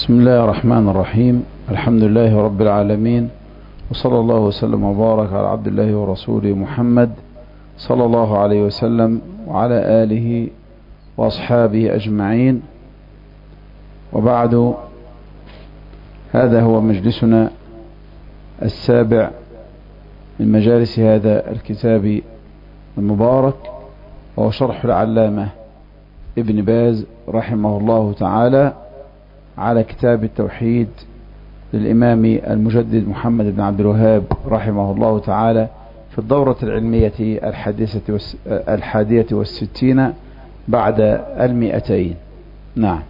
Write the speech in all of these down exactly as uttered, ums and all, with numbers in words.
بسم الله الرحمن الرحيم. الحمد لله رب العالمين، وصلى الله وسلم وبارك على عبد الله ورسوله محمد صلى الله عليه وسلم وعلى آله وأصحابه أجمعين، وبعد. هذا هو مجلسنا السابع من مجالس هذا الكتاب المبارك، وهو شرح العلامة ابن باز رحمه الله تعالى على كتاب التوحيد للإمام المجدد محمد بن عبد الوهاب رحمه الله تعالى في الدورة العلمية الحادية الحادية والستين بعد المئتين. نعم.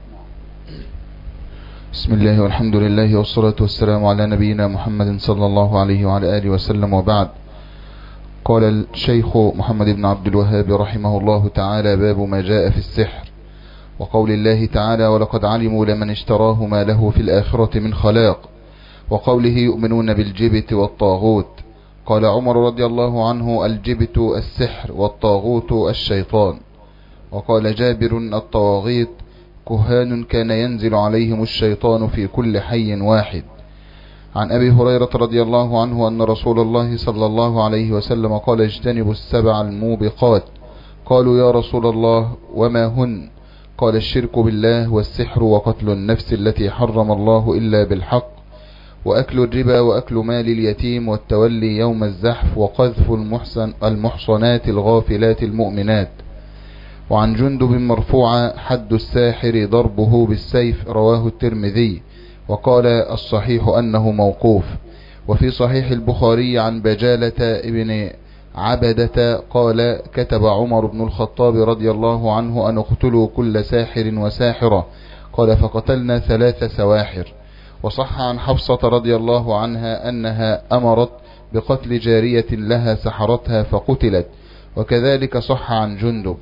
بسم الله والحمد لله والصلاة والسلام على نبينا محمد صلى الله عليه وعلى آله وسلم، وبعد. قال الشيخ محمد بن عبد الوهاب رحمه الله تعالى: باب ما جاء في السحر، وقول الله تعالى: ولقد علموا لمن اشتراه ما له في الآخرة من خلاق، وقوله: يؤمنون بالجبت والطاغوت. قال عمر رضي الله عنه: الجبت السحر والطاغوت الشيطان. وقال جابر: الطواغيت كهان كان ينزل عليهم الشيطان في كل حي واحد. عن أبي هريرة رضي الله عنه أن رسول الله صلى الله عليه وسلم قال: اجتنبوا السبع الموبقات. قالوا: يا رسول الله وما هن؟ قال: الشرك بالله، والسحر، وقتل النفس التي حرم الله إلا بالحق، وأكل الربا، وأكل مال اليتيم، والتولي يوم الزحف، وقذف المحسن المحصنات الغافلات المؤمنات. وعن جندب مرفوعة: حد الساحر ضربه بالسيف. رواه الترمذي، وقال الصحيح أنه موقوف. وفي صحيح البخاري عن بجالة ابن عبدة قال: كتب عمر بن الخطاب رضي الله عنه أن اقتلوا كل ساحر وساحرة. قال: فقتلنا ثلاث سواحر. وصح عن حفصة رضي الله عنها أنها أمرت بقتل جارية لها سحرتها فقتلت، وكذلك صح عن جندب.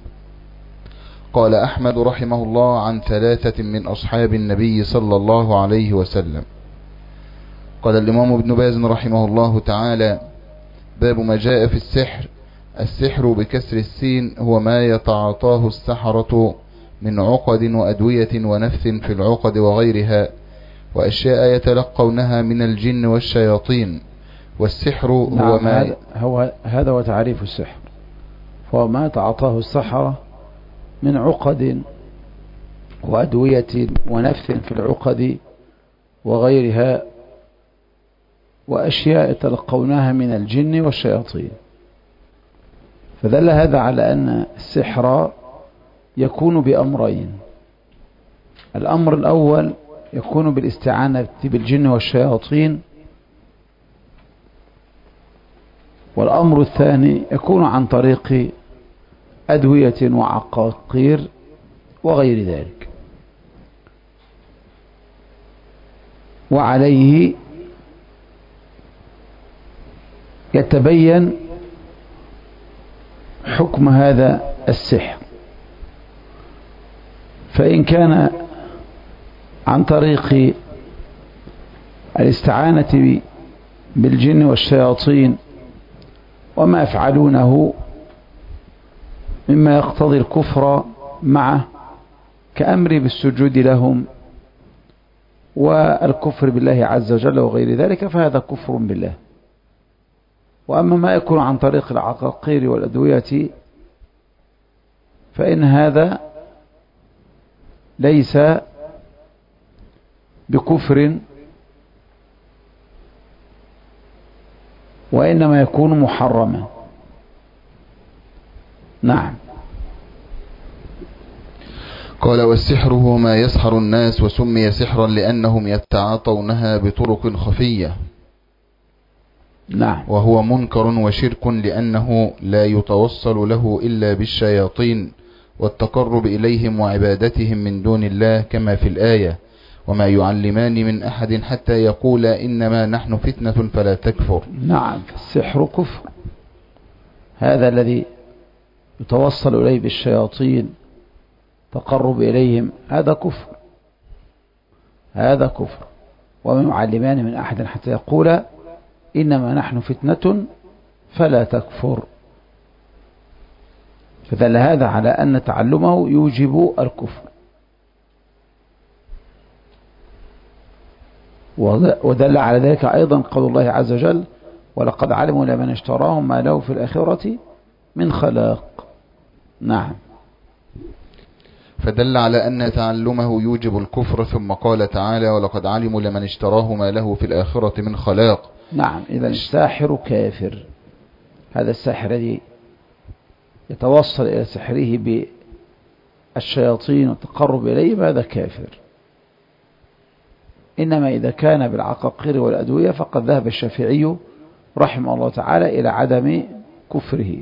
قال أحمد رحمه الله: عن ثلاثة من أصحاب النبي صلى الله عليه وسلم. قال الإمام ابن باز رحمه الله تعالى: باب ما جاء في السحر. السحر بكسر السين هو ما يتعاطاه السحرة من عقد وأدوية ونفث في العقد وغيرها، وأشياء يتلقونها من الجن والشياطين. والسحر هو نعم، ما هذا هو هذا هو تعريف السحر، فهو ما تعاطاه السحرة من عقد وأدوية ونفث في العقد وغيرها، وأشياء يتلقونها من الجن والشياطين. فدل هذا على أن السحر يكون بأمرين: الأمر الأول يكون بالاستعانة بالجن والشياطين، والأمر الثاني يكون عن طريق أدوية وعقاقير وغير ذلك. وعليه يتبين حكم هذا السحر. فإن كان عن طريق الاستعانة بالجن والشياطين وما يفعلونه مما يقتضي الكفر معه، كأمر بالسجود لهم والكفر بالله عز وجل وغير ذلك، فهذا كفر بالله. وأما ما يكون عن طريق العقاقير والأدوية فإن هذا ليس بكفر، وإنما يكون محرما. نعم. قال: والسحر هو ما يسحر الناس، وسمي سحرا لأنهم يتعاطونها بطرق خفية. نعم. وهو منكر وشرك لأنه لا يتوصل له إلا بالشياطين والتقرب إليهم وعبادتهم من دون الله، كما في الآية: وما يعلمان من أحد حتى يقولا إنما نحن فتنة فلا تكفر. نعم، السحر كفر، هذا الذي يتوصل إليه بالشياطين، تقرب إليهم، هذا كفر، هذا كفر. وما يعلمان من أحد حتى يقولا إنما نحن فتنة فلا تكفر. فدل هذا على أن تعلمه يوجب الكفر. ودل على ذلك أيضا قول الله عز وجل ولقد علموا لمن اشتراهم ما له في الآخرة من خلاق. نعم. فدل على أن تعلمه يوجب الكفر، ثم قال تعالى ولقد علموا لمن اشتراه ما له في الآخرة من خلاق. نعم. إذا الساحر كافر، هذا الساحر الذي يتوصل إلى سحره بالشياطين والتقرب إليه هذا كافر. إنما إذا كان بالعقاقير والأدوية فقد ذهب الشافعي رحمه الله تعالى إلى عدم كفره.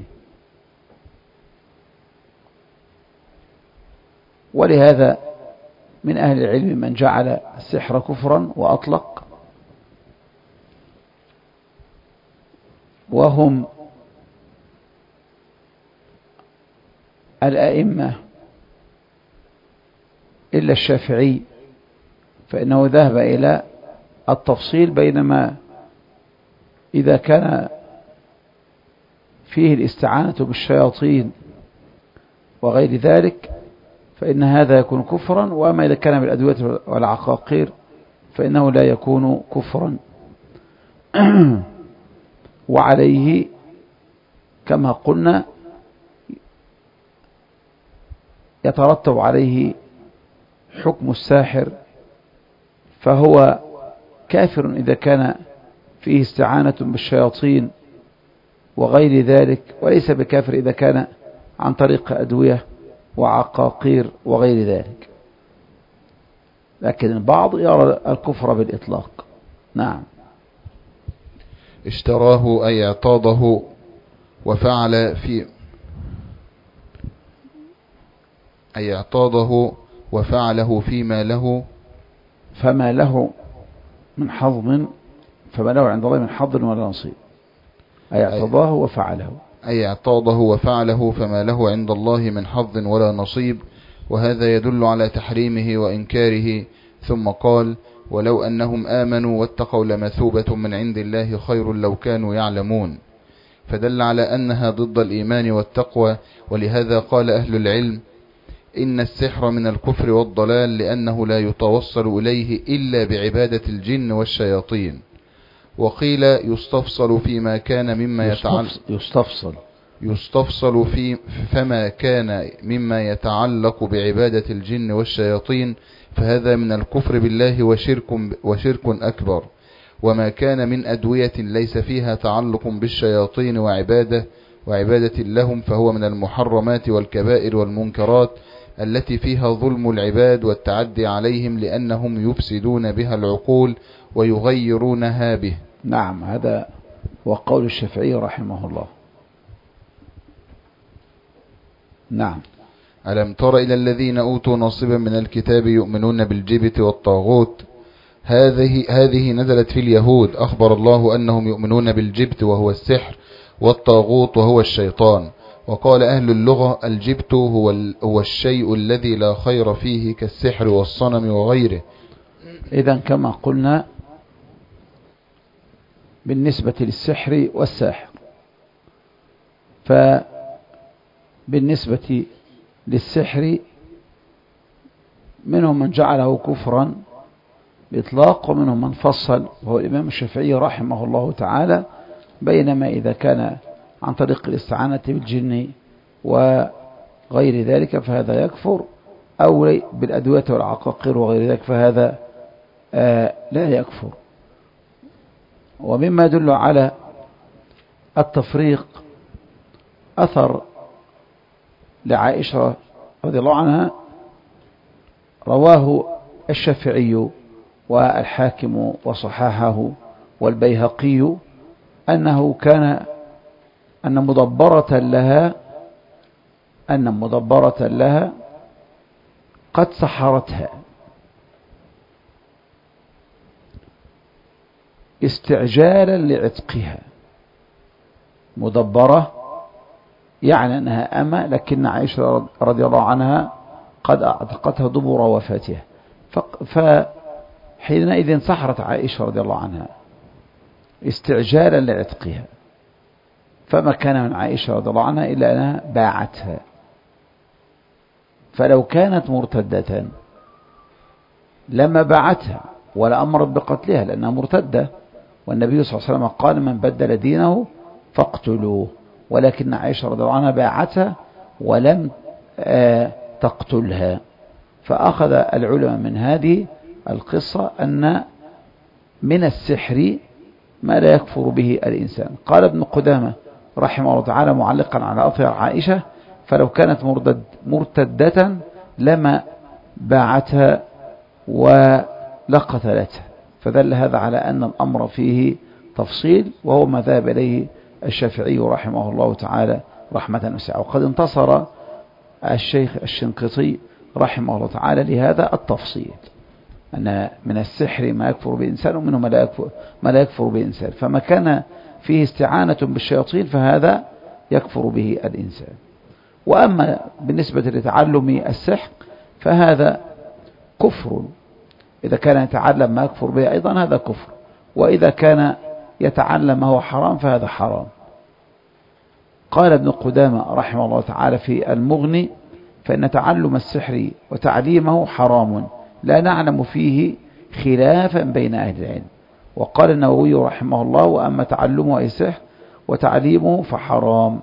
ولهذا من أهل العلم من جعل السحر كفرا وأطلق، وهم الأئمة إلا الشافعي، فإنه ذهب إلى التفصيل بينما إذا كان فيه الاستعانة بالشياطين وغير ذلك فإن هذا يكون كفرا، وأما إذا كان بالأدوية والعقاقير فإنه لا يكون كفرا. وعليه كما قلنا يترتب عليه حكم الساحر، فهو كافر إذا كان فيه استعانة بالشياطين وغير ذلك، وليس بكافر إذا كان عن طريق أدوية وعقاقير وغير ذلك، لكن البعض يرى الكفر بالإطلاق. نعم. اشتراه أي اعتاضه وفعل في أي اعتاضه وفعله فيما له فما له من حظ فما له عند الله من حظ ولا نصيب، أي اعتاضه وفعله أي اعتاضه وفعله فما له عند الله من حظ ولا نصيب، وهذا يدل على تحريمه وإنكاره. ثم قال ولو أنهم آمنوا واتقوا لمثوبة من عند الله خير لو كانوا يعلمون، فدل على أنها ضد الإيمان والتقوى. ولهذا قال أهل العلم إن السحر من الكفر والضلال، لأنه لا يتوصل إليه إلا بعبادة الجن والشياطين. وقيل يستفصل فيما كان مما يتعلق يستفصل يستفصل في فما كان مما يتعلق بعبادة الجن والشياطين، فهذا من الكفر بالله وشرك, وشرك أكبر. وما كان من أدوية ليس فيها تعلق بالشياطين وعبادة وعبادة لهم فهو من المحرمات والكبائر والمنكرات التي فيها ظلم العباد والتعدي عليهم، لأنهم يفسدون بها العقول ويغيرونها به. نعم. هذا وقول الشافعي رحمه الله. نعم. ألم تر إلى الذين أوتوا نصيبا من الكتاب يؤمنون بالجبت والطاغوت. هذه هذه نزلت في اليهود، أخبر الله أنهم يؤمنون بالجبت وهو السحر، والطاغوت وهو الشيطان. وقال أهل اللغة الجبت هو, هو الشيء الذي لا خير فيه كالسحر والصنم وغيره. إذن كما قلنا بالنسبة للسحر والساحر، فبالنسبة للسحر منهم من جعله كفرا بإطلاق، ومنهم من فصل وهو الإمام الشافعي رحمه الله تعالى، بينما إذا كان عن طريق الاستعانة بالجن وغير ذلك فهذا يكفر، أو بالأدوية والعقاقير وغير ذلك فهذا آه لا يكفر. ومما يدل على التفريق أثر لعائشة رضي الله عنها رواه الشافعي والحاكم وصححه والبيهقي أنه كان أن مدبرة لها أن مدبرة لها قد سحرتها استعجالا لعتقها. مدبرة يعني أنها أمة، لكن عائشة رضي الله عنها قد أعتقتها دبر وفاتها، فحينئذ سحرت عائشة رضي الله عنها استعجالا لعتقها، فما كان من عائشة رضي الله عنها إلا أنها باعتها. فلو كانت مرتدة لما باعتها ولا أمرت بقتلها لأنها مرتدة، والنبي صلى الله عليه وسلم قال من بدل دينه فاقتلوه، ولكن عائشة رضي الله عنها باعتها ولم تقتلها. فأخذ العلماء من هذه القصة أن من السحر ما لا يكفر به الإنسان. قال ابن قدامة رحمه الله تعالى معلقا على أثر عائشة: فلو كانت مرتد مرتدة لما باعتها ولقتلتها. فدل هذا على أن الأمر فيه تفصيل، وهو ما ذهب إليه الشافعي رحمه الله تعالى رحمة واسعة. وقد انتصر الشيخ الشنقيطي رحمه الله تعالى لهذا التفصيل، أن من السحر ما يكفر بإنسان ومنه ما لا يكفر, ما لا يكفر بإنسان، فما كان فيه استعانة بالشياطين فهذا يكفر به الإنسان. وأما بالنسبة لتعلم السحر فهذا كفر، إذا كان يتعلم ما يكفر به أيضا هذا كفر، وإذا كان يتعلم ما هو حرام فهذا حرام. قال ابن قدامة رحمه الله تعالى في المغني: فإن تعلم السحر وتعليمه حرام لا نعلم فيه خلافا بين أهل العلم. وقال النووي رحمه الله: وأما تعلمه أي سحر وتعليمه فحرام.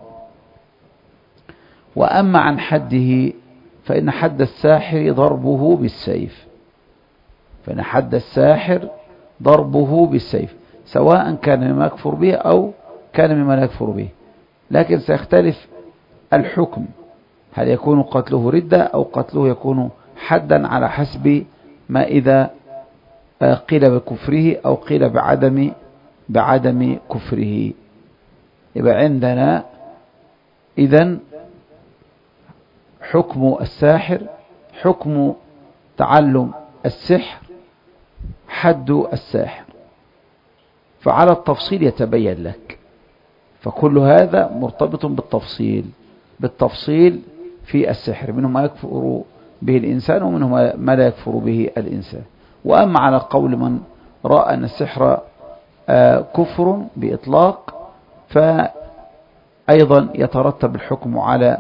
وأما عن حده فإن حد الساحر ضربه بالسيف، فإن حد الساحر ضربه بالسيف، سواء كان مما يكفر به أو كان مما لا يكفر به، لكن سيختلف الحكم، هل يكون قتله ردة أو قتله يكون حدا، على حسب ما إذا قيل بكفره أو قيل بعدم بعدم كفره. يبقى عندنا إذن حكم الساحر، حكم تعلم السحر، حد الساحر، فعلى التفصيل يتبين لك. فكل هذا مرتبط بالتفصيل بالتفصيل في السحر، منه ما يكفر به الإنسان ومنه ما لا يكفر به الإنسان. وأما على قول من رأى أن السحر كفر بإطلاق فأيضا يترتب الحكم على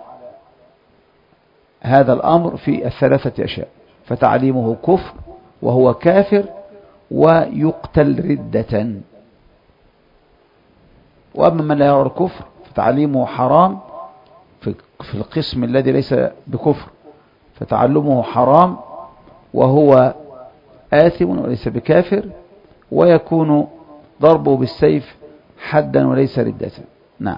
هذا الأمر في الثلاثة أشياء: فتعليمه كفر وهو كافر ويقتل ردة. وأما من لا يرى الكفر فتعليمه حرام في القسم الذي ليس بكفر، فتعلمه حرام وهو آثم وليس بكافر، ويكون ضربه بالسيف حدا وليس ردة. نعم.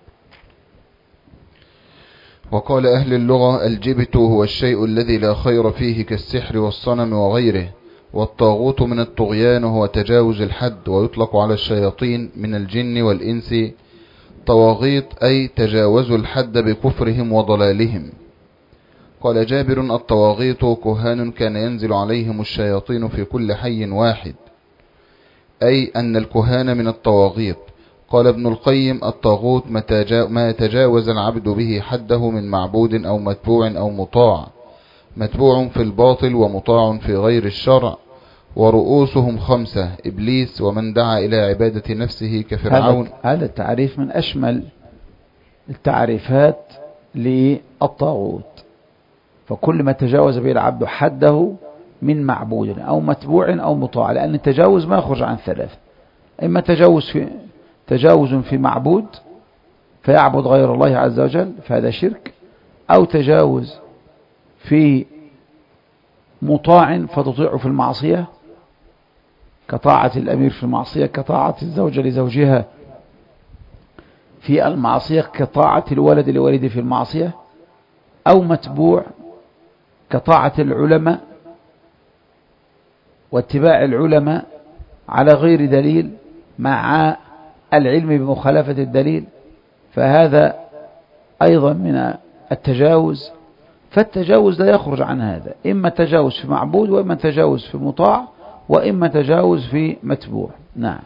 وقال أهل اللغة: الجبت هو الشيء الذي لا خير فيه كالسحر والصنم وغيره. والطاغوت من الطغيان هو تجاوز الحد، ويطلق على الشياطين من الجن والإنس طواغيت، أي تجاوزوا الحد بكفرهم وضلالهم. قال جابر: الطواغيت كهان كان ينزل عليهم الشياطين في كل حي واحد، أي أن الكهان من الطواغيت. قال ابن القيم: الطاغوت ما يتجاوز العبد به حده من معبود أو متبوع أو مطاع، متبوع في الباطل ومطاع في غير الشرع. ورؤوسهم خمسة: إبليس ومن دعا إلى عبادة نفسه كفرعون. هذا التعريف من أشمل التعريفات للطاغوت، فكل ما تجاوز به العبد حده من معبود أو متبوع أو مطاع، لأن التجاوز ما يخرج عن ثلاثة: إما تجاوز في تجاوز في معبود فيعبد غير الله عز وجل فهذا شرك، أو تجاوز في مطاع فتطيع في المعصية كطاعة الأمير في المعصية، كطاعة الزوجة لزوجها في المعصية، كطاعة الولد لوالده في المعصية، أو متبوع كطاعة العلماء واتباع العلماء على غير دليل مع العلم بمخالفة الدليل، فهذا أيضا من التجاوز. فالتجاوز لا يخرج عن هذا: إما تجاوز في معبود، وإما تجاوز في مطاع، وإما تجاوز في متبوع. نعم.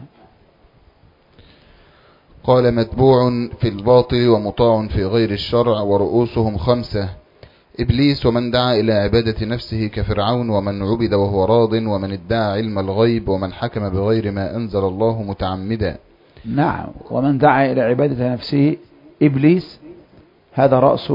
قال: متبوع في الباطل ومطاع في غير الشرع. ورؤوسهم خمسة: إبليس ومن دعا إلى عبادة نفسه كفرعون، ومن عبد وهو راض، ومن ادعى علم الغيب، ومن حكم بغير ما أنزل الله متعمدا. نعم. ومن دعا إلى عبادة نفسه إبليس، هذا رأس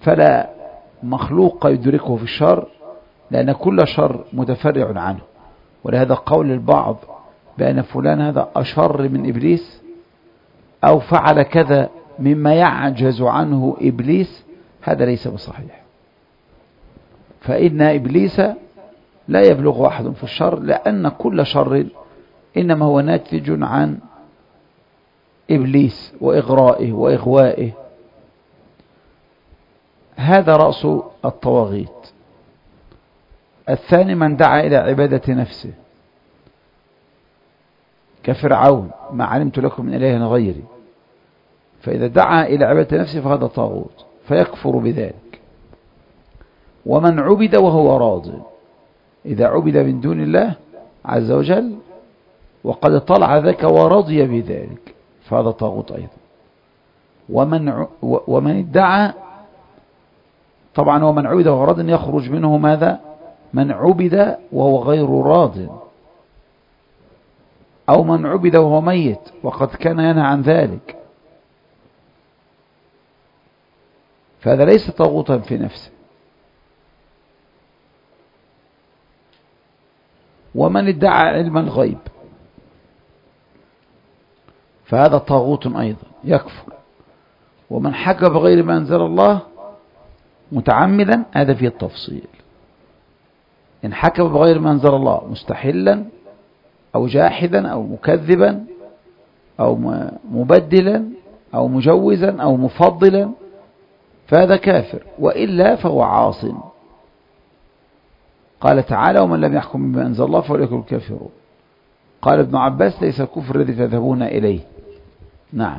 فلا مخلوق يدركه في الشر، لأن كل شر متفرع عنه. ولهذا قول البعض بأن فلان هذا أشر من إبليس أو فعل كذا مما يعجز عنه إبليس، هذا ليس بصحيح. فإن إبليس لا يبلغ أحد في الشر، لأن كل شر إنما هو ناتج عن إبليس وإغرائه وإغوائه. هذا رأس الطواغيت. الثاني من دعا إلى عبادة نفسه كفرعون، ما علمت لكم من إله غيري. فإذا دعا إلى عبادة نفسه فهذا طاغوت فيكفر بذلك. ومن عبد وهو راض، إذا عبد من دون الله عز وجل وقد طلع ذاك ورضي بذلك فهذا طاغوت أيضا. ومن ومن ادعى طبعا ومن عبد وهو راض يخرج منه ماذا؟ من عبد وهو غير راض، أو من عبد وهو ميت وقد كان ينهى عن ذلك، فهذا ليس طاغوتا في نفسه. ومن ادعى علم الغيب فهذا طاغوت أيضا يكفر. ومن حكم بغير ما أنزل الله متعمدا هذا فيه التفصيل. إن حكم بغير ما أنزل الله مستحلا أو جاحدا أو مكذبا أو مبدلا أو مجوزا أو مفضلا فهذا كافر، وإلا فهو عاص. قال تعالى ومن لم يحكم بما أنزل الله فأولئك هم الكافرون. قال ابن عباس ليس الكفر الذي تذهبون إليه. نعم.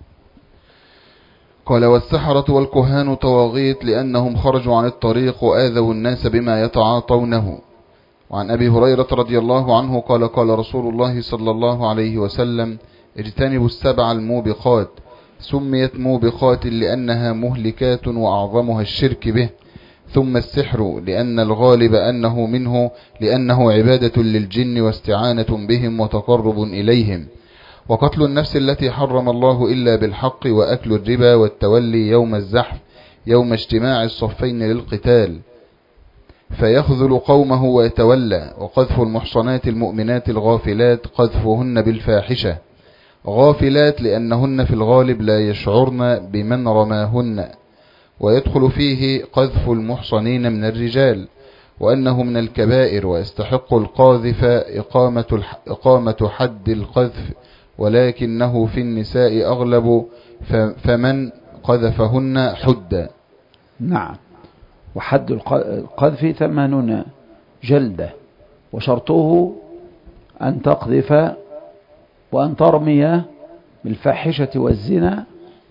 قال والسحرة والكهان طواغيت لأنهم خرجوا عن الطريق وآذوا الناس بما يتعاطونه. وعن أبي هريرة رضي الله عنه قال قال رسول الله صلى الله عليه وسلم اجتنبوا السبع الموبقات. سميت موبقات لأنها مهلكات وأعظمها الشرك به. ثم السحر لأن الغالب أنه منه لأنه عبادة للجن واستعانة بهم وتقرب إليهم. وقتل النفس التي حرم الله إلا بالحق وأكل الربا والتولي يوم الزحف يوم اجتماع الصفين للقتال فيخذل قومه ويتولى. وقذف المحصنات المؤمنات الغافلات قذفهن بالفاحشة. غافلات لأنهن في الغالب لا يشعرن بمن رماهن. ويدخل فيه قذف المحصنين من الرجال وأنه من الكبائر ويستحق القاذف إقامة, إقامة حد القذف، ولكنه في النساء أغلب فمن قذفهن حد. نعم. وحد القذف ثمانون جلدة، وشرطه أن تقذف وأن ترمي بالفاحشة والزنا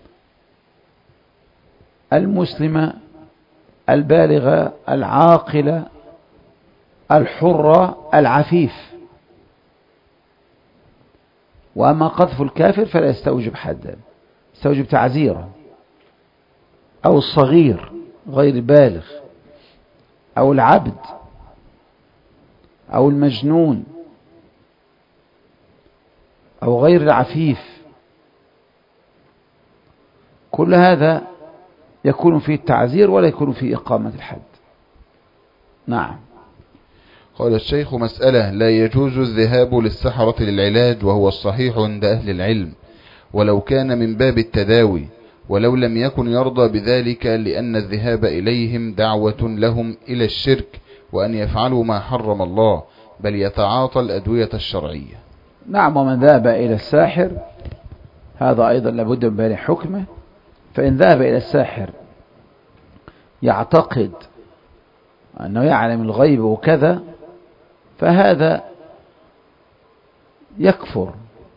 المسلمة البالغة العاقلة الحرة العفيف. وأما قذف الكافر فلا يستوجب حدا، يستوجب تعزيرا، أو الصغير غير بالغ، أو العبد، أو المجنون، أو غير العفيف. كل هذا يكون فيه التعزير ولا يكون فيه إقامة الحد. نعم. قال الشيخ مسألة لا يجوز الذهاب للسحرة للعلاج وهو الصحيح عند أهل العلم ولو كان من باب التداوي، ولو لم يكن يرضى بذلك لأن الذهاب إليهم دعوة لهم إلى الشرك وأن يفعلوا ما حرم الله، بل يتعاطى الأدوية الشرعية. نعم. ومن ذهب إلى الساحر هذا أيضا لابد من بيان حكمه. فإن ذهب إلى الساحر يعتقد أنه يعلم الغيب وكذا فهذا يكفر.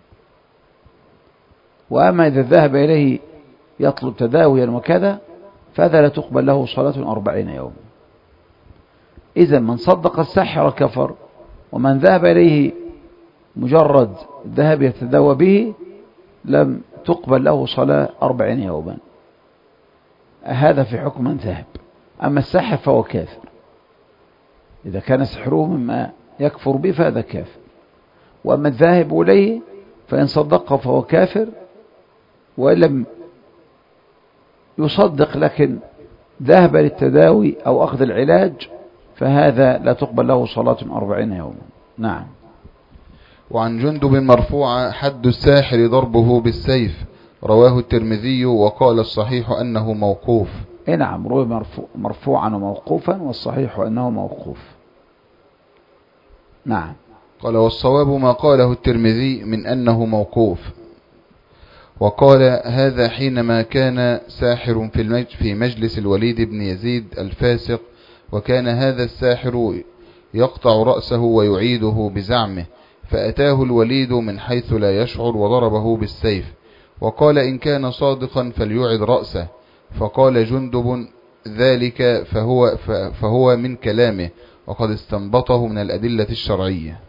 وأما إذا ذهب إليه يطلب تداويا وكذا فهذا لا تقبل له صلاة أربعين يوم. إذا من صدق الساحر كفر، ومن ذهب إليه مجرد ذهب يتداوى به لم تقبل له صلاة أربعين يوما. هذا في حكم من ذهب. أما الساحر فهو كافر، إذا كان سحره مما يكفر به فهذا كافر. وأما الذاهب إليه فإن صدقه فهو كافر، وإن لم يصدق لكن ذهب للتداوي أو أخذ العلاج فهذا لا تقبل له صلاة أربعين يوما. نعم. وعن جندب مرفوع حد الساحر ضربه بالسيف، رواه الترمذي وقال الصحيح أنه موقوف. إيه نعم، روي مرفوع مرفوعا وموقوفا، والصحيح أنه موقوف. نعم. قال والصواب ما قاله الترمذي من أنه موقوف. وقال هذا حينما كان ساحر في في مجلس الوليد بن يزيد الفاسق، وكان هذا الساحر يقطع رأسه ويعيده بزعمه، فأتاه الوليد من حيث لا يشعر وضربه بالسيف، وقال إن كان صادقا فليعد رأسه، فقال جندب ذلك فهو, فهو من كلامه وقد استنبطه من الأدلة الشرعية.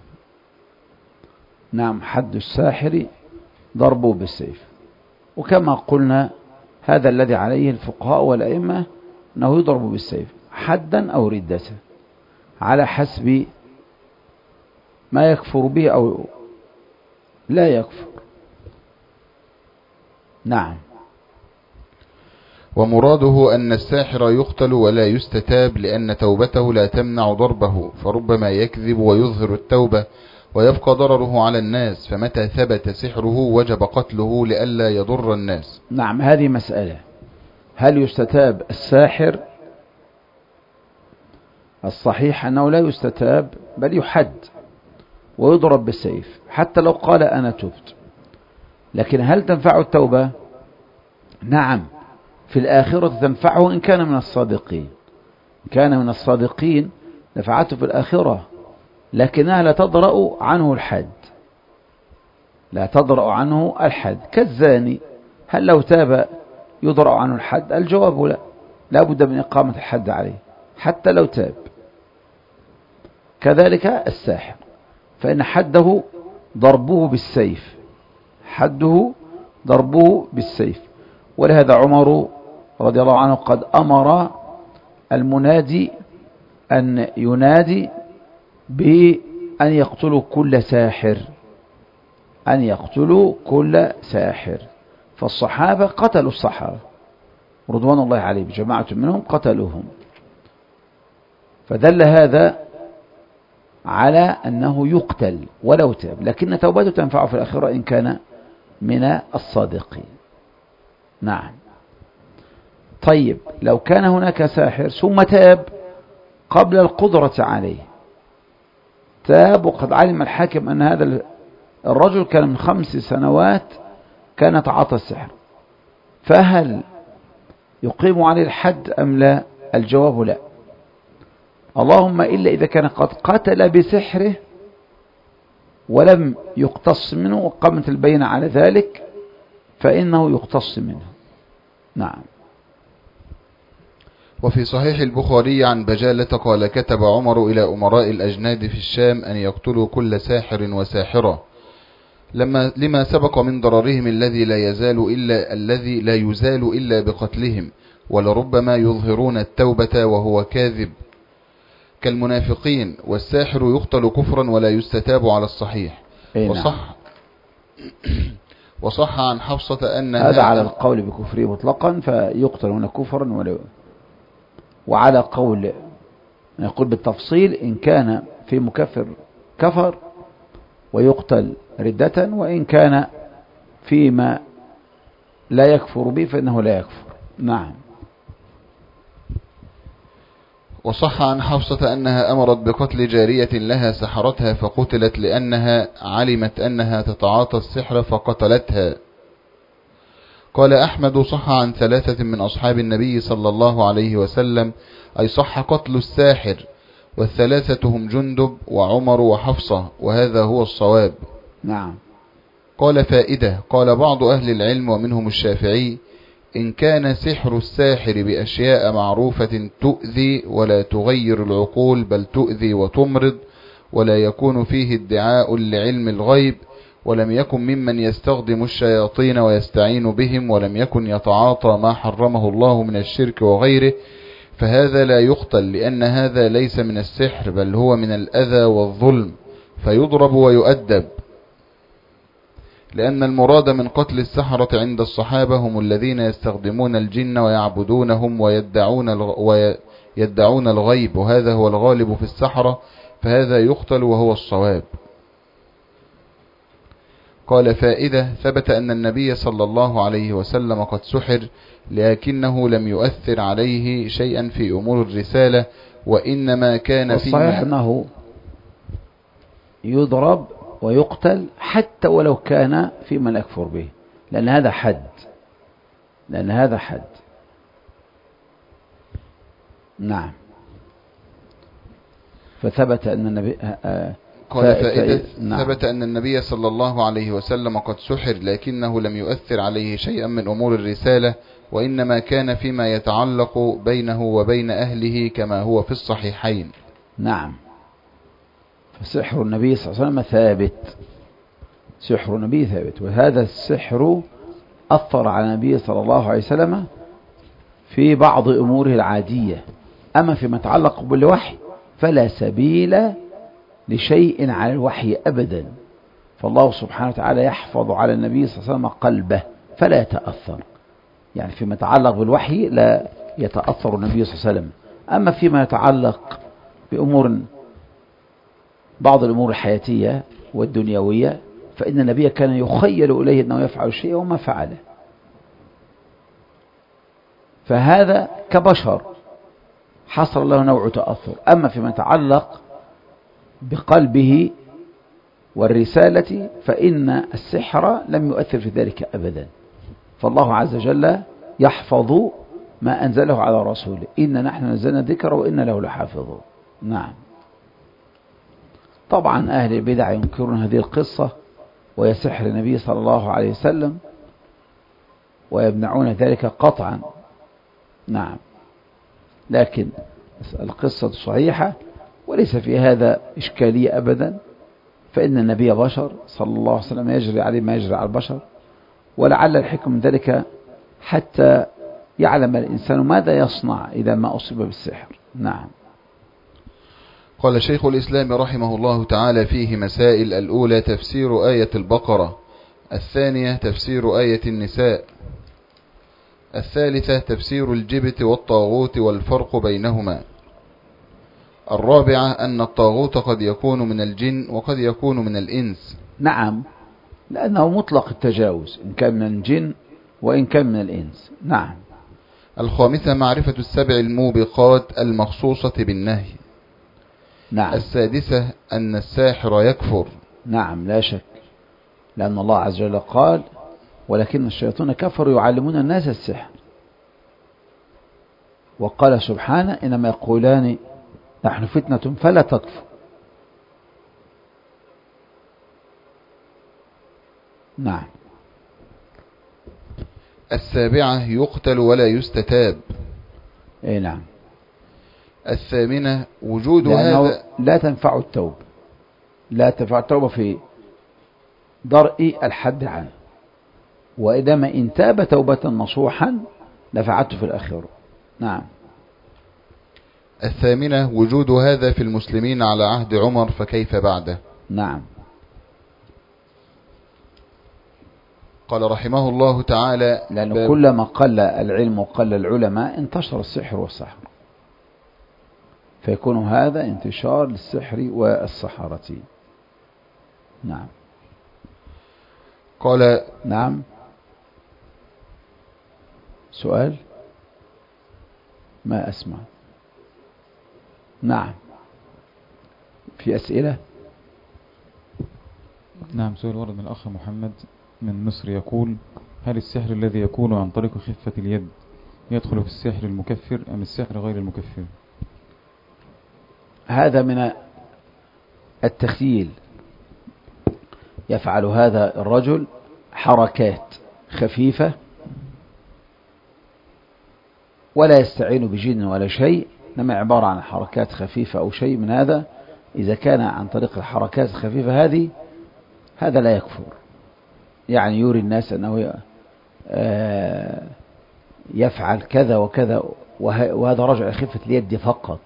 نعم، حد الساحر ضربه بالسيف، وكما قلنا هذا الذي عليه الفقهاء والأئمة أنه يضرب بالسيف حدا أو ردة على حسب ما يكفر به أو لا يكفر. نعم. ومراده أن الساحر يقتل ولا يستتاب، لأن توبته لا تمنع ضربه، فربما يكذب ويظهر التوبة ويبقى ضرره على الناس، فمتى ثبت سحره وجب قتله لئلا يضر الناس. نعم، هذه مسألة، هل يستتاب الساحر؟ الصحيح أنه لا يستتاب، بل يحد ويضرب بالسيف حتى لو قال أنا تبت. لكن هل تنفع التوبة؟ نعم، في الآخرة تنفعه إن كان من الصادقين، إن كان من الصادقين نفعته في الآخرة، لكنها لا تضرأ عنه الحد، لا تضرأ عنه الحد. كالزاني هل لو تاب يضرأ عنه الحد؟ الجواب لا، لا بد من إقامة الحد عليه حتى لو تاب. كذلك الساحر، فإن حده ضربه بالسيف، حده ضربه بالسيف. ولهذا عمر رضي الله عنه قد أمر المنادي أن ينادي بأن يقتلوا كل ساحر، أن يقتلوا كل ساحر. فالصحابة قتلوا السحرة رضوان الله عليهم، جماعة منهم قتلوهم، فدل هذا على أنه يقتل ولو تاب، لكن توبته تنفعه في الآخرة إن كان من الصادقين. نعم. طيب، لو كان هناك ساحر ثم تاب قبل القدرة عليه، تاب وقد علم الحاكم أن هذا الرجل كان من خمس سنوات كان يتعاطى السحر، فهل يقيم عليه الحد أم لا؟ الجواب لا، اللهم إلا إذا كان قد قتل بسحره ولم يقتص منه وقامت البينة على ذلك فإنه يقتص منه. نعم. وفي صحيح البخاري عن بجالة قال كتب عمر إلى أمراء الأجناد في الشام أن يقتلوا كل ساحر وساحرة، لما لما سبق من ضررهم الذي لا يزال إلا الذي لا يزال إلا بقتلهم، ولربما يظهرون التوبة وهو كاذب كالمنافقين، والساحر يقتل كفرا ولا يستتاب على الصحيح. وصح وصح عن حفصة أن هذا على القول بكفره مطلقا فيقتل هنا كفرا، ولا وعلى قول يقول بالتفصيل إن كان في مكفر كفر ويقتل ردة، وإن كان فيما لا يكفر به فإنه لا يكفر. نعم. وصح عن حفصة أنها أمرت بقتل جارية لها سحرتها فقتلت لأنها علمت أنها تتعاطى السحر فقتلتها. قال أحمد صح عن ثلاثة من أصحاب النبي صلى الله عليه وسلم، أي صح قتل الساحر، والثلاثة هم جندب وعمر وحفصة، وهذا هو الصواب. نعم. قال فائدة، قال بعض أهل العلم ومنهم الشافعي إن كان سحر الساحر بأشياء معروفة تؤذي ولا تغير العقول بل تؤذي وتمرض، ولا يكون فيه ادعاء لعلم الغيب، ولم يكن ممن يستخدم الشياطين ويستعين بهم، ولم يكن يتعاطى ما حرمه الله من الشرك وغيره، فهذا لا يقتل، لأن هذا ليس من السحر بل هو من الأذى والظلم، فيضرب ويؤدب. لأن المراد من قتل السحرة عند الصحابة هم الذين يستخدمون الجن ويعبدونهم ويدعون ويدعون الغيب، وهذا هو الغالب في السحرة، فهذا يقتل وهو الصواب. قال فائدة: ثبت أن النبي صلى الله عليه وسلم قد سحر، لكنه لم يؤثر عليه شيئا في أمور الرسالة، وإنما كان في الصحيح أنه يضرب ويقتل حتى ولو كان في من يكفر به، لأن هذا حد لأن هذا حد نعم. فثبت أن النبي قال فائدة: نعم. ثبت أن النبي صلى الله عليه وسلم قد سحر، لكنه لم يؤثر عليه شيئا من أمور الرسالة، وإنما كان فيما يتعلق بينه وبين أهله كما هو في الصحيحين. نعم. فسحر النبي صلى الله عليه وسلم ثابت، سحر النبي ثابت، وهذا السحر أثر على النبي صلى الله عليه وسلم في بعض أموره العادية، أما فيما يتعلق بالوحي فلا سبيل لشيء على الوحي أبدا، فالله سبحانه وتعالى يحفظ على النبي صلى الله عليه وسلم قلبه فلا يتأثر، يعني فيما يتعلق بالوحي لا يتأثر النبي صلى الله عليه وسلم. أما فيما يتعلق بأمور بعض الأمور الحياتية والدنيوية فإن النبي كان يخيل إليه أنه يفعل شيء وما فعله، فهذا كبشر حصل له نوع تأثر. أما فيما يتعلق بقلبه والرسالة فإن السحر لم يؤثر في ذلك أبدا، فالله عز وجل يحفظ ما أنزله على رسوله، إن نحن نزلنا الذكر وإن له لحافظون. نعم. طبعا أهل البدع ينكرون هذه القصة وهي سحر النبي صلى الله عليه وسلم ويمنعون ذلك قطعا. نعم. لكن القصة صحيحة وليس في هذا إشكالية أبدا، فإن النبي بشر صلى الله عليه وسلم يجري عليه ما يجري على البشر، ولعل الحكم من ذلك حتى يعلم الإنسان ماذا يصنع إذا ما أصيب بالسحر. نعم. قال شيخ الإسلام رحمه الله تعالى فيه مسائل: الأولى تفسير آية البقرة، الثانية تفسير آية النساء، الثالثة تفسير الجبت والطاغوت والفرق بينهما، الرابعة أن الطاغوت قد يكون من الجن وقد يكون من الإنس. نعم، لأنه مطلق التجاوز إن كان من الجن وإن كان من الإنس. نعم. الخامسة معرفة السبع الموبقات المخصوصة بالنهي. نعم. السادسة أن الساحر يكفر. نعم لا شك، لأن الله عز وجل قال: ولكن الشياطين كفروا يعلمون الناس السحر. وقال سبحانه: إنما يقولان نحن فتنة فلا تكفر. نعم. السابعة يقتل ولا يستتاب. اي نعم. الثامنة وجود هذا لا تنفع التوبة، لا تنفع التوبة في درء الحد عنه، وإذا ما إن تاب توبة نصوحا نفعته في الآخرة. نعم. الثامنة وجود هذا في المسلمين على عهد عمر، فكيف بعده؟ نعم. قال رحمه الله تعالى: لأنه كلما قل العلم وقل العلماء انتشر السحر والسحر، فيكون هذا انتشار للسحر والسحرة. نعم. قال نعم. سؤال ما أسمع. نعم. في أسئلة؟ نعم. سؤال ورد من الأخ محمد من مصر يقول: هل السحر الذي يكون عن طريق خفة اليد يدخل في السحر المكفر أم السحر غير المكفر؟ هذا من التخيل، يفعل هذا الرجل حركات خفيفة ولا يستعين بجن ولا شيء، إنما عبارة عن حركات خفيفة أو شيء من هذا. إذا كان عن طريق الحركات الخفيفة هذه هذا لا يكفر، يعني يوري الناس أنه يفعل كذا وكذا، وهذا رجع خفة اليد فقط.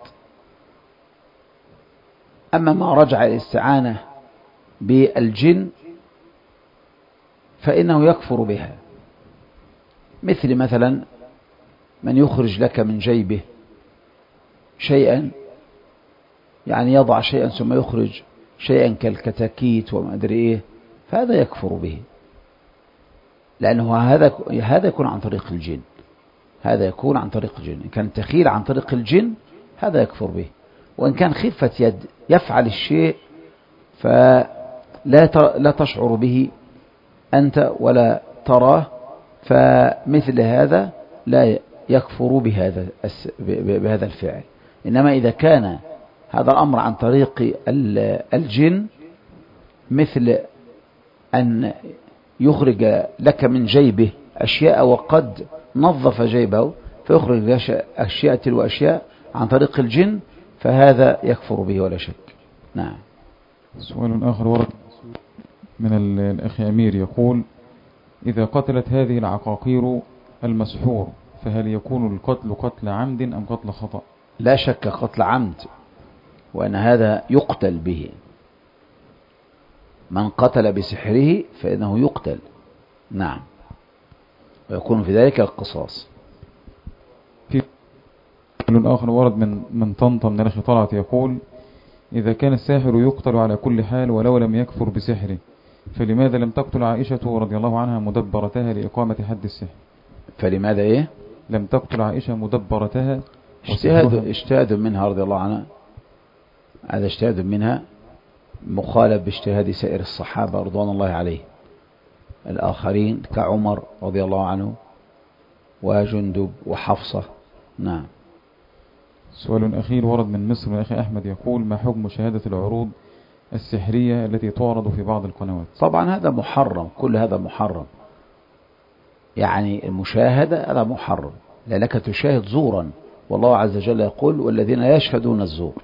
أما ما رجع الاستعانة بالجن فإنه يكفر بها، مثل مثلا من يخرج لك من جيبه شيئا، يعني يضع شيئا ثم يخرج شيئا كالكتاكيت وما أدري إيه، فهذا يكفر به، لأنه هذا هذا يكون عن طريق الجن، هذا يكون عن طريق الجن. إن كان تخيل عن طريق الجن هذا يكفر به، وإن كان خفة يد يفعل الشيء فلا لا تشعر به أنت ولا تراه، فمثل هذا لا يكفر بهذا بهذا الفعل. إنما إذا كان هذا الأمر عن طريق الجن، مثل أن يخرج لك من جيبه أشياء وقد نظف جيبه فيخرج أشياء تلو أشياء عن طريق الجن، فهذا يكفر به ولا شك. نعم. سؤال آخر ورد من الأخ أمير يقول: إذا قتلت هذه العقاقير المسحور فهل يكون القتل قتل عمد أم قتل خطأ؟ لا شك قتل عمد، وأن هذا يقتل به، من قتل بسحره فإنه يقتل. نعم، ويكون في ذلك القصاص. في سؤال آخر ورد من من طنطا من الأخ طلعت يقول: إذا كان الساحر يقتل على كل حال ولو لم يكفر بسحره، فلماذا لم تقتل عائشة رضي الله عنها مدبرتها لإقامة حد السحر؟ فلماذا إيه؟ لم تقتل عائشة مدبرتها. اجتهاد اجتهاد منها رضي الله عنها، هذا اجتهاد منها مخالف باجتهاد سائر الصحابة رضوان الله عليه الآخرين كعمر رضي الله عنه وجندب وحفصة. نعم. سؤال أخير ورد من مصر من أخي أحمد يقول: ما حكم مشاهدة العروض السحرية التي تعرض في بعض القنوات؟ طبعا هذا محرم، كل هذا محرم، يعني المشاهدة هذا محرم، لأنك تشاهد زورا، والله عز وجل يقول: والذين يشهدون الزور،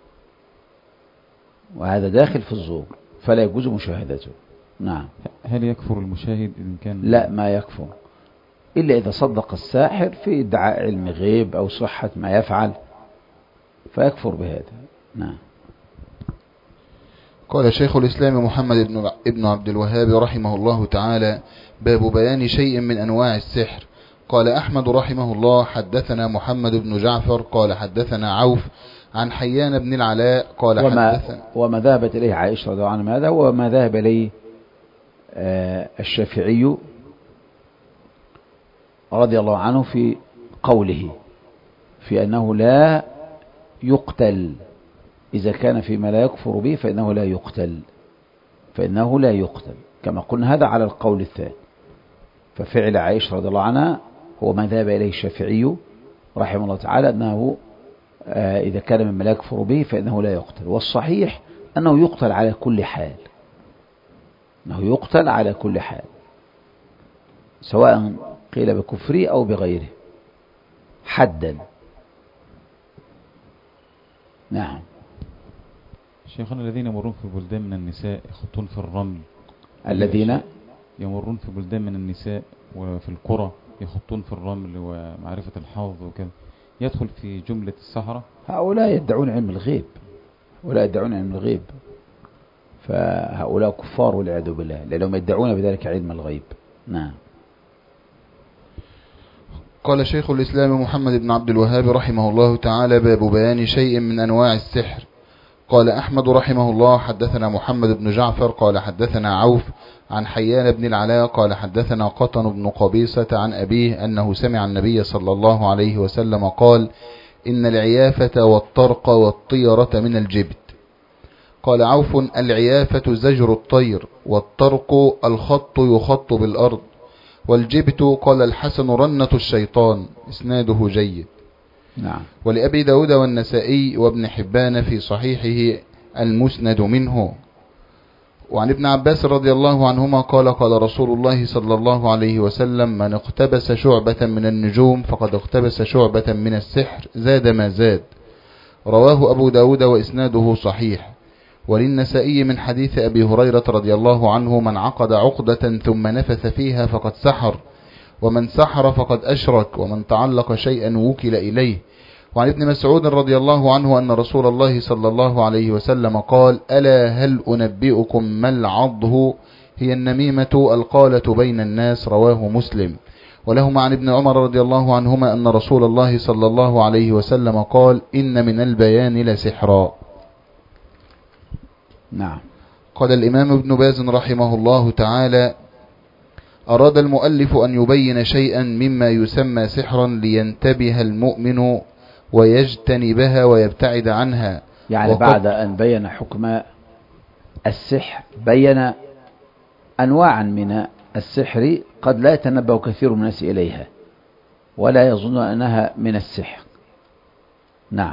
وهذا داخل في الزور، فلا يجوز مشاهدته. نعم. هل يكفر المشاهد إن كان؟ لا، ما يكفر إلا إذا صدق الساحر في ادعاء علم غيب أو صحة ما يفعل، فيكفر بهذا. نعم. قال شيخ الإسلام محمد بن عبد الوهاب رحمه الله تعالى: باب بيان شيء من أنواع السحر. قال أحمد رحمه الله: حدثنا محمد بن جعفر قال حدثنا عوف عن حيان بن العلاء قال وما حدثنا وما ذهبت إليه عائشة رضي الله عنها هذا، وما ذهب إليه آه الشافعي رضي الله عنه في قوله في أنه لا يقتل، إذا كان فيما لا يكفر به فإنه لا يقتل، فإنه لا يقتل كما قلنا، هذا على القول الثاني. ففعل عائشة رضي الله عنها هو ما ذهب إليه الشافعي رحمه الله تعالى، أنه آه إذا كان مما لا يكفر به فإنه لا يقتل، والصحيح أنه يقتل على كل حال، أنه يقتل على كل حال، سواء قيل بكفره أو بغيره حدا. نعم. شيخنا الذين يمرون في بلدان من النساء يخطون في الرمل، الذين يمرون في بلدان من النساء وفي القرى يخطون في الرمل ومعرفة الحظ وكذا، يدخل في جملة السحرة؟ هؤلاء يدعون علم الغيب، ولا يدعون علم الغيب، فهؤلاء كفار والعياذ بالله، لأنهم يدعون بذلك علم الغيب. نعم. قال شيخ الإسلام محمد بن عبد الوهاب رحمه الله تعالى: باب بيان شيء من أنواع السحر. قال أحمد رحمه الله: حدثنا محمد بن جعفر قال حدثنا عوف عن حيان بن العلاء قال حدثنا قطن بن قبيصة عن أبيه أنه سمع النبي صلى الله عليه وسلم قال: إن العيافة والطرق والطيرة من الجبت. قال عوف: العيافة زجر الطير، والطرق الخط يخط بالأرض، والجبت قال الحسن رنة الشيطان. إسناده جيد. نعم. ولأبي داود والنسائي وابن حبان في صحيحه المسند منه. وعن ابن عباس رضي الله عنهما قال: قال رسول الله صلى الله عليه وسلم: من اقتبس شعبة من النجوم فقد اقتبس شعبة من السحر، زاد ما زاد. رواه أبو داود وإسناده صحيح. وللنسائي من حديث أبي هريرة رضي الله عنه: من عقد عقدة ثم نفث فيها فقد سحر، ومن سحر فقد أشرك، ومن تعلق شيئا وكل إليه. وعن ابن مسعود رضي الله عنه أن رسول الله صلى الله عليه وسلم قال: ألا هل أنبئكم ما العضه هي النميمة القالة بين الناس. رواه مسلم. ولهما عن ابن عمر رضي الله عنهما أن رسول الله صلى الله عليه وسلم قال: إن من البيان لسحرا. نعم. قال الإمام ابن باز رحمه الله تعالى: أراد المؤلف أن يبين شيئا مما يسمى سحرا لينتبه المؤمن ويجتنبها ويبتعد عنها. يعني بعد أن بين حكم السحر بين أنواعا من السحر قد لا يتنبه كثير من الناس إليها ولا يظن أنها من السحر. نعم.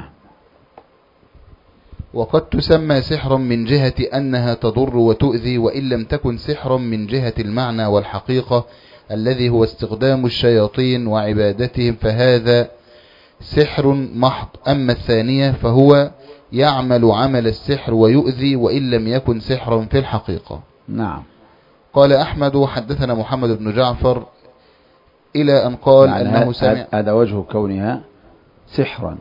وقد تسمى سحرا من جهة أنها تضر وتؤذي، وإن لم تكن سحرا من جهة المعنى والحقيقة الذي هو استخدام الشياطين وعبادتهم، فهذا سحر محض. أما الثانية فهو يعمل عمل السحر ويؤذي وإن لم يكن سحرا في الحقيقة. نعم. قال أحمد: حدثنا محمد بن جعفر، إلى أن قال أنه سمع. هذا وجه كونها سحرا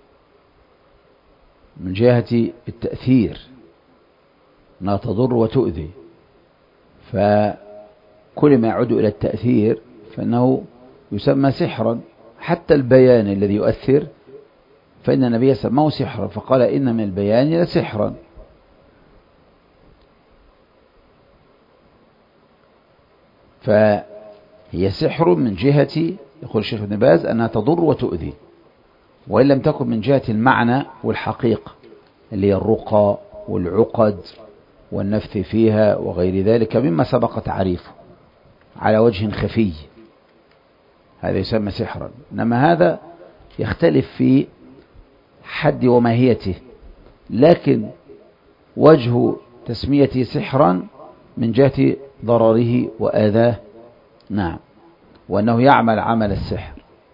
من جهة التأثير، أنها تضر وتؤذي، فكل ما يعود إلى التأثير فإنه يسمى سحرا. حتى البيان الذي يؤثر فإن النبي سماه سحرا، فقال: إن من البيان لسحرا. فهي سحر من جهة، يقول الشيخ ابن باز، أنها تضر وتؤذي، وإن لم تكن من جهة المعنى والحقيقة اللي هي الرقى والعقد والنفث فيها وغير ذلك مما سبق تعريفه على وجه خفي، هذا يسمى سحرا. إنما هذا يختلف في حد وماهيته، لكن وجه تسميته سحرا من جهة ضرره وآذاه. نعم. وأنه يعمل عمل السحر.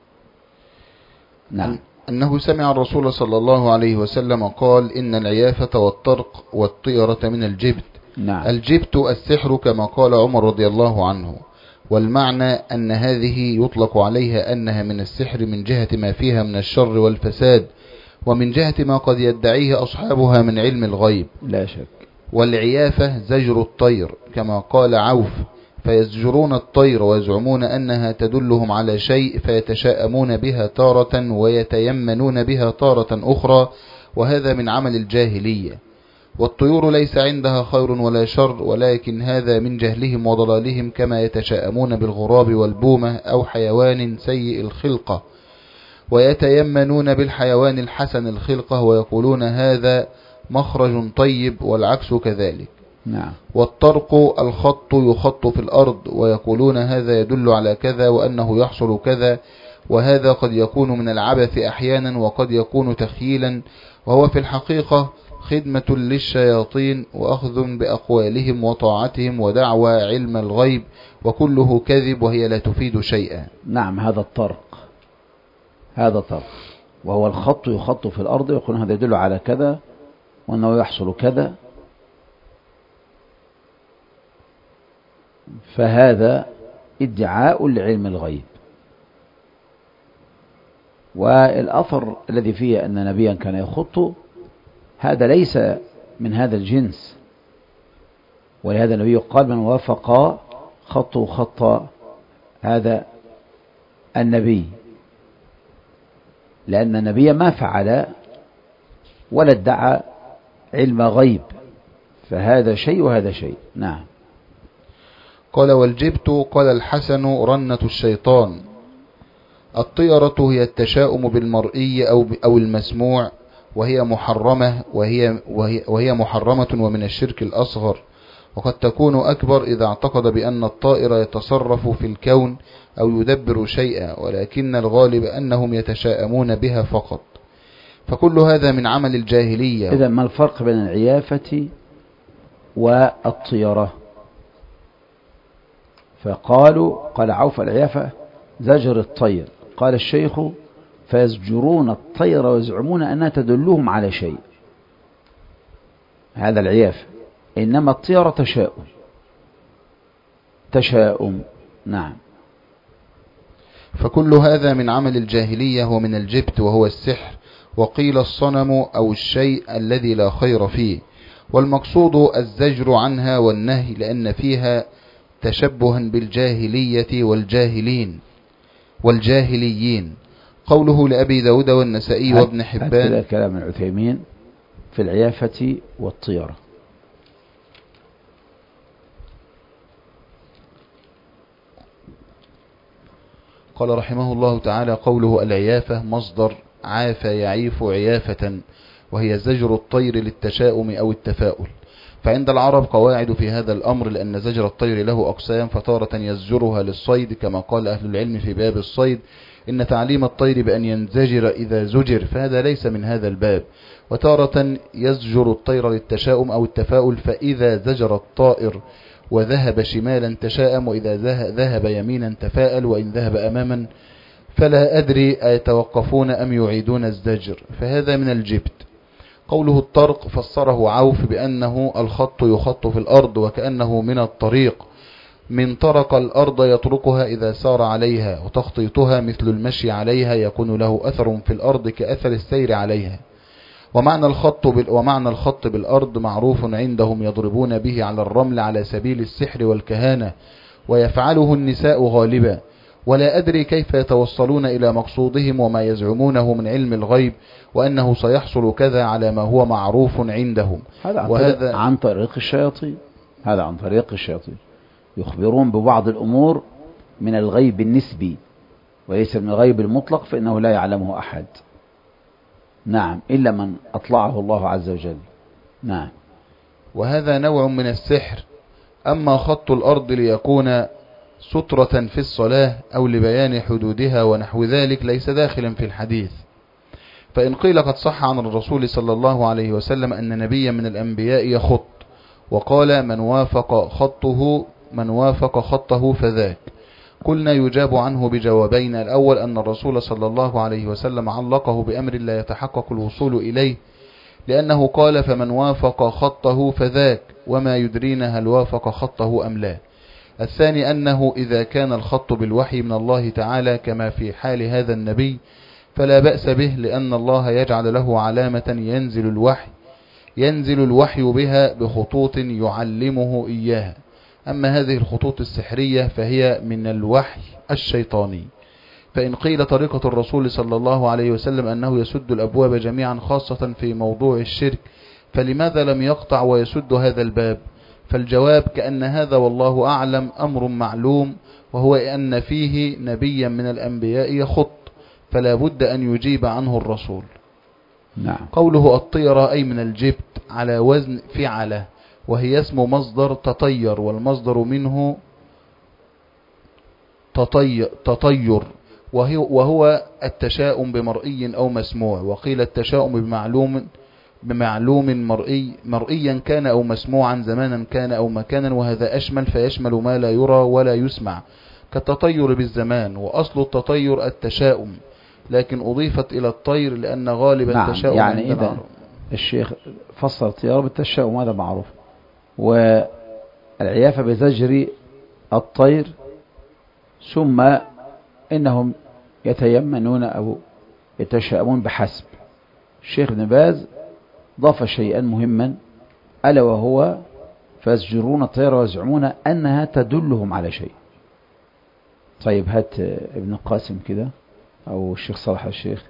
نعم. أنه سمع الرسول صلى الله عليه وسلم قال: إن العيافة والطرق والطيرة من الجبت. نعم. الجبت السحر كما قال عمر رضي الله عنه، والمعنى أن هذه يطلق عليها أنها من السحر من جهة ما فيها من الشر والفساد، ومن جهة ما قد يدعيه أصحابها من علم الغيب. لا شك. والعيافة زجر الطير كما قال عوف: فيزجرون الطير ويزعمون أنها تدلهم على شيء فيتشاءمون بها تارة ويتيمنون بها تارة أخرى، وهذا من عمل الجاهلية. والطيور ليس عندها خير ولا شر، ولكن هذا من جهلهم وضلالهم، كما يتشاءمون بالغراب والبومة أو حيوان سيء الخلقة، ويتيمنون بالحيوان الحسن الخلقة ويقولون هذا مخرج طيب، والعكس كذلك. نعم. والطرق الخط يخط في الأرض ويقولون هذا يدل على كذا وأنه يحصل كذا، وهذا قد يكون من العبث أحيانا وقد يكون تخييلا، وهو في الحقيقة خدمة للشياطين وأخذ بأقوالهم وطاعتهم ودعوى علم الغيب، وكله كذب وهي لا تفيد شيئا. نعم. هذا الطرق، هذا طرق، وهو الخط يخط في الأرض ويقول هذا يدل على كذا وأنه يحصل كذا، فهذا ادعاء لعلم الغيب. والأثر الذي فيه أن نبيا كان يخط هذا ليس من هذا الجنس، ولهذا النبي قال: من وافق خطه خط هذا النبي، لأن النبي ما فعل ولا ادعى علم غيب، فهذا شيء وهذا شيء. نعم. قال: والجبت قال الحسن رنة الشيطان. الطيرة هي التشاؤم بالمرئي أو أو المسموع، وهي محرمة وهي وهي, وهي محرمة ومن الشرك الأصغر، وقد تكون أكبر إذا اعتقد بأن الطائر يتصرف في الكون أو يدبر شيئا، ولكن الغالب أنهم يتشاءمون بها فقط، فكل هذا من عمل الجاهلية. إذا ما الفرق بين العيافة والطيرة؟ فقالوا، قال عوف: العيافة زجر الطير. قال الشيخ: فيزجرون الطير ويزعمون أنها تدلهم على شيء، هذا العيافة. إنما الطيرة تشاؤم تشاؤم. نعم. فكل هذا من عمل الجاهلية ومن الجبت وهو السحر، وقيل الصنم أو الشيء الذي لا خير فيه، والمقصود الزجر عنها والنهي، لأن فيها تشبها بالجاهلية والجاهلين والجاهليين. قوله لأبي داود والنسائي وابن حبان. هذا كلام العثيمين في العيافة والطيرة. قال رحمه الله تعالى: قوله العيافة مصدر عاف يعيف عيافة، وهي زجر الطير للتشاؤم أو التفاؤل. فعند العرب قواعد في هذا الأمر، لأن زجر الطير له أقسام، فتارة يزجرها للصيد كما قال أهل العلم في باب الصيد: إن تعليم الطير بأن ينزجر إذا زجر، فهذا ليس من هذا الباب. وتارة يزجر الطير للتشاؤم أو التفاؤل، فإذا زجر الطائر وذهب شمالا تشاءم، وإذا ذهب يمينا تفاءل، وإن ذهب أماما فلا أدري أيتوقفون أم يعيدون الزجر، فهذا من الجبت. قوله الطرق فسره عوف بأنه الخط يخط في الأرض، وكأنه من الطريق، من طرق الأرض يطرقها إذا سار عليها، وتخطيطها مثل المشي عليها يكون له أثر في الأرض كأثر السير عليها. ومعنى الخط بال... ومعنى الخط بالأرض معروف عندهم، يضربون به على الرمل على سبيل السحر والكهانة، ويفعله النساء غالبا. ولا أدري كيف يتوصلون إلى مقصودهم وما يزعمونه من علم الغيب، وأنه سيحصل كذا على ما هو معروف عندهم. هذا عن, وهذا طريق عن طريق الشياطين هذا عن طريق الشياطين يخبرون ببعض الأمور من الغيب النسبي، وليس من الغيب المطلق، فإنه لا يعلمه أحد. نعم، إلا من أطلعه الله عز وجل. نعم. وهذا نوع من السحر. أما خط الأرض ليكون سترة في الصلاة أو لبيان حدودها ونحو ذلك ليس داخلا في الحديث. فإن قيل قد صح عن الرسول صلى الله عليه وسلم أن نبيا من الأنبياء يخط، وقال: من وافق خطه من وافق خطه فذاك، قلنا يجاب عنه بجوابين: الأول أن الرسول صلى الله عليه وسلم علقه بأمر لا يتحقق الوصول إليه، لأنه قال: فمن وافق خطه فذاك، وما يدرينا هل وافق خطه أم لا. الثاني أنه إذا كان الخط بالوحي من الله تعالى كما في حال هذا النبي فلا بأس به، لأن الله يجعل له علامة ينزل الوحي ينزل الوحي بها بخطوط يعلمه إياها. أما هذه الخطوط السحرية فهي من الوحي الشيطاني. فإن قيل طريقة الرسول صلى الله عليه وسلم أنه يسد الأبواب جميعا خاصة في موضوع الشرك، فلماذا لم يقطع ويسد هذا الباب؟ فالجواب كأن هذا والله أعلم أمر معلوم، وهو أن فيه نبيا من الأنبياء يخط، فلا بد أن يجيب عنه الرسول. نعم. قوله الطيرة أي من الجبت على وزن فعله، وهي اسم مصدر تطير، والمصدر منه تطير, تطير وهو التشاؤم بمرئي أو مسموع. وقيل التشاؤم بمعلوم بمعلوم مرئي مرئيا كان أو مسموعا، زمانا كان أو مكانا، وهذا أشمل، فيشمل ما لا يرى ولا يسمع كالتطير بالزمان. وأصل التطير التشاؤم، لكن أضيفت إلى الطير لأن غالب نعم. التشاؤم يعني إذا الشيخ فسر الطيرة بالتشاؤم، هذا معروف. والعيافة بزجر الطير، ثم إنهم يتيمنون أو يتشاؤمون بحسب. الشيخ ابن باز ضاف شيئا مهما، ألا وهو فيزجرون الطير ويزعمون أنها تدلهم على شيء. طيب هات ابن القاسم كده أو الشيخ صالح الشيخ.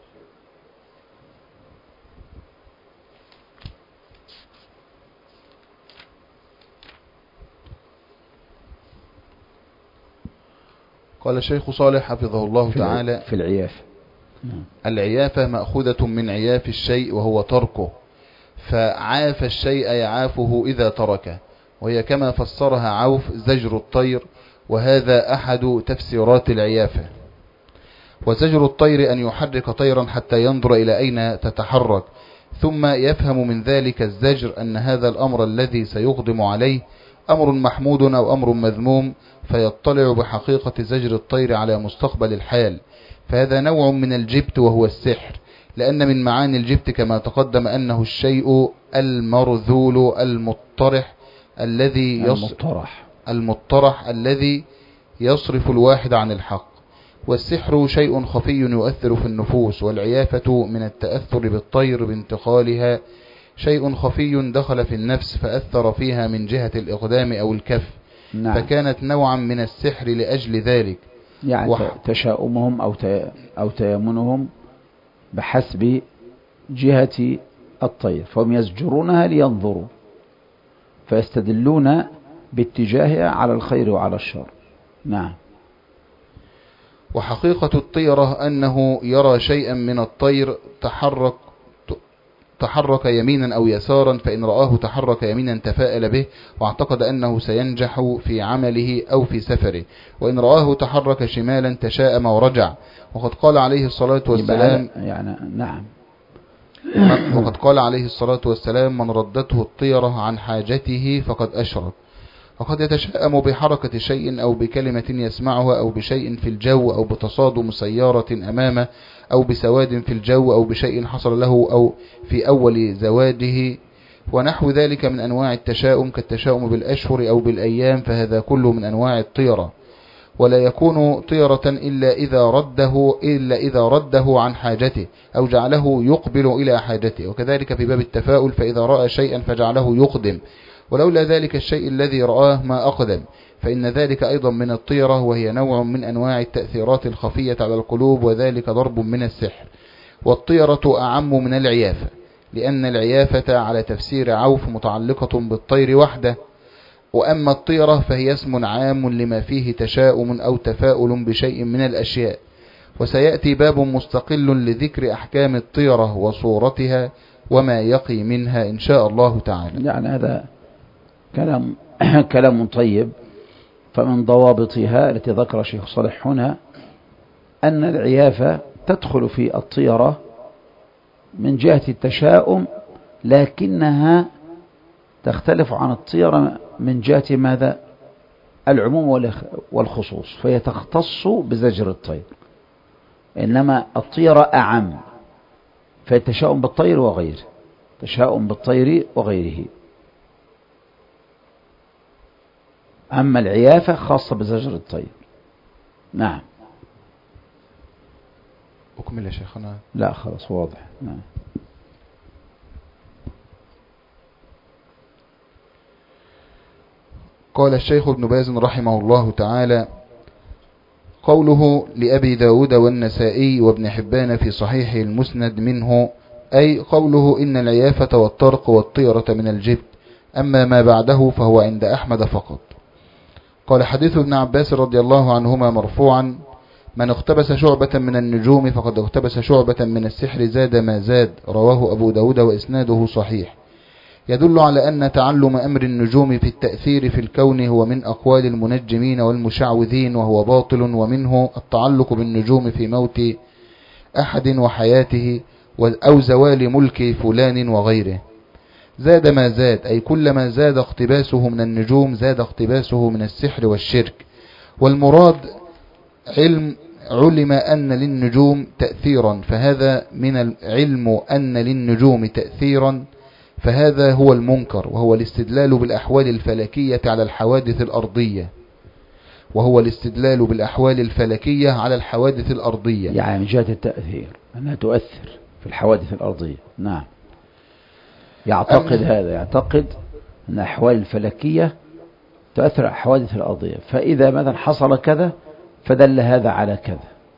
قال الشيخ صالح حفظه الله تعالى في العيافة: العيافة مأخوذة من عياف الشيء وهو تركه، فعاف الشيء يعافه إذا تركه، وهي كما فسرها عوف زجر الطير، وهذا أحد تفسيرات العيافة. وزجر الطير أن يحرك طيرا حتى ينظر إلى أين تتحرك، ثم يفهم من ذلك الزجر أن هذا الأمر الذي سيقدم عليه أمر محمود أو أمر مذموم، فيطلع بحقيقة زجر الطير على مستقبل الحال. فهذا نوع من الجبت وهو السحر، لأن من معاني الجبت كما تقدم أنه الشيء المرذول المطرح الذي المطرح المطرح الذي يصرف الواحد عن الحق. والسحر شيء خفي يؤثر في النفوس، والعيافة من التأثر بالطير بانتقالها شيء خفي دخل في النفس فأثر فيها من جهة الإقدام أو الكف. نعم. فكانت نوعا من السحر لأجل ذلك. يعني وح... تشاؤمهم أو, ت... أو تيمنهم بحسب جهة الطير، فهم يزجرونها لينظروا فيستدلون باتجاهها على الخير وعلى الشر. نعم. وحقيقة الطيرة أنه يرى شيئا من الطير تحرك تحرك يمينا أو يسارا، فإن رآه تحرك يمينا تفاءل به واعتقد أنه سينجح في عمله أو في سفره، وإن رآه تحرك شمالا تشاءم ورجع. وقد قال عليه الصلاة والسلام يعني نعم وقد قال عليه الصلاة والسلام: من ردته الطيرة عن حاجته فقد أشرك. وقد يتشاءم بحركة شيء أو بكلمة يسمعها أو بشيء في الجو أو بتصادم سيارة أمامه أو بسواد في الجو أو بشيء حصل له أو في أول زواده ونحو ذلك من أنواع التشاؤم كالتشاؤم بالأشهر أو بالأيام، فهذا كله من أنواع الطيرة. ولا يكون طيرة إلا إذا رده إلا إذا رده عن حاجته أو جعله يقبل إلى حاجته. وكذلك في باب التفاؤل، فإذا رأى شيئا فجعله يقدم، ولولا ذلك الشيء الذي رآه ما أقدم، فإن ذلك أيضا من الطيرة، وهي نوع من أنواع التأثيرات الخفية على القلوب، وذلك ضرب من السحر. والطيرة أعم من العيافة، لأن العيافة على تفسير عوف متعلقة بالطير وحده، وأما الطيرة فهي اسم عام لما فيه تشاؤم أو تفاؤل بشيء من الأشياء. وسيأتي باب مستقل لذكر أحكام الطيرة وصورتها وما يقي منها إن شاء الله تعالى. يعني هذا كلام كلام طيب. فمن ضوابطها التي ذكر الشيخ صالح هنا أن العيافة تدخل في الطيرة من جهة التشاؤم، لكنها تختلف عن الطيرة من جهة ماذا؟ العموم والخصوص، فهي تختص بزجر الطير، إنما الطيرة أعم، فالتشاؤم بالطير وغيره، تشاؤم بالطير وغيره. أما العيافة خاصة بزجر الطير. نعم. أكمل يا شيخنا. لا خلاص واضح. نعم. قال الشيخ ابن باز رحمه الله تعالى: قوله لأبي داود والنسائي وابن حبان في صحيح المسند منه، أي قوله إن العيافة والطرق والطيرة من الجبت، أما ما بعده فهو عند أحمد فقط. قال حديث ابن عباس رضي الله عنهما مرفوعا: من اقتبس شعبة من النجوم فقد اقتبس شعبة من السحر زاد ما زاد، رواه أبو داود وإسناده صحيح. يدل على أن تعلم أمر النجوم في التأثير في الكون هو من أقوال المنجمين والمشعوذين، وهو باطل، ومنه التعلق بالنجوم في موت أحد وحياته أو زوال ملك فلان وغيره. زاد ما زاد، أي كلما زاد اقتباسه من النجوم زاد اقتباسه من السحر والشرك. والمراد علم علم أن للنجوم تأثيرا، فهذا من العلم أن للنجوم تأثيرا، فهذا هو المنكر، وهو الاستدلال بالأحوال الفلكية على الحوادث الأرضية وهو الاستدلال بالأحوال الفلكية على الحوادث الأرضية، يعني من جهة التأثير أنها تؤثر في الحوادث الأرضية. نعم. يعتقد هذا، يعتقد أن الأحوال الفلكية تؤثر على الحوادث الأرضية، فإذا مثلا حصل كذا فدل هذا على كذا،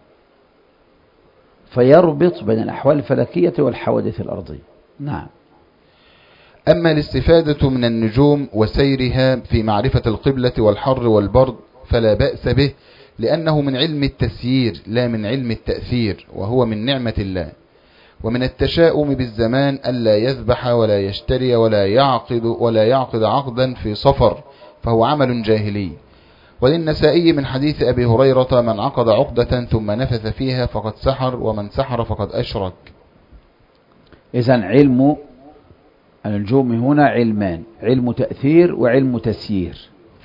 فيربط بين الأحوال الفلكية والحوادث الأرضية. نعم. أما الاستفادة من النجوم وسيرها في معرفة القبلة والحر والبرد فلا بأس به، لأنه من علم التسيير لا من علم التأثير، وهو من نعمة الله. ومن التشاؤم بالزمان ألا يذبح ولا يشتري ولا يعقد ولا يعقد عقدا في صفر، فهو عمل جاهلي. وللنسائي من حديث أبي هريرة: من عقد عقدة ثم نفث فيها فقد سحر، ومن سحر فقد أشرك. إذن علم النجوم هنا علمان: علم تأثير وعلم تسيير.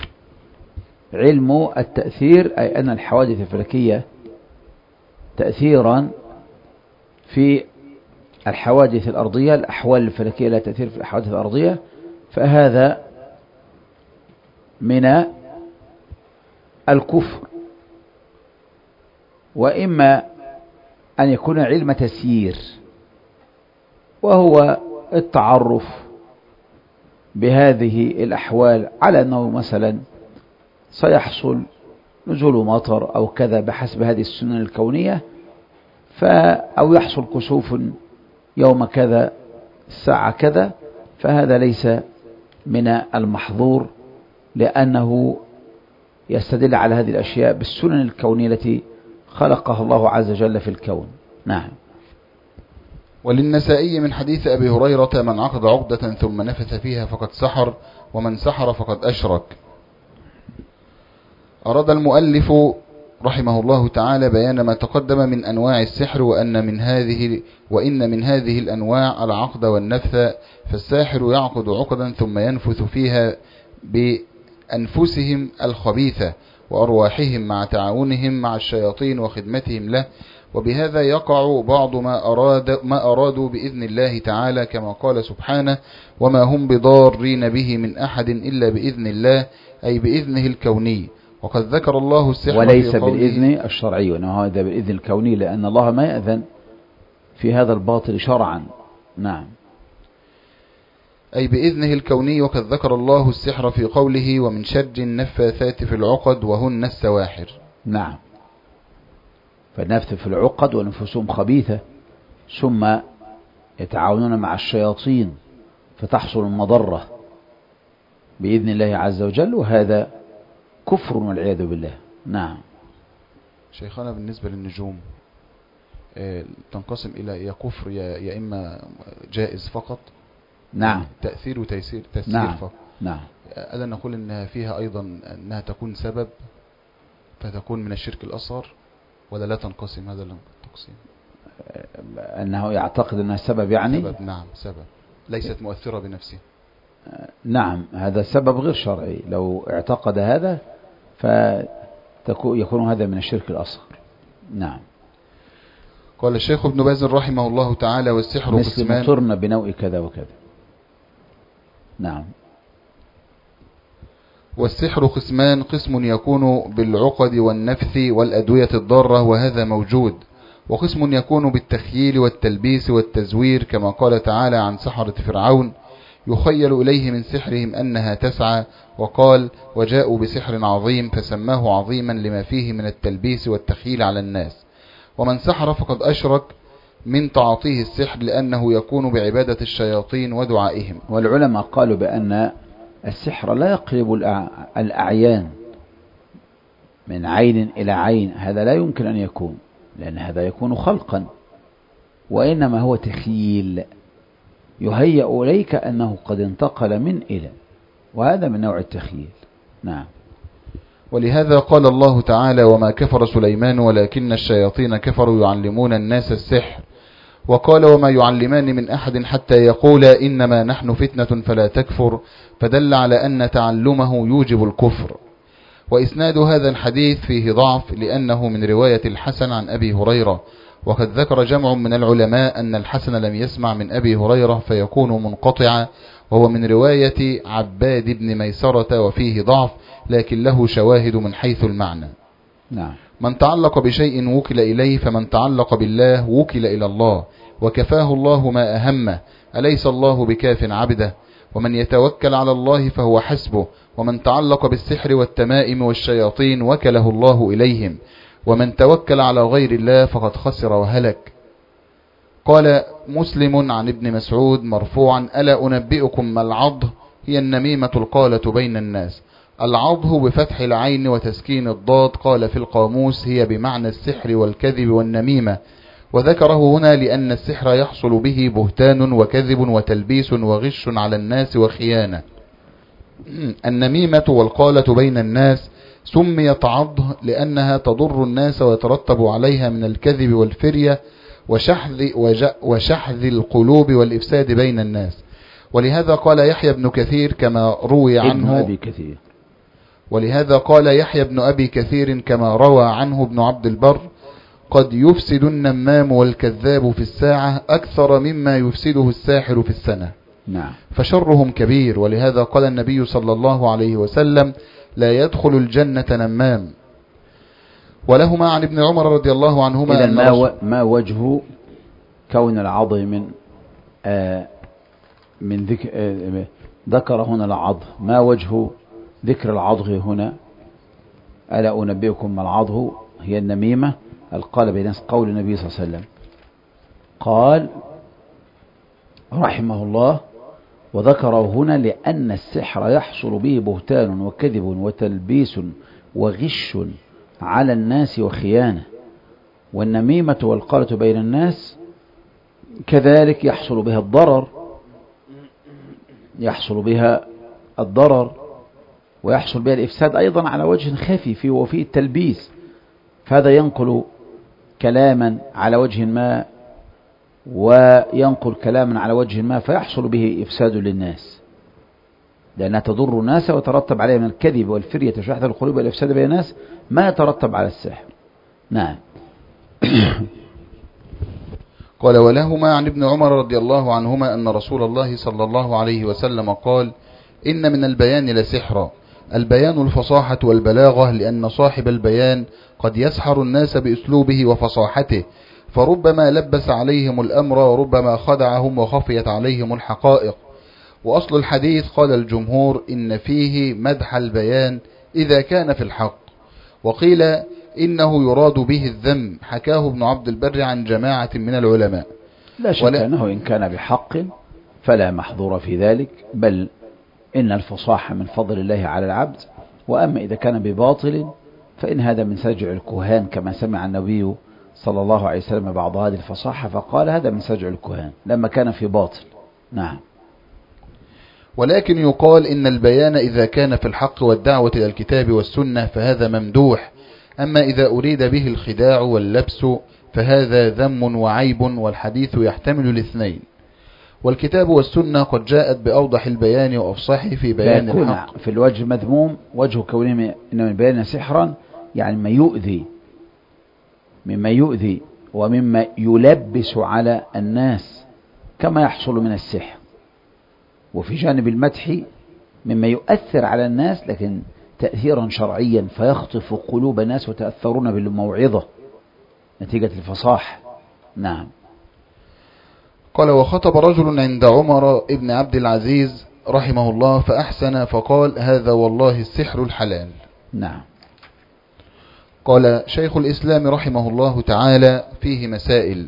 علم التأثير أي أن الحوادث الفلكية تأثيرا في الحوادث الأرضية، الأحوال الفلكية لا تأثير في الحوادث الأرضية، فهذا من الكفر. وإما أن يكون علم تسيير، وهو التعرف بهذه الأحوال على أنه مثلا سيحصل نزول مطر أو كذا بحسب هذه السنن الكونية، أو يحصل كسوف يوم كذا الساعة كذا، فهذا ليس من المحظور، لأنه يستدل على هذه الأشياء بالسنن الكونية التي خلقها الله عز وجل في الكون. نعم. وللنسائي من حديث أبي هريرة: من عقد عقدة ثم نفث فيها فقد سحر، ومن سحر فقد أشرك. أراد المؤلف رحمه الله تعالى بيان ما تقدم من أنواع السحر، وأن من هذه وإن من هذه الأنواع العقد والنفث، فالساحر يعقد عقدا ثم ينفث فيها بأنفسهم الخبيثة وأرواحهم مع تعاونهم مع الشياطين وخدمتهم له، وبهذا يقع بعض ما أراد ما أرادوا بإذن الله تعالى، كما قال سبحانه: وما هم بضارين به من أحد إلا بإذن الله، أي بإذنه الكوني. وقد ذكر الله السحر وليس بالإذن الشرعي، وإنما هذا بالإذن الكوني، لأن الله ما يأذن في هذا الباطل شرعا. نعم. أي بإذنه الكوني. وقد ذكر الله السحر في قوله: ومن شر النفاثات في العقد وهن السواحر. نعم. فالنفث في العقد ونفوسهم خبيثة، ثم يتعاونون مع الشياطين فتحصل المضرة بإذن الله عز وجل، وهذا كفر والعياذ بالله. نعم. شيخنا، بالنسبة للنجوم تنقسم إلى يا كفر يا إما جائز فقط. نعم. تأثير وتيسير تأثير نعم. فقط. نعم. ألا نقول إنها فيها أيضا أنها تكون سبب فتكون من الشرك الأصغر، ولا لا تنقسم هذا التقسيم؟ أنه يعتقد أنها سبب يعني سبب. نعم، سبب ليست مؤثرة بنفسه. نعم، هذا سبب غير شرعي. لو اعتقد هذا فيكون هذا من الشرك الأصغر. نعم. قال الشيخ ابن باز رحمه الله تعالى: والسحر مثل قسمان. مطرنا بنوع كذا وكذا. نعم. والسحر قسمان: قسم يكون بالعقد والنفث والأدوية الضارة، وهذا موجود، وقسم يكون بالتخييل والتلبيس والتزوير، كما قال تعالى عن سحرة فرعون: يخيل إليه من سحرهم أنها تسعى، وقال: وجاءوا بسحر عظيم، فسماه عظيما لما فيه من التلبيس والتخييل على الناس. ومن سحر فقد أشرك من تعاطيه السحر، لأنه يكون بعبادة الشياطين ودعائهم. والعلماء قالوا بأن السحر لا يقلب الأعيان من عين إلى عين، هذا لا يمكن أن يكون، لأن هذا يكون خلقا، وإنما هو تخييل يهيأ إليك أنه قد انتقل من إلى، وهذا من نوع التخييل. نعم. ولهذا قال الله تعالى: وما كفر سليمان ولكن الشياطين كفروا يعلمون الناس السحر. وقال: وما يعلمان من أحد حتى يقولا إنما نحن فتنة فلا تكفر، فدل على أن تعلمه يوجب الكفر. وإسناد هذا الحديث فيه ضعف، لأنه من رواية الحسن عن أبي هريرة، وقد ذكر جمع من العلماء أن الحسن لم يسمع من أبي هريرة فيكون منقطعا، وهو من رواية عباد بن ميسرة وفيه ضعف، لكن له شواهد من حيث المعنى. نعم. من تعلق بشيء وكل إليه، فمن تعلق بالله وكل إلى الله، وكفاه الله ما أهمه، أليس الله بكاف عبده؟ ومن يتوكل على الله فهو حسبه، ومن تعلق بالسحر والتمائم والشياطين وكله الله إليهم، ومن توكل على غير الله فقد خسر وهلك. قال مسلم عن ابن مسعود مرفوعا: ألا أنبئكم ما العض؟ هي النميمة القالة بين الناس. العضه بفتح العين وتسكين الضاد، قال في القاموس: هي بمعنى السحر والكذب والنميمة، وذكره هنا لأن السحر يحصل به بهتان وكذب وتلبيس وغش على الناس وخيانة. النميمة والقالة بين الناس سميت عض لأنها تضر الناس ويترتب عليها من الكذب والفرية وشحذ, وشحذ القلوب والإفساد بين الناس. ولهذا قال يحيى بن كثير كما روي عنه أبي كثير ولهذا قال يحيى بن أبي كثير كما روى عنه ابن عبد البر: قد يفسد النمام والكذاب في الساعة أكثر مما يفسده الساحر في السنة. نعم. فشرهم كبير. ولهذا قال النبي صلى الله عليه وسلم: لا يدخل الجنة نمام. ولهما عن ابن عمر رضي الله عنهما إذن ما, و... ما وجه كون العض من آه من ذكر ذكر هنا العض، ما وجه ذكر العضغ هنا؟ ألا أنبئكم ما العضغ؟ هي النميمة. قال بين قول النبي صلى الله عليه وسلم، قال رحمه الله: وذكره هنا لأن السحر يحصل به بهتان وكذب وتلبيس وغش على الناس وخيانة، والنميمة والقالة بين الناس كذلك يحصل بها الضرر، يحصل بها الضرر ويحصل بها الإفساد أيضا على وجه خفي فيه وفيه التلبيس، فهذا ينقل كلاما على وجه ما وينقل كلاما على وجه ما فيحصل به إفساد للناس، لأنها تضر الناس ويترتب عليها من الكذب والفرية وشحذ القلوب والإفساد بين الناس ما يترتب على السحر. نعم. قال: ولهما عن ابن عمر رضي الله عنهما أن رسول الله صلى الله عليه وسلم قال: إن من البيان لسحرا، البيان الفصاحة والبلاغة، لأن صاحب البيان قد يسحر الناس بأسلوبه وفصاحته، فربما لبس عليهم الأمر وربما خدعهم وخفيت عليهم الحقائق. وأصل الحديث قال الجمهور إن فيه مدح البيان إذا كان في الحق، وقيل إنه يراد به الذم، حكاه ابن عبد البر عن جماعة من العلماء. لا شك أنه إن كان بحق فلا محظور في ذلك، بل إن الفصاحة من فضل الله على العبد، وأما إذا كان بباطل فإن هذا من سجع الكهان، كما سمع النبي صلى الله عليه وسلم بعض هذه الفصاحة فقال هذا من سجع الكهان لما كان في باطل. نعم. ولكن يقال إن البيان إذا كان في الحق والدعوة إلى الكتاب والسنة فهذا ممدوح، أما إذا أريد به الخداع واللبس فهذا ذم وعيب، والحديث يحتمل الاثنين. والكتاب والسنة قد جاءت بأوضح البيان وأفصحه في بيان الحق. في الوجه مذموم وجه كونه إن من بيان سحرا، يعني ما يؤذي، مما يؤذي ومما يلبس على الناس كما يحصل من السحر، وفي جانب المدح مما يؤثر على الناس لكن تأثيرا شرعيا فيخطف قلوب الناس وتأثرون بالموعظة نتيجة الفصاح. نعم. قال: وخطب رجل عند عمر ابن عبد العزيز رحمه الله فأحسن فقال: هذا والله السحر الحلال. نعم. قال شيخ الإسلام رحمه الله تعالى: فيه مسائل.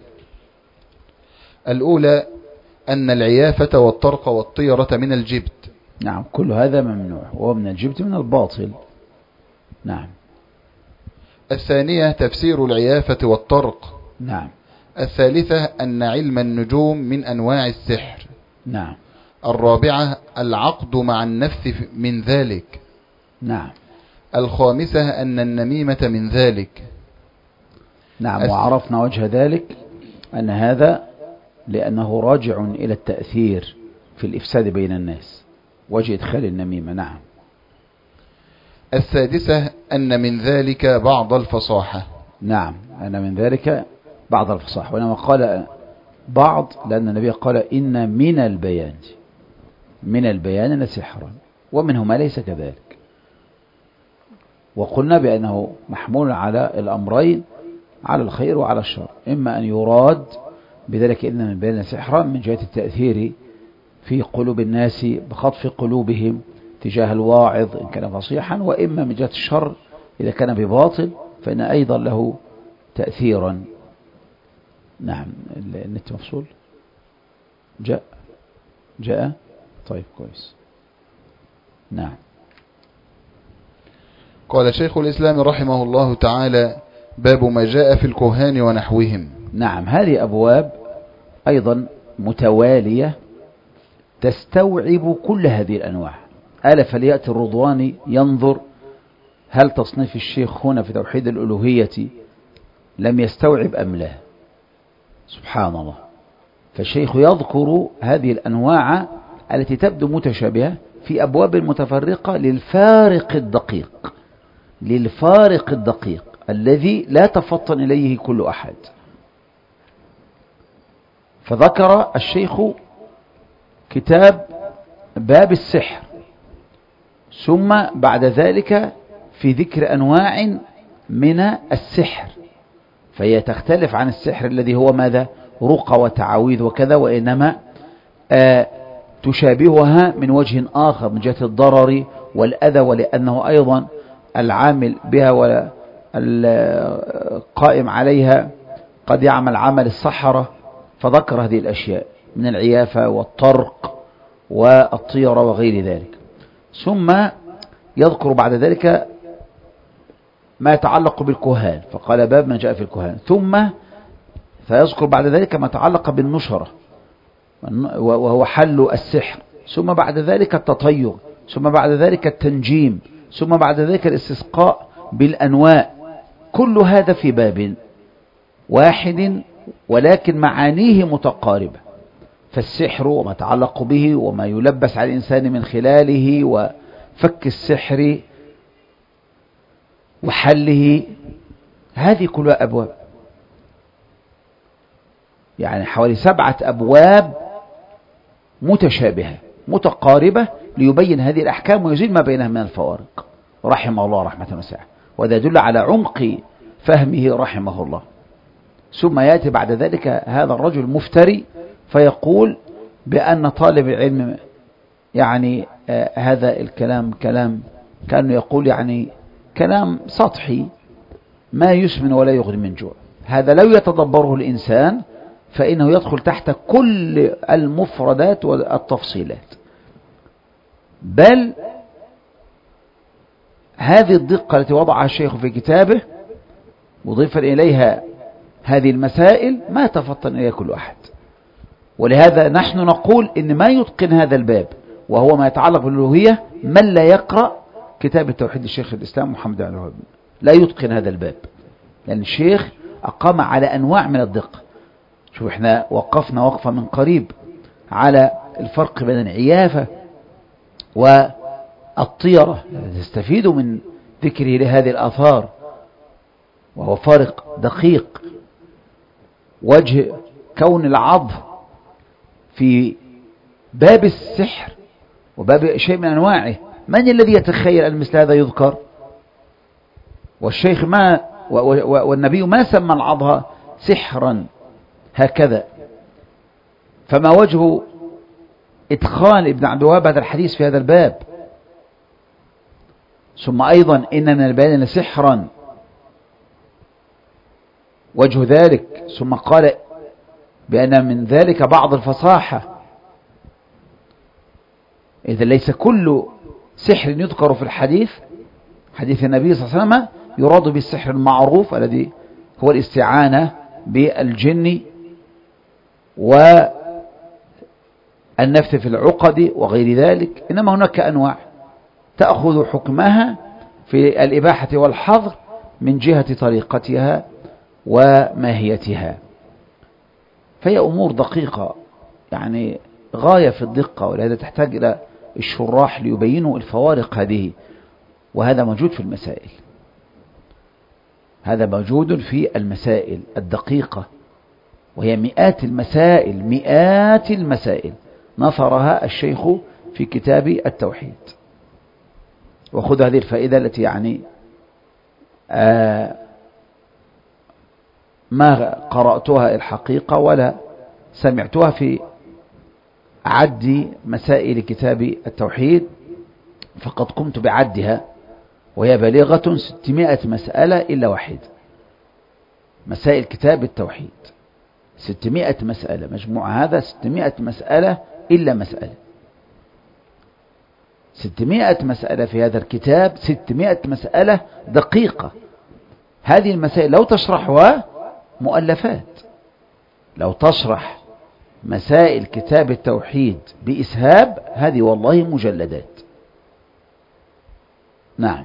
الأولى أن العيافة والطرق والطيرة من الجبت. نعم، كل هذا ممنوع، ومن الجبت من الباطل. نعم. الثانية تفسير العيافة والطرق. نعم. الثالثة أن علم النجوم من أنواع السحر. نعم. الرابعة العقد مع النفس من ذلك. نعم. الخامسة أن النميمة من ذلك. نعم. وعرفنا وجه ذلك أن هذا لأنه راجع إلى التأثير في الإفساد بين الناس، وجه إدخال النميمة. نعم. السادسة أن من ذلك بعض الفصاحة. نعم، أن من ذلك بعض الفصاحة، وإنما قال بعض لأن النبي قال إن من البيان من البيان لسحرا، ومنه ما ليس كذلك. وقلنا بأنه محمول على الأمرين، على الخير وعلى الشر، إما أن يراد بذلك إن من البيان سحرا من جهة التأثير في قلوب الناس بخطف قلوبهم تجاه الواعظ إن كان فصيحا، وإما من جهة الشر إذا كان بباطل فإن أيضا له تأثيرا. نعم. النت مفصول. جاء جاء طيب كويس. نعم. قال شيخ الإسلام رحمه الله تعالى: باب ما جاء في الكهان ونحوهم. نعم. هذه أبواب أيضا متوالية تستوعب كل هذه الأنواع. ألا فليأتي الرضواني ينظر هل تصنيف الشيخ هنا في توحيد الألوهية لم يستوعب أم لا. سبحان الله. فالشيخ يذكر هذه الأنواع التي تبدو متشابهة في أبواب متفرقة للفارق الدقيق للفارق الدقيق الذي لا تفطن إليه كل أحد. فذكر الشيخ كتاب باب السحر، ثم بعد ذلك في ذكر أنواع من السحر، فهي تختلف عن السحر الذي هو ماذا؟ رقى وتعاويذ وكذا، وإنما آه تشابهها من وجه آخر من جهة الضرر والأذى، ولأنه أيضا العامل بها والقائم عليها قد يعمل عمل السحرة، فذكر هذه الأشياء من العيافة والطرق والطيرة وغير ذلك. ثم يذكر بعد ذلك ما يتعلق بالكهان، فقال باب ما جاء في الكهان. ثم فيذكر بعد ذلك ما يتعلق بالنشرة وهو حل السحر. ثم بعد ذلك التطير. ثم بعد ذلك التنجيم. ثم بعد ذلك الاستسقاء بالأنواء. كل هذا في باب واحد ولكن معانيه متقاربة. فالسحر وما يتعلق به وما يلبس على الإنسان من خلاله وفك السحر وحله، هذه كلها أبواب، يعني حوالي سبعة أبواب متشابهة متقاربة ليبين هذه الأحكام ويزيل ما بينها من الفوارق رحمه الله رحمة واسعة. وهذا يدل على عمق فهمه رحمه الله. ثم يأتي بعد ذلك هذا الرجل مفتري فيقول بأن طالب العلم يعني آه هذا الكلام كلام كأنه يقول يعني كلام سطحي ما يسمن ولا يغني من جوع. هذا لو يتدبره الإنسان فإنه يدخل تحت كل المفردات والتفصيلات. بل هذه الدقة التي وضعها الشيخ في كتابه مضيفا إليها هذه المسائل ما تفطن إليها كل أحد. ولهذا نحن نقول إن ما يتقن هذا الباب وهو ما يتعلق بالألوهية من لا يقرأ كتاب التوحيد الشيخ الإسلام محمد بن عبد الوهاب، لا يتقن هذا الباب، لأن الشيخ أقام على أنواع من الدقة. شوف احنا وقفنا وقفة من قريب على الفرق بين العيافة والطيرة، تستفيدوا من ذكره لهذه الآثار، وهو فارق دقيق. وجه كون العض في باب السحر وباب شيء من أنواعه، من الذي يتخيل أن مثل هذا يذكر؟ والشيخ ما والنبي ما سمى العضها سحرا هكذا. فما وجه إدخال ابن عبد الوهاب هذا الحديث في هذا الباب؟ ثم أيضا إن من البيان سحرا وجه ذلك. ثم قال بأن من ذلك بعض الفصاحة. إذا ليس كل سحر يذكر في الحديث حديث النبي صلى الله عليه وسلم يراد بالسحر المعروف الذي هو الاستعانة بالجن والنفث في العقد وغير ذلك، إنما هناك أنواع تأخذ حكمها في الإباحة والحظر من جهة طريقتها وماهيتها. فهي أمور دقيقة يعني غاية في الدقة، ولهذا تحتاج إلى الشراح ليبينوا الفوارق هذه. وهذا موجود في المسائل، هذا موجود في المسائل الدقيقة، وهي مئات المسائل مئات المسائل نثرها الشيخ في كتاب التوحيد. وخذ هذه الفائدة التي يعني آه ما قرأتها الحقيقة ولا سمعتها في عد مسائل كتاب التوحيد، فقد قمت بعدها وهي بالغة ستمائة مسألة إلا واحد. مسائل كتاب التوحيد ستمائة مسألة، مجموع هذا ستمائة مسألة إلا مسألة، ستمائة مسألة في هذا الكتاب، ستمائة مسألة دقيقة. هذه المسائل لو تشرحها مؤلفات، لو تشرح مسائل كتاب التوحيد بإسهاب هذه والله مجلدات. نعم.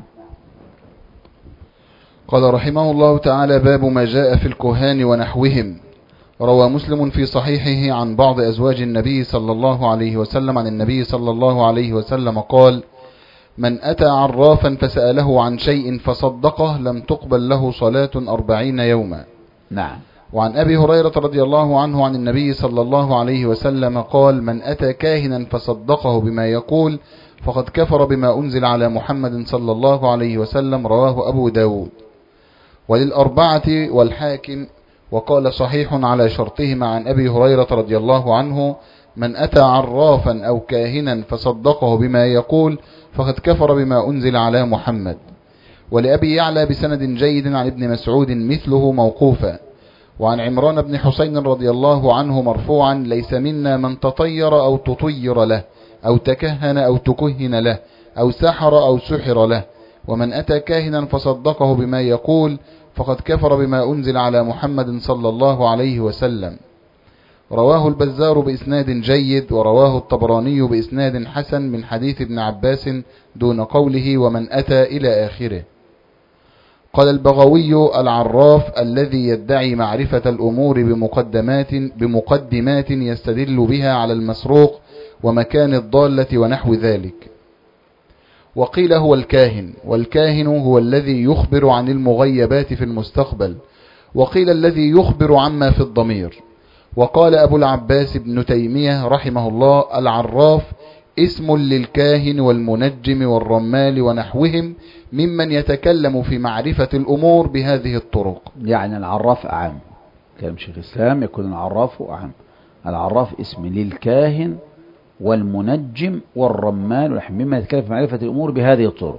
قال رحمه الله تعالى: باب ما جاء في الكهان ونحوهم. روى مسلم في صحيحه عن بعض أزواج النبي صلى الله عليه وسلم عن النبي صلى الله عليه وسلم قال: من أتى عرافا فسأله عن شيء فصدقه لم تقبل له صلاة أربعين يوما. نعم. وعن أبي هريرة رضي الله عنه عن النبي صلى الله عليه وسلم قال: من أتى كاهنا فصدقه بما يقول فقد كفر بما أنزل على محمد صلى الله عليه وسلم. رواه أبو داود وللأربعة والحاكم، وقال صحيح على شرطهما عن أبي هريرة رضي الله عنه: من أتى عرافا أو كاهنا فصدقه بما يقول فقد كفر بما أنزل على محمد. ولأبي يعلى بسند جيد عن ابن مسعود مثله موقوفا. وعن عمران بن حسين رضي الله عنه مرفوعا: ليس منا من تطير أو تطير له أو تكهن أو تكهن له أو سحر أو سحر له، ومن أتى كاهنا فصدقه بما يقول فقد كفر بما أنزل على محمد صلى الله عليه وسلم. رواه البزار بإسناد جيد، ورواه الطبراني بإسناد حسن من حديث ابن عباس دون قوله ومن أتى إلى آخره. قال البغوي: العراف الذي يدعي معرفة الأمور بمقدمات, بمقدمات يستدل بها على المسروق ومكان الضالة ونحو ذلك. وقيل هو الكاهن، والكاهن هو الذي يخبر عن المغيبات في المستقبل، وقيل الذي يخبر عما في الضمير. وقال أبو العباس ابن تيمية رحمه الله: العراف اسم للكاهن والمنجم والرمال ونحوهم ممن يتكلم في معرفة الأمور بهذه الطرق. يعني العراف أعم، كلام شيخ الإسلام يكون العراف أعم. العراف اسم للكاهن والمنجم والرمال ممن يتكلم في معرفة الأمور بهذه الطرق،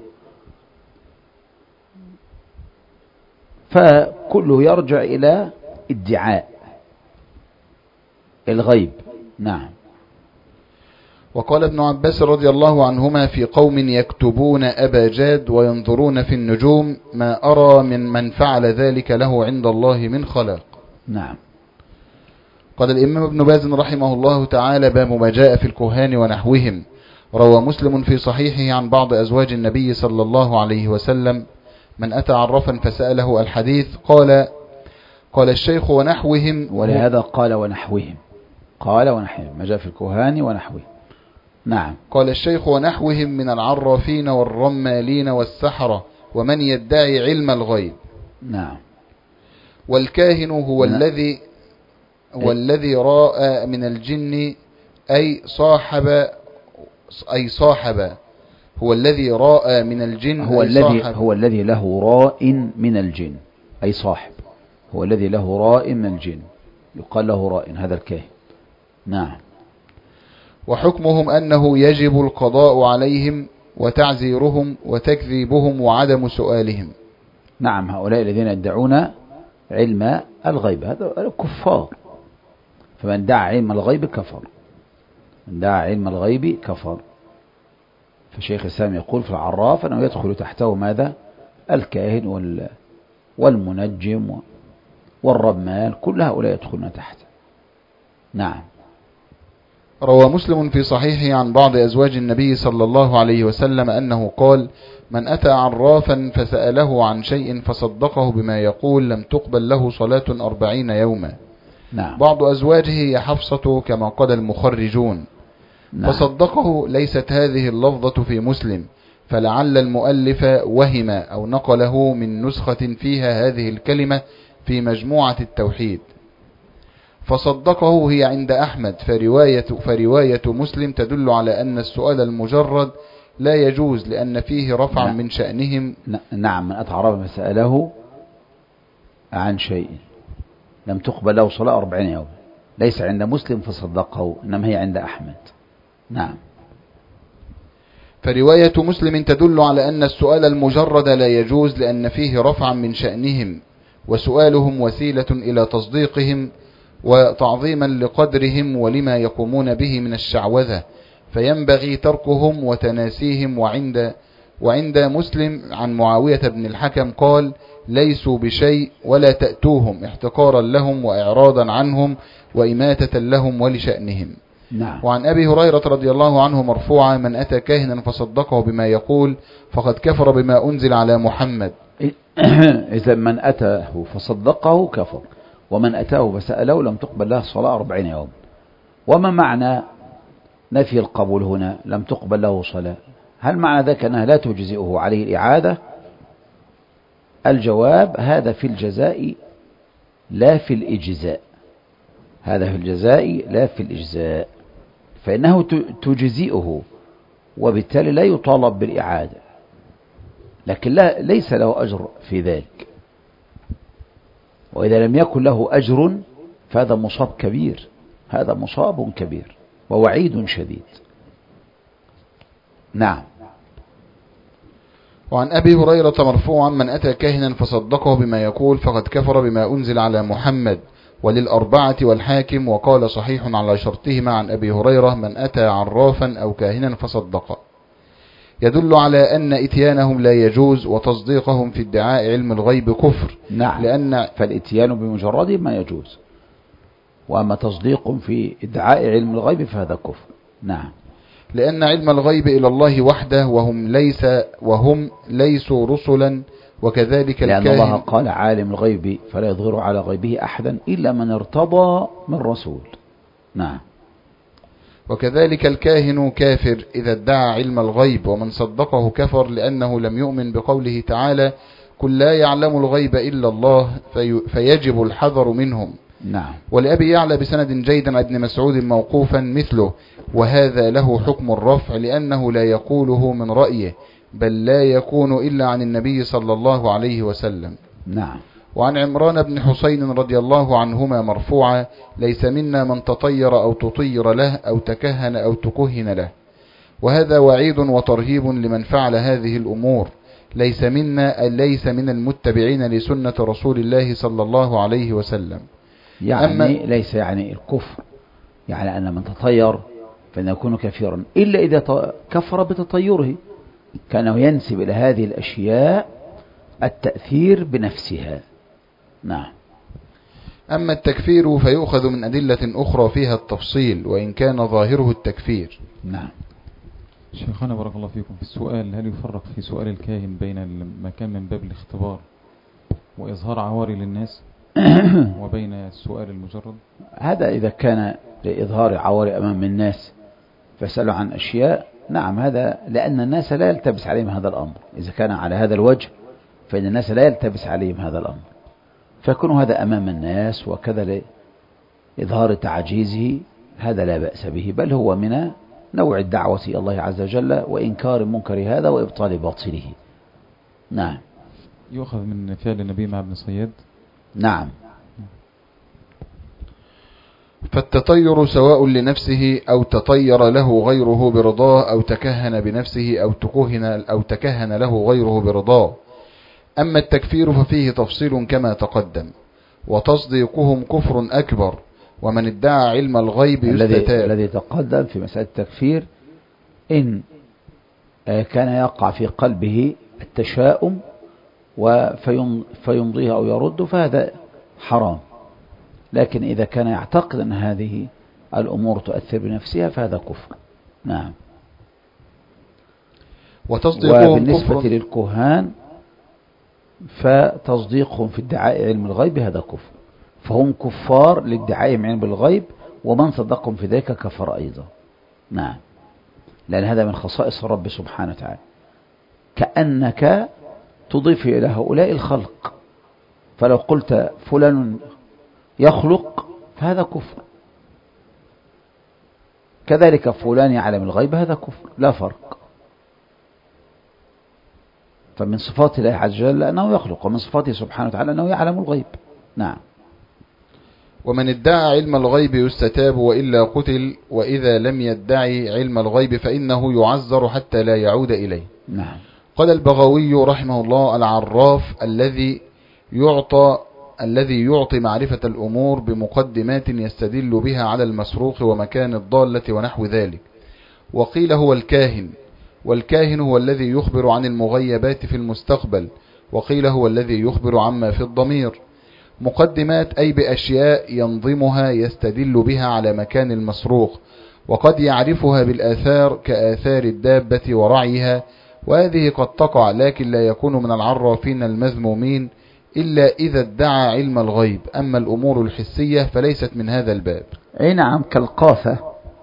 فكله يرجع إلى ادعاء الغيب. نعم. وقال ابن عباس رضي الله عنهما في قوم يكتبون أبا جاد وينظرون في النجوم: ما أرى من من فعل ذلك له عند الله من خلاق. نعم. قال الإمام ابن باز رحمه الله تعالى: باب ما جاء في الكهان ونحوهم. روى مسلم في صحيحه عن بعض أزواج النبي صلى الله عليه وسلم: من أتى عرفا فسأله الحديث قال قال الشيخ ونحوهم. ولهذا قال ونحوهم، قال ونحوهم ما جاء في الكهان ونحوهم. نعم. قال الشيخ ونحوهم من العرافين والرمالين والسحرة ومن يدعي علم الغيب. نعم. والكاهن هو نعم. الذي هو الذي راى من الجن أي صاحب أي صاحب هو الذي راى من الجن هو أي الذي صاحب. هو الذي له راء من الجن أي صاحب، هو الذي له راء من الجن يقال له راء، هذا الكاهن. نعم. وحكمهم أنه يجب القضاء عليهم وتعزيرهم وتكذيبهم وعدم سؤالهم. نعم. هؤلاء الذين يدعون علم الغيب هذا كفار، فمن دعا علم الغيب كفر، من دعا علم الغيب كفر. فشيخ الإسلام يقول في العراف أنه يدخل تحته ماذا؟ الكاهن وال والمنجم والرمال، كل هؤلاء يدخلون تحته. نعم. روى مسلم في صحيحه عن بعض أزواج النبي صلى الله عليه وسلم أنه قال: من أتى عرافا فسأله عن شيء فصدقه بما يقول لم تقبل له صلاة أربعين يوما. نعم. بعض أزواجه هي حفصة كما قال المخرجون. نعم. فصدقه. ليست هذه اللفظة في مسلم، فلعل المؤلف وهم أو نقله من نسخة فيها هذه الكلمة في مجموعة التوحيد. فصدقه هي عند أحمد، فرواية, فرواية مسلم تدل على أن السؤال المجرد لا يجوز لأن فيه رفعا نعم. من شأنهم. نعم. من أتى عرفا فسأله عن شيء لم تقبل له صلاة أربعين يوم، ليس عند مسلم فصدقه، إنما هي عند أحمد. نعم. فرواية مسلم تدل على أن السؤال المجرد لا يجوز لأن فيه رفعا من شأنهم، وسؤالهم وسيلة إلى تصديقهم وتعظيما لقدرهم ولما يقومون به من الشعوذة، فينبغي تركهم وتناسيهم. وعند وعند مسلم عن معاوية بن الحكم قال: ليسوا بشيء ولا تأتوهم احتقارا لهم وإعراضا عنهم وإماتة لهم ولشأنهم. نعم. وعن أبي هريرة رضي الله عنه مرفوعا: من أتى كاهنا فصدقه بما يقول فقد كفر بما أنزل على محمد. إذا من أتاه فصدقه كفر، ومن أتاه فسأله لم تقبل له صلاة أربعين يوم. وما معنى نفي القبول هنا؟ لم تقبل له صلاة، هل معنى ذلك أنها لا تجزئه عليه الإعادة؟ الجواب: هذا في الجزاء لا في الإجزاء، هذا في الجزاء لا في الإجزاء، فإنه تجزئه وبالتالي لا يطالب بالإعادة، لكن لا ليس له أجر في ذلك. وإذا لم يكن له أجر فهذا مصاب كبير، هذا مصاب كبير. ووعيد شديد. نعم. وعن أبي هريرة مرفوعا: من أتى كاهنا فصدقه بما يقول فقد كفر بما أنزل على محمد، وللأربعة والحاكم، وقال صحيح على شرطهما عن أبي هريرة: من أتى عرافا أو كاهنا فصدقه. يدل على أن إتيانهم لا يجوز، وتصديقهم في ادعاء علم الغيب كفر. نعم. لأن فالإتيان بمجرده ما يجوز، وأما تصديق في ادعاء علم الغيب فهذا كفر. نعم. لأن علم الغيب إلى الله وحده، وهم ليس وهم ليسوا رسلا، وكذلك لأن الكاهن. الله قال: عالم الغيب فلا يظهر على غيبه أحدا إلا من ارتضى من رسول. نعم. وكذلك الكاهن كافر إذا ادعى علم الغيب، ومن صدقه كفر، لأنه لم يؤمن بقوله تعالى: قل لا يعلم الغيب إلا الله في فيجب الحذر منهم. نعم. ولأبي يعلى بسند جيد عن ابن مسعود موقوفا مثله، وهذا له حكم الرفع، لأنه لا يقوله من رأيه، بل لا يكون إلا عن النبي صلى الله عليه وسلم. نعم. وعن عمران بن حسين رضي الله عنهما مرفوعا: ليس منا من تطير أو تطير له أو تكهن أو تكهن له. وهذا وعيد وترهيب لمن فعل هذه الأمور. ليس منا أي ليس من المتبعين لسنة رسول الله صلى الله عليه وسلم. يعني ليس يعني الكفر، يعني أن من تطير فإنه يكون كافرا إلا إذا كفر بتطيره، كأنه ينسب إلى هذه الأشياء التأثير بنفسها. نعم. أما التكفير فيؤخذ من أدلة أخرى فيها التفصيل، وإن كان ظاهره التكفير. نعم. شيخنا بارك الله فيكم، في السؤال: هل يفرق في سؤال الكاهن بين ما كان من باب الاختبار وإظهار عواري للناس وبين السؤال المجرد؟ هذا إذا كان لإظهار عواري أمام الناس فسألوا عن أشياء، نعم، هذا لأن الناس لا يلتبس عليهم هذا الأمر. إذا كان على هذا الوجه فإن الناس لا يلتبس عليهم هذا الأمر، فيكون هذا أمام الناس وكذا لإظهار تعجيزه، هذا لا بأس به، بل هو من نوع الدعوة إلى الله عز وجل وإنكار منكر هذا وإبطال باطله. نعم. يؤخذ من فعل النبي مع ابن صياد. نعم. فالتطير سواء لنفسه أو تطير له غيره برضاه، أو تكهن بنفسه أو تكهن, أو تكهن له غيره برضاه. أما التكفير ففيه تفصيل كما تقدم، وتصديقهم كفر أكبر، ومن ادعى علم الغيب يستتاب. الذي تقدم في مسألة التكفير إن كان يقع في قلبه التشاؤم فيمضيه أو يرد فهذا حرام، لكن إذا كان يعتقد أن هذه الأمور تؤثر بنفسها فهذا كفر. نعم. وبالنسبة كفر. للكهان فتصديقهم في ادعاء علم الغيب هذا كفر، فهم كفار لادعائهم علم الغيب، ومن صدقهم في ذلك كفر أيضا. نعم. لأن هذا من خصائص الرب سبحانه وتعالى، كأنك تضيف إلى هؤلاء الخلق، فلو قلت فلان يخلق فهذا كفر، كذلك فلان يعلم الغيب هذا كفر، لا فرق. فمن صفات الله عز وجل أنه يخلق، ومن صفاته سبحانه وتعالى أنه يعلم الغيب. نعم. ومن ادعى علم الغيب يستتاب وإلا قتل، وإذا لم يدعي علم الغيب فإنه يعذر حتى لا يعود إليه. نعم. قال البغوي رحمه الله: العراف الذي يعطى الذي يعطي معرفة الأمور بمقدمات يستدل بها على المسروق ومكان الضالة ونحو ذلك. وقيل هو الكاهن، والكاهن هو الذي يخبر عن المغيبات في المستقبل، وقيل هو الذي يخبر عما في الضمير. مقدمات أي بأشياء ينظمها يستدل بها على مكان المسروق، وقد يعرفها بالآثار كآثار الدابة ورعيها، وهذه قد تقع، لكن لا يكون من العرافين المذمومين إلا إذا ادعى علم الغيب. أما الأمور الحسية فليست من هذا الباب. أي نعم، كالقاثة،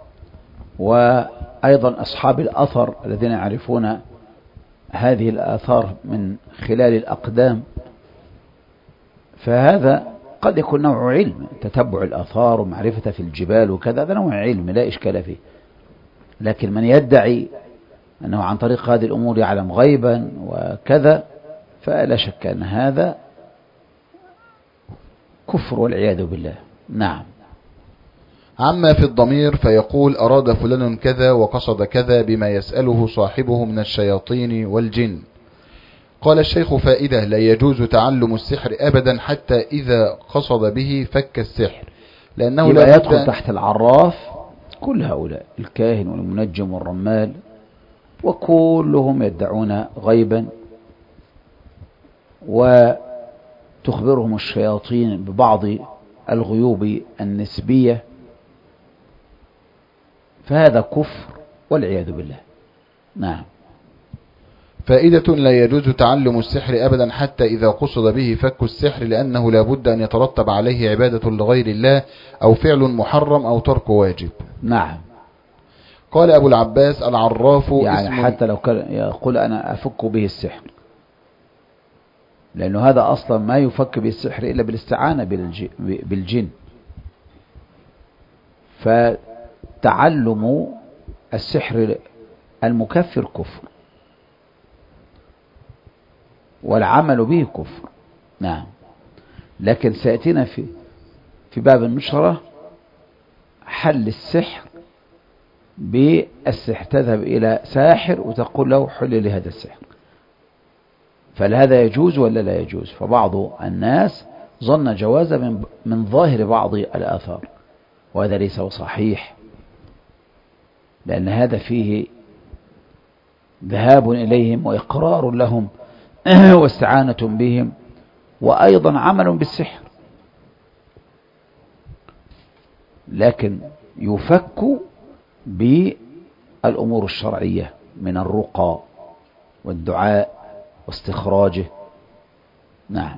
وأيضا أصحاب الأثر الذين يعرفون هذه الآثار من خلال الأقدام، فهذا قد يكون نوع علم، تتبع الآثار ومعرفة في الجبال وكذا، هذا نوع علم لا إشكال فيه. لكن من يدعي أنه عن طريق هذه الأمور يعلم غيبا وكذا فلا شك أن هذا كفر والعياذ بالله. نعم. عما في الضمير فيقول أراد فلان كذا وقصد كذا بما يسأله صاحبه من الشياطين والجن. قال الشيخ فائدة: لا يجوز تعلم السحر أبدا حتى إذا قصد به فك السحر، لأنه لا يدخل أن... تحت العراف كل هؤلاء، الكاهن والمنجم والرمال، وكلهم يدعون غيبا، وتخبرهم الشياطين ببعض الغيوب النسبية، فهذا كفر والعياذ بالله. نعم. فائدة: لا يجوز تعلم السحر أبدا حتى إذا قصد به فك السحر، لأنه لا بد أن يترتب عليه عبادة لغير الله أو فعل محرم أو ترك واجب. نعم. قال أبو العباس: العراف يعني اسم حتى لو كان يقول أنا أفك به السحر، لأنه هذا أصلا ما يفك به السحر إلا بالاستعانة بالجن، فتعلم السحر المكفر كفر، والعمل به كفر. نعم. لكن سيأتينا في في باب النشرة حل السحر بالسحر، تذهب إلى ساحر وتقول له حل لهذا السحر، فهذا يجوز ولا لا يجوز؟ فبعض الناس ظن جواز من, من ظاهر بعض الآثار، وهذا ليس صحيح، لأن هذا فيه ذهاب إليهم وإقرار لهم واستعانة بهم، وأيضا عمل بالسحر، لكن يفك بالأمور الشرعية من الرقى والدعاء واستخراجه. نعم.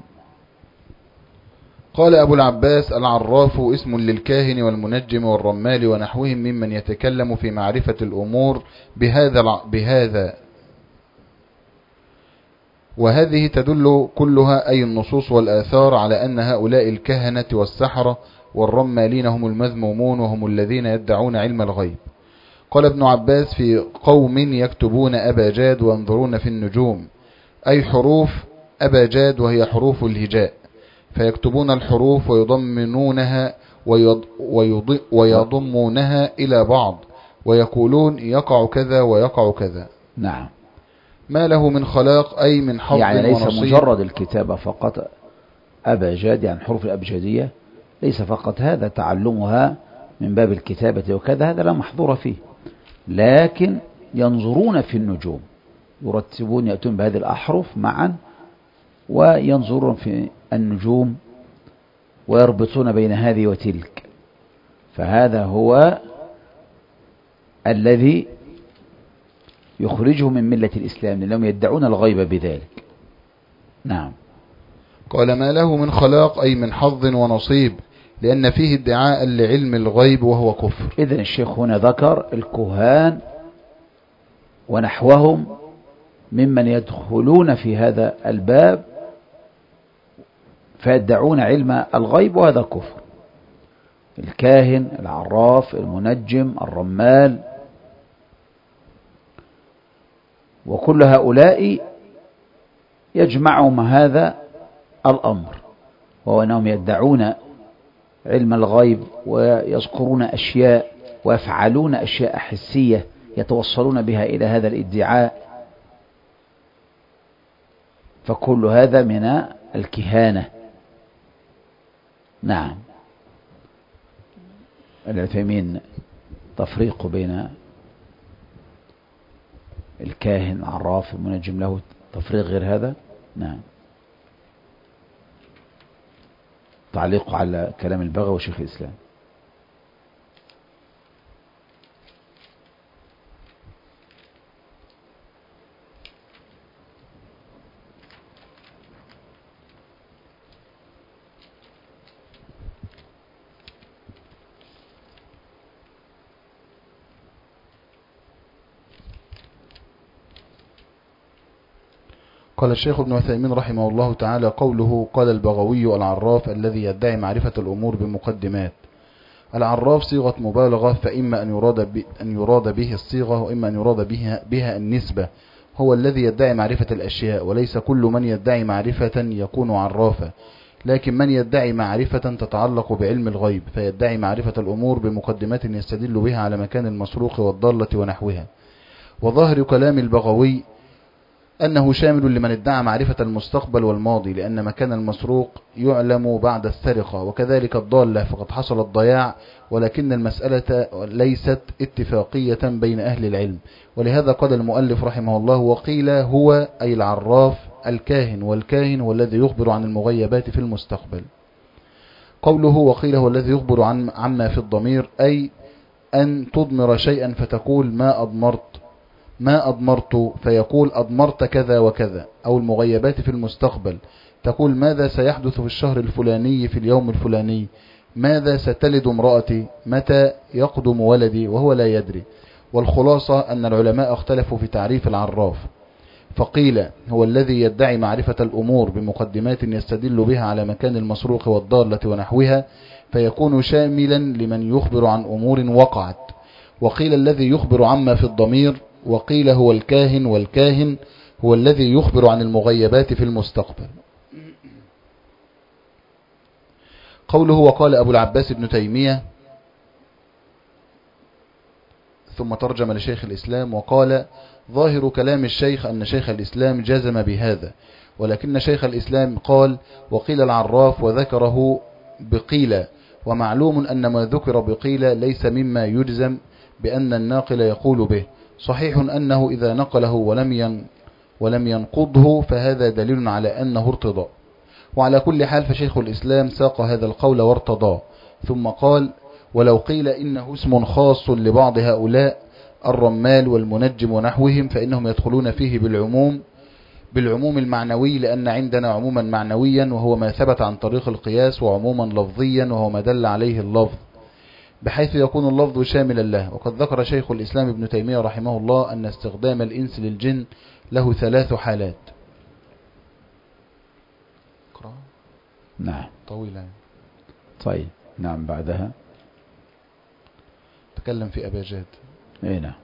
قال أبو العباس: العراف اسم للكاهن والمنجم والرمال ونحوهم ممن يتكلم في معرفة الأمور بهذا بهذا وهذه تدل كلها أي النصوص والآثار على أن هؤلاء الكهنة والسحرة والرمالين هم المذمومون، وهم الذين يدعون علم الغيب. قال ابن عباس: في قوم يكتبون أبا جاد وينظرون في النجوم، أي حروف أبا جاد وهي حروف الهجاء، فيكتبون الحروف ويضمنونها ويضمونها إلى بعض ويقولون يقع كذا ويقع كذا. نعم. ما له من خلاق أي من حظ يعني ليس ونصيب. مجرد الكتابة فقط أبا جاد، يعني حروف الأبجدية، ليس فقط هذا تعلمها من باب الكتابة وكذا، هذا لا محظور فيه، لكن ينظرون في النجوم، يرتبون، يأتون بهذه الأحرف معا وينظرون في النجوم ويربطون بين هذه وتلك، فهذا هو الذي يخرجه من ملة الإسلام، لأنهم يدعون الغيب بذلك. نعم. قال: ما له من خلاق أي من حظ ونصيب، لأن فيه ادعاء لعلم الغيب وهو كفر. إذن الشيخ هنا ذكر الكهان ونحوهم ممن يدخلون في هذا الباب فيدعون علم الغيب، وهذا كفر. الكاهن، العراف، المنجم، الرمال، وكل هؤلاء يجمعهم هذا الأمر، وهو أنهم يدعون علم الغيب ويذكرون أشياء ويفعلون أشياء حسية يتوصلون بها إلى هذا الادعاء، فكل هذا من الكهانة. نعم. العثيمين تفريق بين الكاهن العراف المنجم له تفريق غير هذا. نعم. تعليق على كلام البغوي وشيخ الإسلام. قال الشيخ ابن عثيمين رحمه الله تعالى: قوله قال البغوي العراف الذي يدعي معرفة الأمور بمقدمات. العراف صيغة مبالغة، فإما أن يراد, أن يراد به الصيغة، وإما أن يراد بها, بها النسبة. هو الذي يدعي معرفة الأشياء، وليس كل من يدعي معرفة يكون عرافا، لكن من يدعي معرفة تتعلق بعلم الغيب فيدعي معرفة الأمور بمقدمات يستدل بها على مكان المسروق والضالة ونحوها. وظاهر كلام البغوي أنه شامل لمن ادعى معرفة المستقبل والماضي، لأن مكان المسروق يعلم بعد السرقة، وكذلك الضالة فقد حصل الضياع، ولكن المسألة ليست اتفاقية بين أهل العلم. ولهذا قال المؤلف رحمه الله: وقيل هو أي العراف الكاهن، والكاهن هو الذي يخبر عن المغيبات في المستقبل. قوله وقيل هو الذي يخبر عن عما في الضمير، أي أن تضمر شيئا فتقول ما أضمرت ما أضمرت فيقول أضمرت كذا وكذا، أو المغيبات في المستقبل تقول ماذا سيحدث في الشهر الفلاني في اليوم الفلاني، ماذا ستلد امرأتي، متى يقدم ولدي، وهو لا يدري. والخلاصة أن العلماء اختلفوا في تعريف العراف، فقيل هو الذي يدعي معرفة الأمور بمقدمات يستدل بها على مكان المسروق والضالة ونحوها، فيكون شاملا لمن يخبر عن أمور وقعت. وقيل الذي يخبر عما في الضمير، وقيل هو الكاهن، والكاهن هو الذي يخبر عن المغيبات في المستقبل. قوله وقال أبو العباس ابن تيمية، ثم ترجم لشيخ الإسلام وقال: ظاهر كلام الشيخ أن شيخ الإسلام جزم بهذا، ولكن شيخ الإسلام قال وقيل العراف وذكره بقيل، ومعلوم أن ما ذكر بقيل ليس مما يجزم بأن الناقل يقول به. صحيح أنه إذا نقله ولم ين ولم ينقضه فهذا دليل على أنه ارتضاء. وعلى كل حال فشيخ الإسلام ساق هذا القول وارتضاه، ثم قال: ولو قيل إنه اسم خاص لبعض هؤلاء الرمال والمنجم ونحوهم فإنهم يدخلون فيه بالعموم بالعموم المعنوي، لأن عندنا عموما معنويا وهو ما ثبت عن طريق القياس، وعموما لفظيا وهو ما دل عليه اللفظ، بحيث يكون اللفظ شاملا له. وقد ذكر شيخ الإسلام ابن تيمية رحمه الله أن استخدام الإنس للجن له ثلاث حالات. نعم طويلة. طيب نعم بعدها تكلم في أبا جهد. اي نعم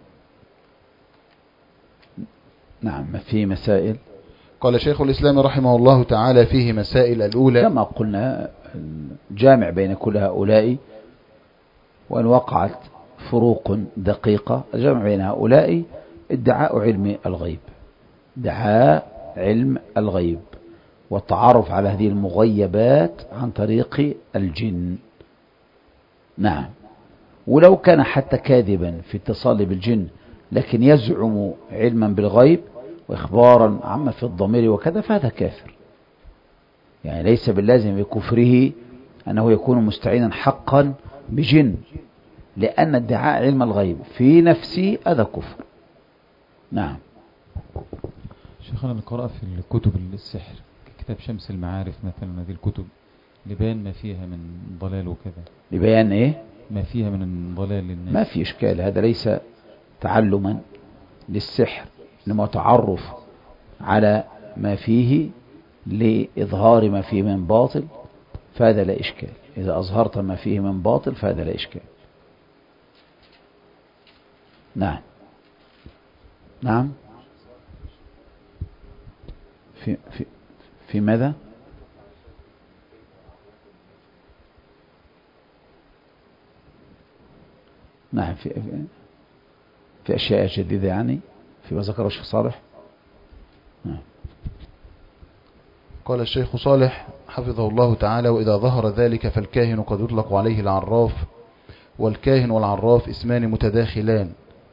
نعم في مسائل. قال شيخ الإسلام رحمه الله تعالى فيه مسائل. الأولى كما قلنا الجامع بين كل هؤلاء، وأن وقعت فروق دقيقة، الجامع بين هؤلاء ادعاء علم الغيب، ادعاء علم الغيب والتعرف على هذه المغيبات عن طريق الجن. نعم، ولو كان حتى كاذبا في اتصال بالجن لكن يزعم علما بالغيب وإخبارا عما في الضمير وكذا، فهذا كافر. يعني ليس باللازم بكفره أنه يكون مستعينا حقا بجن، لأن ادعاء علم الغيب في نفسه هذا كفر. نعم. شيخنا القراءة في الكتب السحر كتاب شمس المعارف مثلا، هذه الكتب لبيان ما فيها من ضلال وكذا، لبيان ايه ما فيها من ضلال للناس. ما في إشكال، هذا ليس تعلما للسحر، إنما تعرف على ما فيه لإظهار ما فيه من باطل، فهذا لا إشكال. إذا أظهرت ما فيه من باطل فهذا لا إشكال. نعم نعم في في في ماذا؟ نعم في في أشياء جديدة، يعني فيما ذكره الشيخ صالح. نعم. قال الشيخ صالح حفظه الله تعالى: وإذا ظهر ذلك فالكاهن قد يطلق عليه العراف، والكاهن والعراف اسمان متداخلان،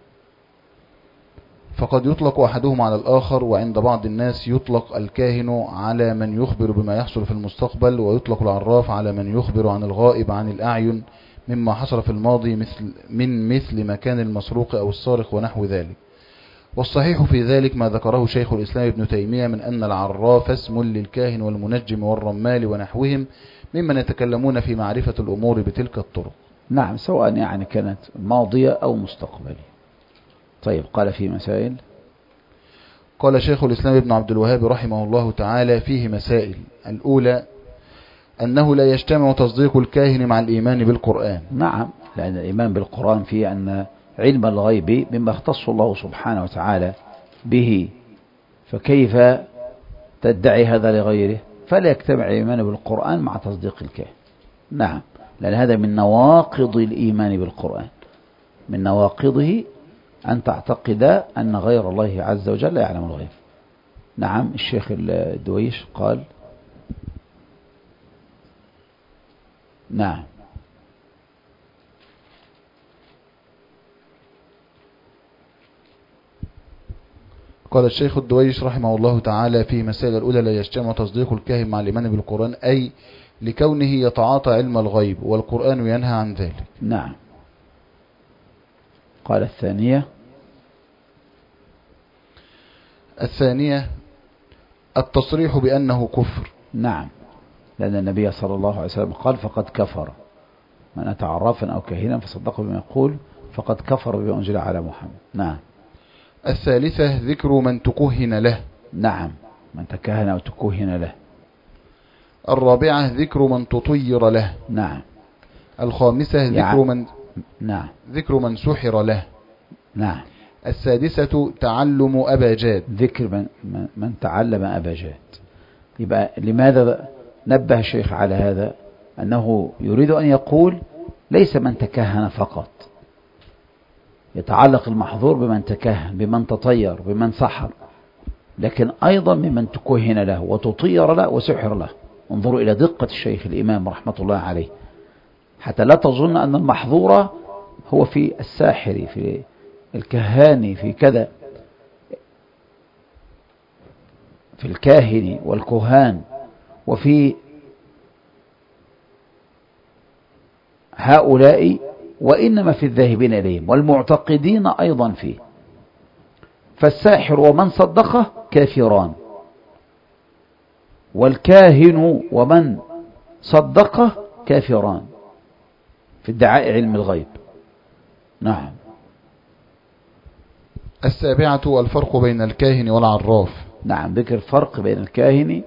فقد يطلق أحدهما على الآخر. وعند بعض الناس يطلق الكاهن على من يخبر بما يحصل في المستقبل، ويطلق العراف على من يخبر عن الغائب عن الأعين مما حصل في الماضي مثل من مثل مكان المسروق أو السارق ونحو ذلك. والصحيح في ذلك ما ذكره شيخ الإسلام ابن تيمية من أن العراف اسم للكاهن والمنجم والرمال ونحوهم ممن يتكلمون في معرفة الأمور بتلك الطرق. نعم، سواء يعني كانت ماضية أو مستقبلية. طيب، قال في مسائل. قال شيخ الإسلام ابن عبد الوهاب رحمه الله تعالى فيه مسائل. الأولى أنه لا يجتمع تصديق الكاهن مع الإيمان بالقرآن. نعم، لأن الإيمان بالقرآن فيه أن علم الغيب مما اختص الله سبحانه وتعالى به، فكيف تدعي هذا لغيره؟ فلا يجتمع الإيمان بالقرآن مع تصديق الكاهن. نعم، لأن هذا من نواقض الإيمان بالقرآن، من نواقضه أن تعتقد أن غير الله عز وجل يعلم الغيب. نعم. الشيخ الدويش قال نعم. قال الشيخ الدويش رحمه الله تعالى في مسائل الأولى: لا يجتمع تصديق الكاهن مع الإيمان بالقرآن، أي لكونه يتعاطى علم الغيب والقرآن ينهى عن ذلك. نعم. قال الثانية الثانية التصريح بأنه كفر. نعم، لأن النبي صلى الله عليه وسلم قال: فقد كفر من أتى عرافا أو كاهنا فصدقه بما يقول فقد كفر بما أنزل على محمد. نعم. الثالثة ذكر من تكهن له. نعم، من تكهن أو تكهن له. الرابعة ذكر من تطير له. نعم. الخامسة ذكر يعني من نعم ذكر من سحر له. نعم. السادسة تعلم أبا جاد. ذكر من, من تعلم أبا جاد. يبقى لماذا نبه الشيخ على هذا؟ أنه يريد أن يقول ليس من تكهن فقط، يتعلق المحظور بمن تكهن، بمن تطير، بمن سحر، لكن أيضا ممن تكهن له وتطير له وسحر له. انظروا إلى دقة الشيخ الإمام رحمة الله عليه، حتى لا تظن أن المحظور هو في الساحر، في الكهان، في كذا، في الكاهن والكهان وفي هؤلاء، وإنما في الذاهبين إليهم والمعتقدين أيضا فيه. فالساحر ومن صدقه كافران، والكاهن ومن صدقه كافران في ادعاء علم الغيب. نعم. السابعة الفرق بين الكاهن والعراف. نعم، ذكر الفرق بين الكاهن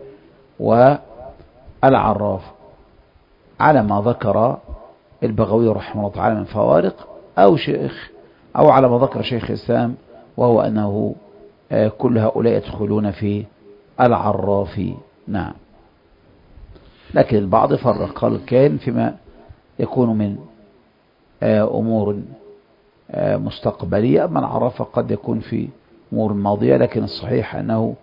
والعراف على ما ذكر البغوي رحمه الله تعالى من فوارق، أو شيخ أو على ما ذكر شيخ الإسلام، وهو أنه كل هؤلاء يدخلون في العراف. نعم. لكن البعض فرق، قال الكاهن فيما يكون من أمور مستقبلية، أما العراف قد يكون في أمور ماضية، لكن الصحيح أنه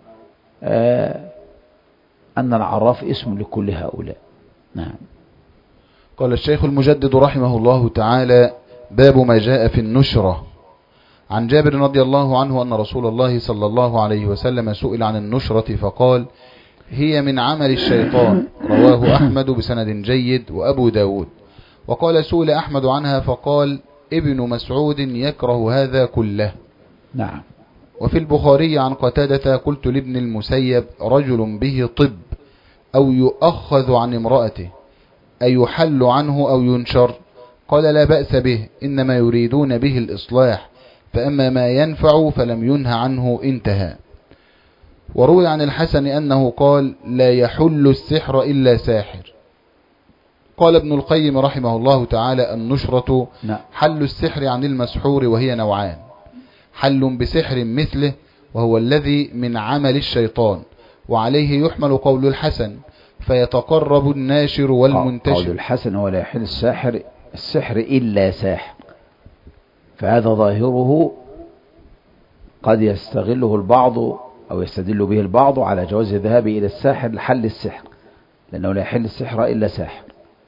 أن العراف اسم لكل هؤلاء. نعم. قال الشيخ المجدد رحمه الله تعالى: باب ما جاء في النشرة. عن جابر رضي الله عنه أن رسول الله صلى الله عليه وسلم سئل عن النشرة فقال: هي من عمل الشيطان. رواه أحمد بسند جيد وأبو داود. وقال: سئل أحمد عنها فقال: ابن مسعود يكره هذا كله. نعم. وفي البخاري عن قتادة: قلت لابن المسيب: رجل به طب أو يؤخذ عن امرأته أيحل عنه أو ينشر؟ قال: لا بأس به، إنما يريدون به الإصلاح، فأما ما ينفع فلم ينه عنه انتهى. وروي عن الحسن أنه قال: لا يحل السحر إلا ساحر. قال ابن القيم رحمه الله تعالى: النشرة حل السحر عن المسحور، وهي نوعان: حل بسحر مثله وهو الذي من عمل الشيطان، وعليه يحمل قول الحسن، فيتقرب الناشر والمنتشر. قول الحسن هو لا يحل الساحر السحر إلا ساحر، فهذا ظاهره قد يستغله البعض أو يستدل به البعض على جواز الذهاب إلى الساحر لحل السحر، لأنه لا يحل السحر إلا ساحر.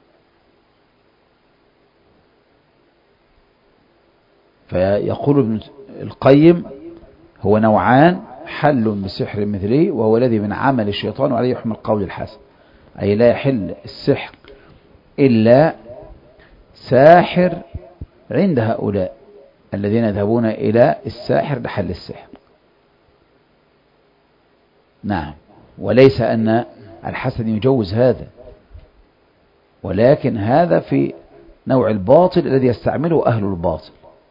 فيقول ابن القيم: هو نوعان: حل بسحر مثله وهو الذي من عمل الشيطان، وعليه يحمل قول الحسن، أي لا يحل السحر إلا ساحر عند هؤلاء الذين يذهبون إلى الساحر لحل السحر. نعم. وليس أن الحسن يجوز هذا، ولكن هذا في نوع الباطل الذي يستعمله أهل الباطل.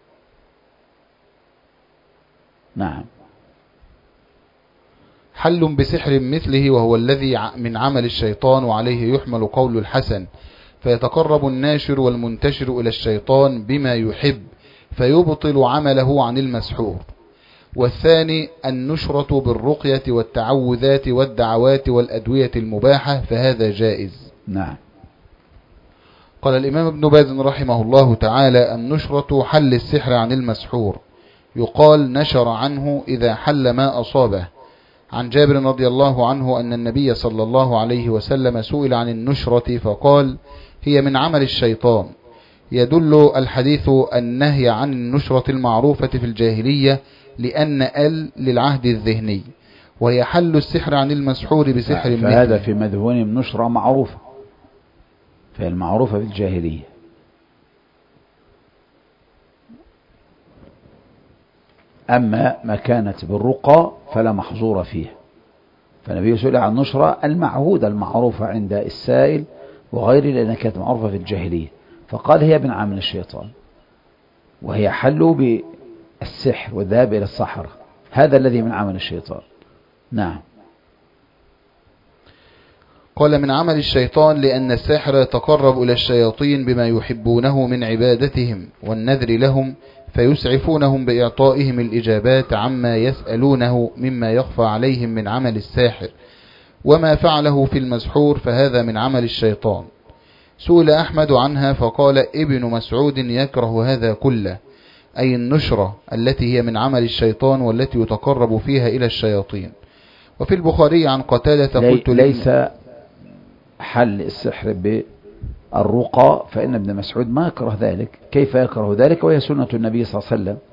نعم. حل بسحر مثله وهو الذي من عمل الشيطان، وعليه يحمل قول الحسن، فيتقرب الناشر والمنتشر إلى الشيطان بما يحب فيبطل عمله عن المسحور. والثاني النشرة بالرقية والتعوذات والدعوات والأدوية المباحة فهذا جائز. نعم. قال الإمام ابن باز رحمه الله تعالى: النشرة حل السحر عن المسحور، يقال نشر عنه إذا حل ما أصابه. عن جابر رضي الله عنه أن النبي صلى الله عليه وسلم سئل عن النشرة فقال: هي من عمل الشيطان. يدل الحديث النهي عن النشرة المعروفة في الجاهلية لأن ال للعهد الذهني، وهي حل السحر عن المسحور بسحر مثله. فهذا في مذهبهم نشرة معروفة، فهي المعروفة في الجاهلية. أما ما كانت بالرقى فلا محظور فيها، فالنبي سئل عن النشرة المعهودة المعروفة عند السائل وغيره لأنها كانت معروفة في الجاهلية، فقال هي من عمل الشيطان، وهي حل بالسحر والذهاب إلى السحرة، هذا الذي من عمل الشيطان. نعم. قال من عمل الشيطان لأن الساحر يتقرب إلى الشياطين بما يحبونه من عبادتهم والنذر لهم، فيسعفونهم بإعطائهم الإجابات عما يسألونه مما يخفى عليهم من عمل الساحر، وما فعله في المسحور فهذا من عمل الشيطان. سئل أحمد عنها فقال: ابن مسعود يكره هذا كله، أي النشرة التي هي من عمل الشيطان والتي يتقرب فيها إلى الشياطين. وفي البخاري عن قتادة قلت ليس حل السحر بالرقى، فإن ابن مسعود ما يكره ذلك. كيف يكره ذلك وهي سنة النبي صلى الله عليه وسلم؟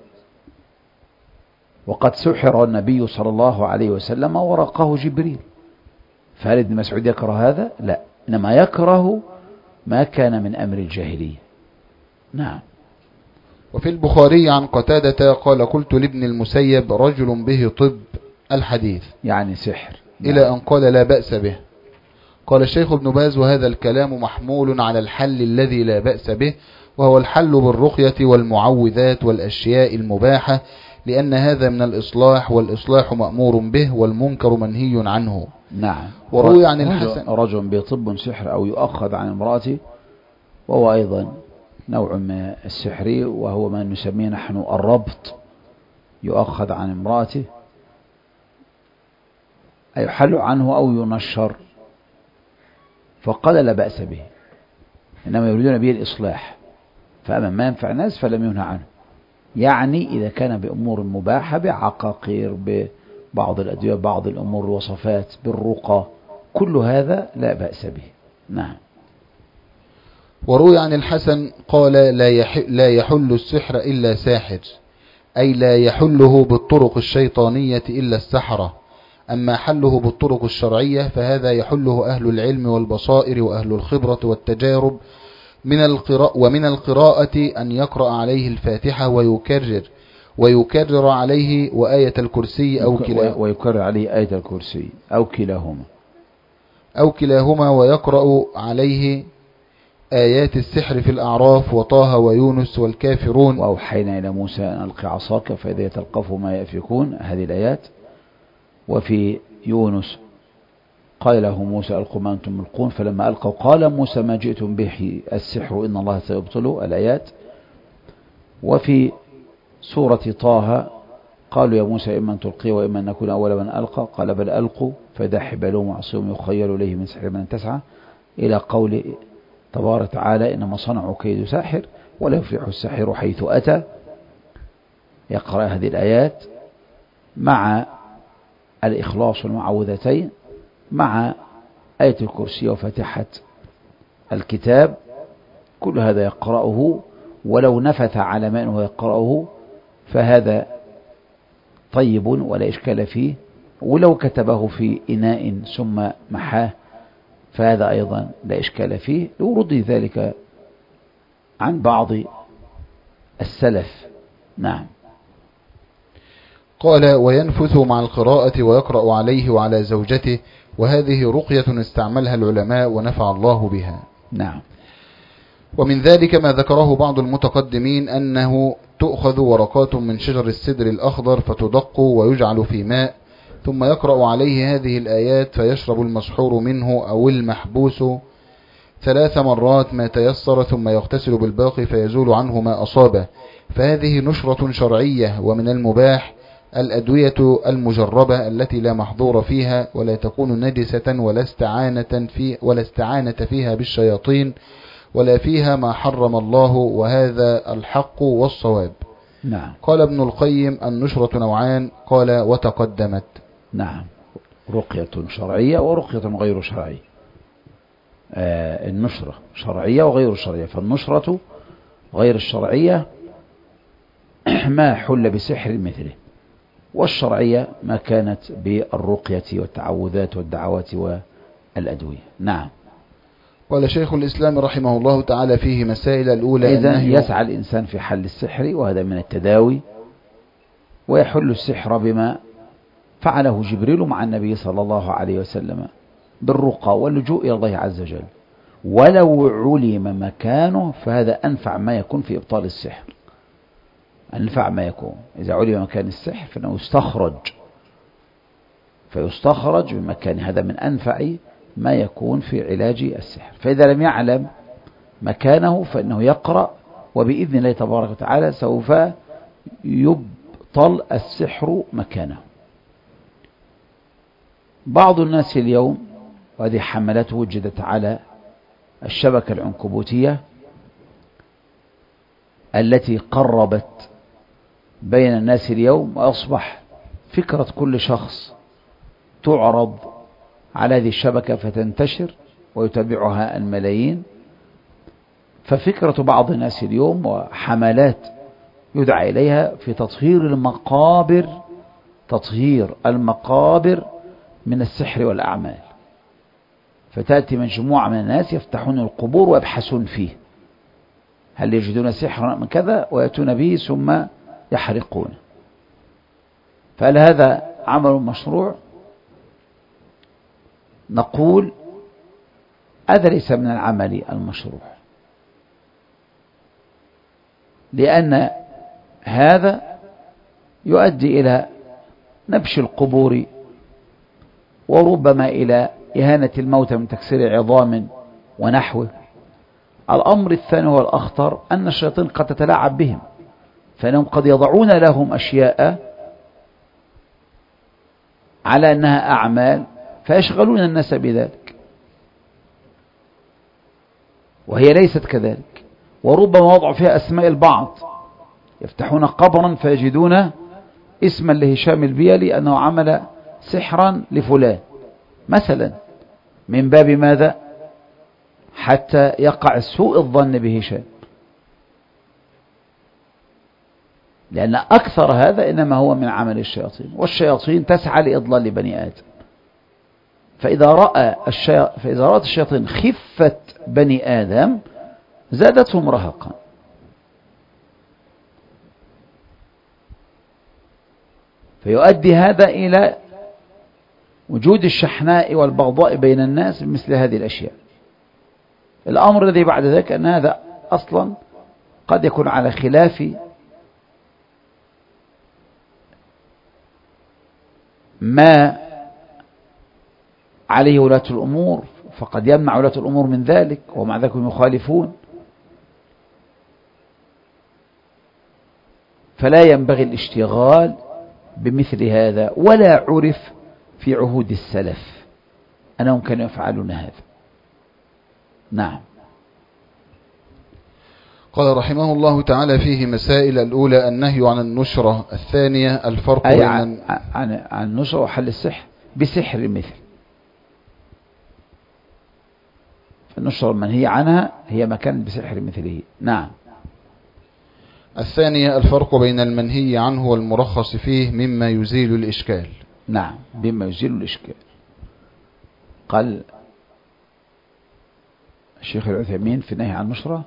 وقد سحر النبي صلى الله عليه وسلم ورقاه جبريل، فهل ابن مسعود يكره هذا؟ لا، إنما يكره ما كان من أمر الجاهلية. نعم. وفي البخاري عن قتادة قال: قلت لابن المسيب: رجل به طب الحديث يعني سحر. إلى نعم. أن قال: لا بأس به. قال الشيخ ابن باز: وهذا الكلام محمول على الحل الذي لا بأس به، وهو الحل بالرقية والمعوذات والأشياء المباحة، لأن هذا من الإصلاح، والإصلاح مأمور به، والمنكر منهي عنه. نعم. وروي عن الحسن: رجل بطب سحر أو يؤخذ عن امرأته، وهو أيضا نوع من السحر، وهو ما نسميه نحن الربط، يؤخذ عن امرأته أي يحل عنه أو ينشر، فقال لا بأس به، إنما يريدون به الإصلاح، فأما ما ينفع الناس فلم ينهى عنه. يعني إذا كان بأمور مباحة، بعقاقير، ببعض الأدوية، بعض الأمور الوصفات، بالرقى، كل هذا لا بأس به. نعم. وروي عن الحسن قال: لا يحل, لا يحل السحر إلا ساحر، أي لا يحله بالطرق الشيطانية إلا السحرة، أما حله بالطرق الشرعية فهذا يحله أهل العلم والبصائر وأهل الخبرة والتجارب من القراءة، ومن القراءة أن يقرأ عليه الفاتحة ويكرر ويكرر عليه وآية الكرسي أو كلاهما ويكرر عليه آية الكرسي أو كلاهما أو كلاهما ويقرأ عليه آيات السحر في الأعراف وطه ويونس والكافرون وأوحينا إلى موسى أن ألقي عصاك فإذا تلقف ما يأفكون، هذه الآيات. وفي يونس قال له موسى ألقوا ما أنتم ملقون، فلما ألقوا قال موسى ما جئتم به السحر إن الله سيبطله، الآيات. وفي سورة طه قالوا يا موسى إما أن تلقي وإما أن نكون أول من ألقى، قال بل ألقوا فإذا حبالهم وعصيهم يخيل إليه من سحر من تسعى، إلى قول تبارك تعالى إنما صنعوا كيد ساحر ولا يفلح الساحر حيث أتى. يقرأ هذه الآيات مع الإخلاص والمعوذتين مع آية الكرسي وفاتحة الكتاب، كل هذا يقرأه، ولو نفث على ماء وهو يقرأه فهذا طيب ولا إشكال فيه، ولو كتبه في إناء ثم محاه فهذا أيضا لا إشكال فيه، لورود ذلك عن بعض السلف. نعم. قال وينفث مع القراءة ويقرأ عليه وعلى زوجته، وهذه رقية استعملها العلماء ونفع الله بها. نعم. ومن ذلك ما ذكره بعض المتقدمين أنه تؤخذ ورقات من شجر السدر الأخضر فتدق ويجعل في ماء، ثم يقرأ عليه هذه الآيات فيشرب المسحور منه أو المحبوس ثلاث مرات ما تيسر، ثم يغتسل بالباقي فيزول عنه ما أصابه، فهذه نشرة شرعية ومن المباح الأدوية المجربة التي لا محظور فيها ولا تكون نجسة ولا استعانة في ولا استعانة فيها بالشياطين ولا فيها ما حرم الله، وهذا الحق والصواب. نعم. قال ابن القيم: النشرة نوعان. قال: وتقدمت. نعم، رقية شرعية ورقية غير شرعية. آه النشرة شرعية وغير شرعية، فالنشرة غير الشرعية ما حل بسحر مثله، والشرعية ما كانت بالرقية والتعوذات والدعوات والأدوية. نعم. قال شيخ الإسلام رحمه الله تعالى فيه مسائل. الأولى: إذن يسعى الإنسان في حل السحر، وهذا من التداوي، ويحل السحر بما فعله جبريل مع النبي صلى الله عليه وسلم بالرقى واللجوء إلى الله عز وجل، ولو علم مكانه فهذا أنفع ما يكون في إبطال السحر. أنفع ما يكون إذا علم مكان السحر فإنه يستخرج فيستخرج من مكان، هذا من أنفع ما يكون في علاج السحر. فإذا لم يعلم مكانه فإنه يقرأ، وبإذن الله تبارك وتعالى سوف يبطل السحر مكانه. بعض الناس اليوم، وهذه حملات وجدت على الشبكة العنكبوتية التي قربت بين الناس اليوم، وأصبح فكرة كل شخص تعرض على هذه الشبكة فتنتشر ويتابعها الملايين. ففكرة بعض الناس اليوم وحملات يدعى إليها في تطهير المقابر تطهير المقابر من السحر والأعمال، فتأتي مجموعة من الناس يفتحون القبور ويبحثون فيه هل يجدون سحرا من كذا ويأتون به ثم يحرقونه. فهل هذا عمل مشروع؟ نقول هذا ليس من العمل المشروع، لأن هذا يؤدي إلى نبش القبور، وربما إلى إهانة الموتى من تكسير عظام ونحوه. الأمر الثاني هو الأخطر، أن الشياطين قد تتلاعب بهم، فإنهم قد يضعون لهم أشياء على أنها أعمال فيشغلون الناس بذلك، وهي ليست كذلك. وربما وضعوا فيها أسماء البعض، يفتحون قبرا فيجدون اسما لهشام البيلي أنه عمل سحرا لفلان مثلا، من باب ماذا؟ حتى يقع سوء الظن بهشام، لأن أكثر هذا إنما هو من عمل الشياطين، والشياطين تسعى لإضلال بني آدم. فإذا رأى الشي... فإذا رأت الشياطين خفة بني آدم زادتهم رهقا. فيؤدي هذا إلى وجود الشحناء والبغضاء بين الناس بمثل هذه الأشياء. الأمر الذي بعد ذلك أن هذا أصلا قد يكون على خلاف ما عليه ولاة الأمور، فقد يمنع ولاة الأمور من ذلك ومع ذلك هم يخالفون. فلا ينبغي الاشتغال بمثل هذا، ولا عرف في عهود السلف أنهم كانوا يفعلون هذا. نعم. قال رحمه الله تعالى فيه مسائل. الأولى: النهي عن النشرة. الثانية: الفرق أي بين عن, عن, عن النشرة وحل السحر بسحر مثل. فالنشرة المنهي عنها هي مكان بسحر مثله. نعم. الثانية: الفرق بين المنهي عنه والمرخص فيه مما يزيل الإشكال. نعم، بما يزيل الإشكال. قال الشيخ العثيمين في النهي عن النشرة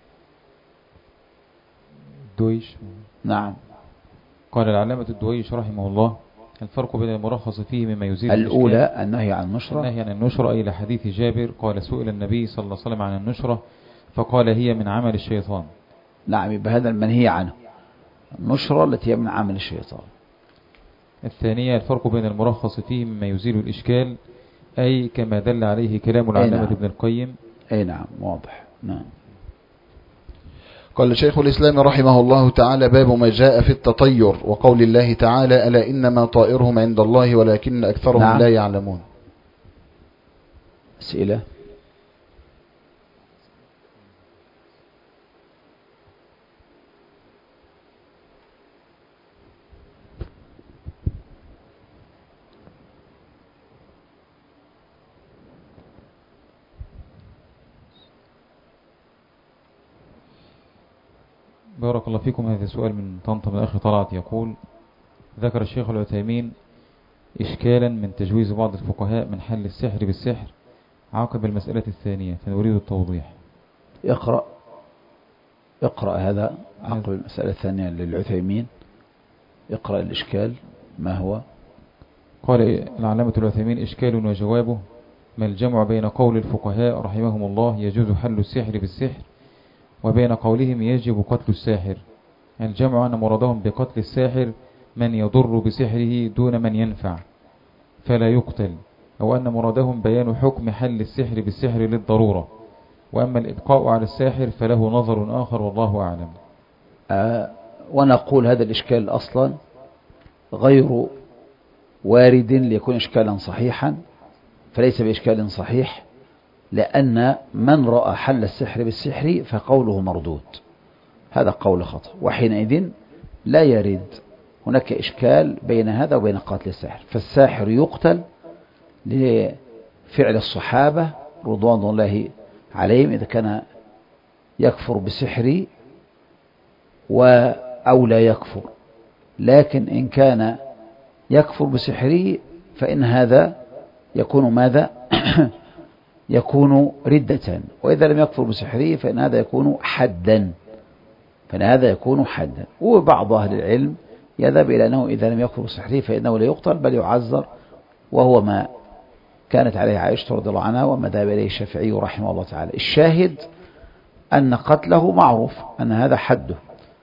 الدويش. نعم. قال العلامة الدويش رحمه الله: الفرق بين المرخص فيه مما يزيل الأولى الإشكال. النهي عن النشرة. النهي عن النشرة أي لحديث جابر قال: سئل النبي صلى الله عليه وسلم عن النشرة فقال: هي من عمل الشيطان. نعم، يبقى هذا المنهي عنه، النشرة التي هي من عمل الشيطان. الثانية: الفرق بين المرخص فيه مما يزيل الإشكال، أي كما دل عليه كلام العلامة نعم. ابن القيم. أي نعم، واضح. نعم. قال شيخ الإسلام رحمه الله تعالى باب ما جاء في التطير وقول الله تعالى ألا إنما طائرهم عند الله ولكن أكثرهم نعم. لا يعلمون. أسئلة. بارك الله فيكم. هذا سؤال من طنطا من أخي طلعت يقول: ذكر الشيخ العثيمين إشكالا من تجويز بعض الفقهاء من حل السحر بالسحر عقب المسألة الثانية، فنريد التوضيح. اقرأ اقرأ هذا عقب المسألة الثانية للعثيمين. اقرأ الإشكال ما هو. قال العلامة العثيمين: إشكال وجوابه: ما الجمع بين قول الفقهاء رحمهم الله يجوز حل السحر بالسحر وبين قولهم يجب قتل الساحر؟ الجمع أن مرادهم بقتل الساحر من يضر بسحره دون من ينفع فلا يقتل، أو أن مرادهم بيان حكم حل السحر بالسحر للضرورة، وأما الإبقاء على الساحر فله نظر آخر والله أعلم. آه ونقول هذا الإشكال أصلا غير وارد ليكون إشكالا صحيحا، فليس بإشكال صحيح، لأن من رأى حل السحر بالسحر فقوله مردود، هذا قول خطأ، وحينئذ لا يرد هناك إشكال بين هذا وبين قتل الساحر. فالساحر يقتل لفعل الصحابة رضوان الله عليهم إذا كان يكفر بسحري أو لا يكفر، لكن إن كان يكفر بسحره فإن هذا يكون ماذا؟ يكون ردة، وإذا لم يكفر بسحره فإن هذا يكون حدا، فإن هذا يكون حدا. وبعض أهل العلم يذهب إلى أنه إذا لم يكفر بسحره فإنه لا يقتل بل يعذر، وهو ما كانت عليه عائشة رضي الله عنها وما ذهب إليه الشافعي رحمه الله تعالى. الشاهد أن قتله معروف أن هذا حده.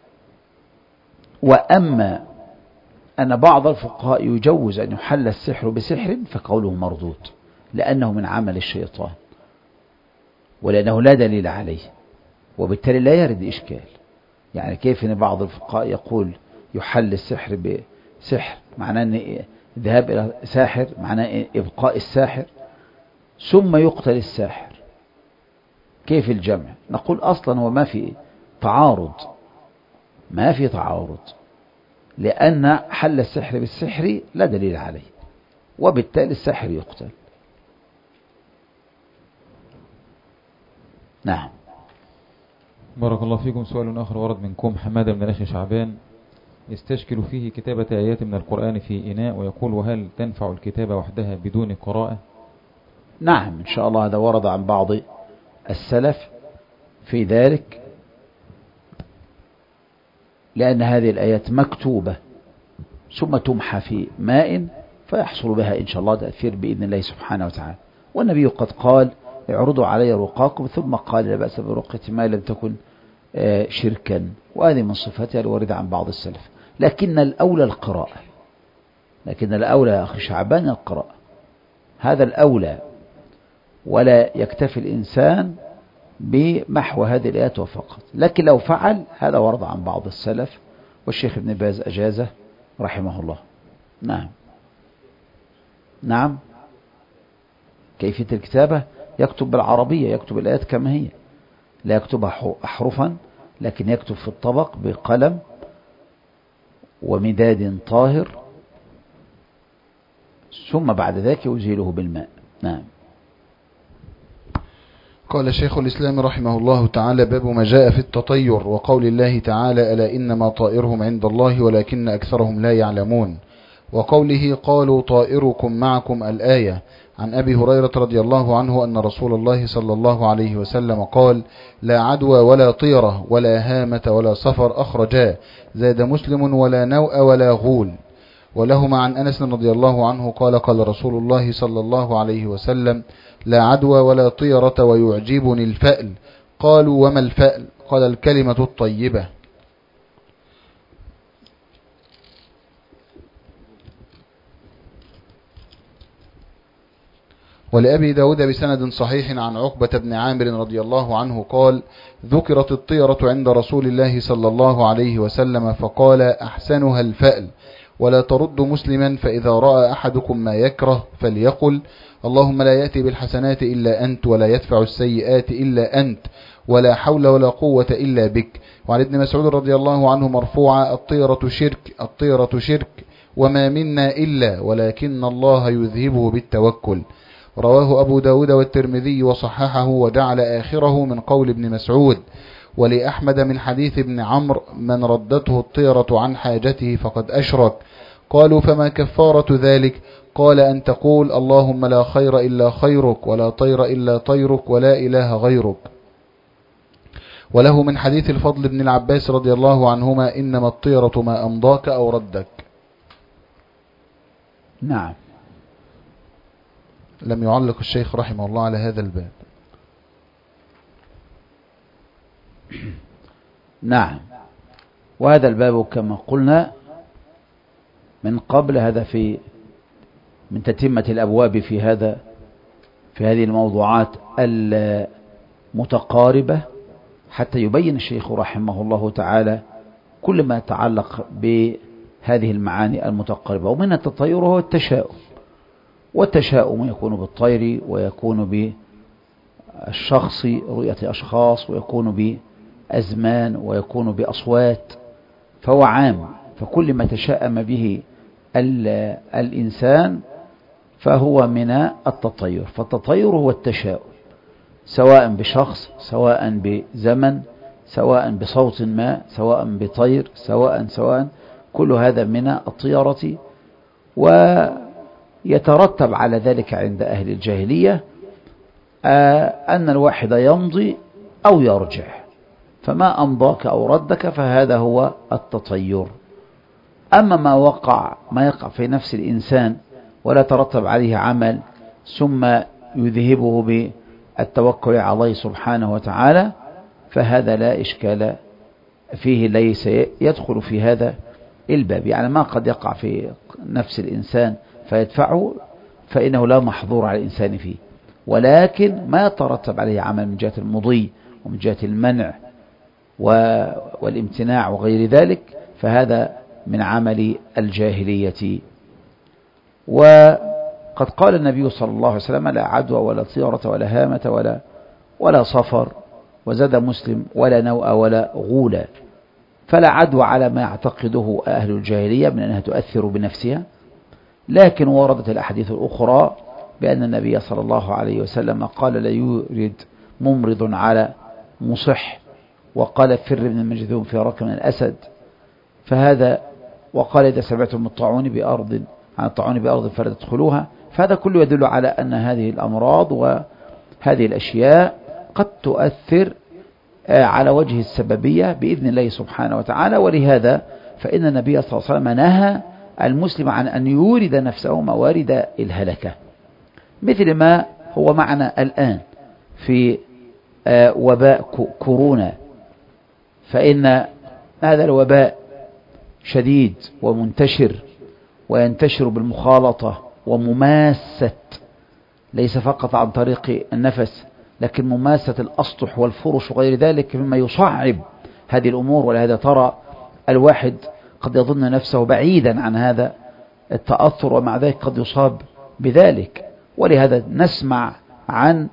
وأما أن بعض الفقهاء يجوز أن يحل السحر بسحر فقوله مردود، لأنه من عمل الشيطان ولأنه لا دليل عليه، وبالتالي لا يرد إشكال. يعني كيف أن بعض الفقهاء يقول يحل السحر بسحر معناه أن ذهاب إلى ساحر معناه إبقاء الساحر، ثم يقتل الساحر، كيف الجمع؟ نقول أصلا هو ما في تعارض، ما في تعارض، لأن حل السحر بالسحر لا دليل عليه، وبالتالي الساحر يقتل. نعم. بارك الله فيكم. سؤال آخر ورد منكم حمادة من الأخ شعبان يستشكل فيه كتابة آيات من القرآن في إناء، ويقول: وهل تنفع الكتابة وحدها بدون قراءة؟ نعم إن شاء الله، هذا ورد عن بعض السلف في ذلك، لأن هذه الآيات مكتوبة ثم تمحى في ماء فيحصل بها إن شاء الله تأثير بإذن الله سبحانه وتعالى. والنبي قد قال: اعرضوا علي رقاكم، ثم قال: لا بأس برقة ما لم تكن شركا، وهذه من صفاتها الواردة عن بعض السلف. لكن الأولى القراءة، لكن الأولى يا أخي شعبان القراءة، هذا الأولى، ولا يكتفي الإنسان بمحو هذه الآيات فقط. لكن لو فعل هذا ورد عن بعض السلف، والشيخ ابن باز أجازه رحمه الله. نعم. نعم. كيفية الكتابة: يكتب بالعربية، يكتب الآيات كما هي، لا يكتبها أحرفا، لكن يكتب في الطبق بقلم ومداد طاهر، ثم بعد ذلك يزيله بالماء. نعم. قال شيخ الإسلام رحمه الله تعالى باب ما جاء في التطير وقول الله تعالى ألا إنما طائرهم عند الله ولكن أكثرهم لا يعلمون، وقوله قالوا طائركم معكم الآية. عن أبي هريرة رضي الله عنه أن رسول الله صلى الله عليه وسلم قال: لا عدوى ولا طيرة ولا هامة ولا صفر أخرجاه، زاد مسلم ولا نوء ولا غول. ولهما عن أنس رضي الله عنه قال: قال رسول الله صلى الله عليه وسلم: لا عدوى ولا طيرة ويعجبني الفأل. قالوا: وما الفأل؟ قال: الكلمة الطيبة. ولأبي داود بسند صحيح عن عقبة بن عامر رضي الله عنه قال: ذكرت الطيرة عند رسول الله صلى الله عليه وسلم فقال: أحسنها الفأل، ولا ترد مسلما، فإذا رأى أحدكم ما يكره فليقل: اللهم لا يأتي بالحسنات إلا أنت، ولا يدفع السيئات إلا أنت، ولا حول ولا قوة إلا بك. وعن ابن مسعود رضي الله عنه مرفوعا: الطيرة شرك، الطيرة شرك، وما منا إلا ولكن الله يذهبه بالتوكل. رواه أبو داود والترمذي وصححه، وجعل آخره من قول ابن مسعود. ولأحمد من حديث ابن عمرو: من ردته الطيرة عن حاجته فقد أشرك. قالوا: فما كفارة ذلك؟ قال: أن تقول: اللهم لا خير إلا خيرك، ولا طير إلا طيرك، ولا إله غيرك. وله من حديث الفضل بن العباس رضي الله عنهما: إنما الطيرة ما أمضاك أو ردك. نعم. لم يعلق الشيخ رحمه الله على هذا الباب. نعم. وهذا الباب كما قلنا من قبل، هذا في من تتمة الأبواب في هذا في هذه الموضوعات المتقاربة، حتى يبين الشيخ رحمه الله تعالى كل ما يتعلق بهذه المعاني المتقاربة. ومن التطير هو التشاؤم، والتشاؤم يكون بالطير، ويكون بالشخص، رؤية أشخاص، ويكون بأزمان، ويكون بأصوات، فهو عام. فكل ما تشاءم به الإنسان فهو من التطير. فالتطير هو التشاؤم، سواء بشخص، سواء بزمن، سواء بصوت ما، سواء بطير، سواء سواء كل هذا من الطيرة. ويترتب على ذلك عند أهل الجاهلية أن الواحد يمضي أو يرجع، فما أمضاك أو ردك فهذا هو التطير. أما ما وقع ما يقع في نفس الإنسان ولا ترتب عليه عمل ثم يذهبه بالتوكل على الله سبحانه وتعالى، فهذا لا إشكال فيه، ليس يدخل في هذا الباب. يعني ما قد يقع في نفس الإنسان فيدفعه فإنه لا محظور على الإنسان فيه، ولكن ما يترتب عليه عمل من جهة المضي ومن جهة المنع والامتناع وغير ذلك فهذا من عمل الجاهلية. وقد قال النبي صلى الله عليه وسلم: لا عدوى ولا طيرة ولا هامة ولا ولا صفر، وزاد مسلم: ولا نوء ولا غولة. فلا عدوى على ما يعتقده أهل الجاهلية من أنها تؤثر بنفسها، لكن وردت الأحاديث الأخرى بأن النبي صلى الله عليه وسلم قال: لا يورد ممرض على مصح، وقال: فر من المجذوم في ركب من الأسد. فهذا وقال: إذا سمعتم الطاعون بأرض عن الطاعون بأرض فلا تدخلوها. فهذا كله يدل على أن هذه الأمراض وهذه الأشياء قد تؤثر على وجه السببية بإذن الله سبحانه وتعالى. ولهذا فإن النبي صلى الله عليه وسلم نهى المسلم عن أن يورد نفسه موارد الهلكة، مثل ما هو معنا الآن في وباء كورونا، فإن هذا الوباء شديد ومنتشر، وينتشر بالمخالطة ومماسة، ليس فقط عن طريق النفس، لكن مماسة الأسطح والفرش وغير ذلك، مما يصعب هذه الأمور. ولهذا ترى الواحد قد يظن نفسه بعيدا عن هذا التأثر، ومع ذلك قد يصاب بذلك. ولهذا نسمع عن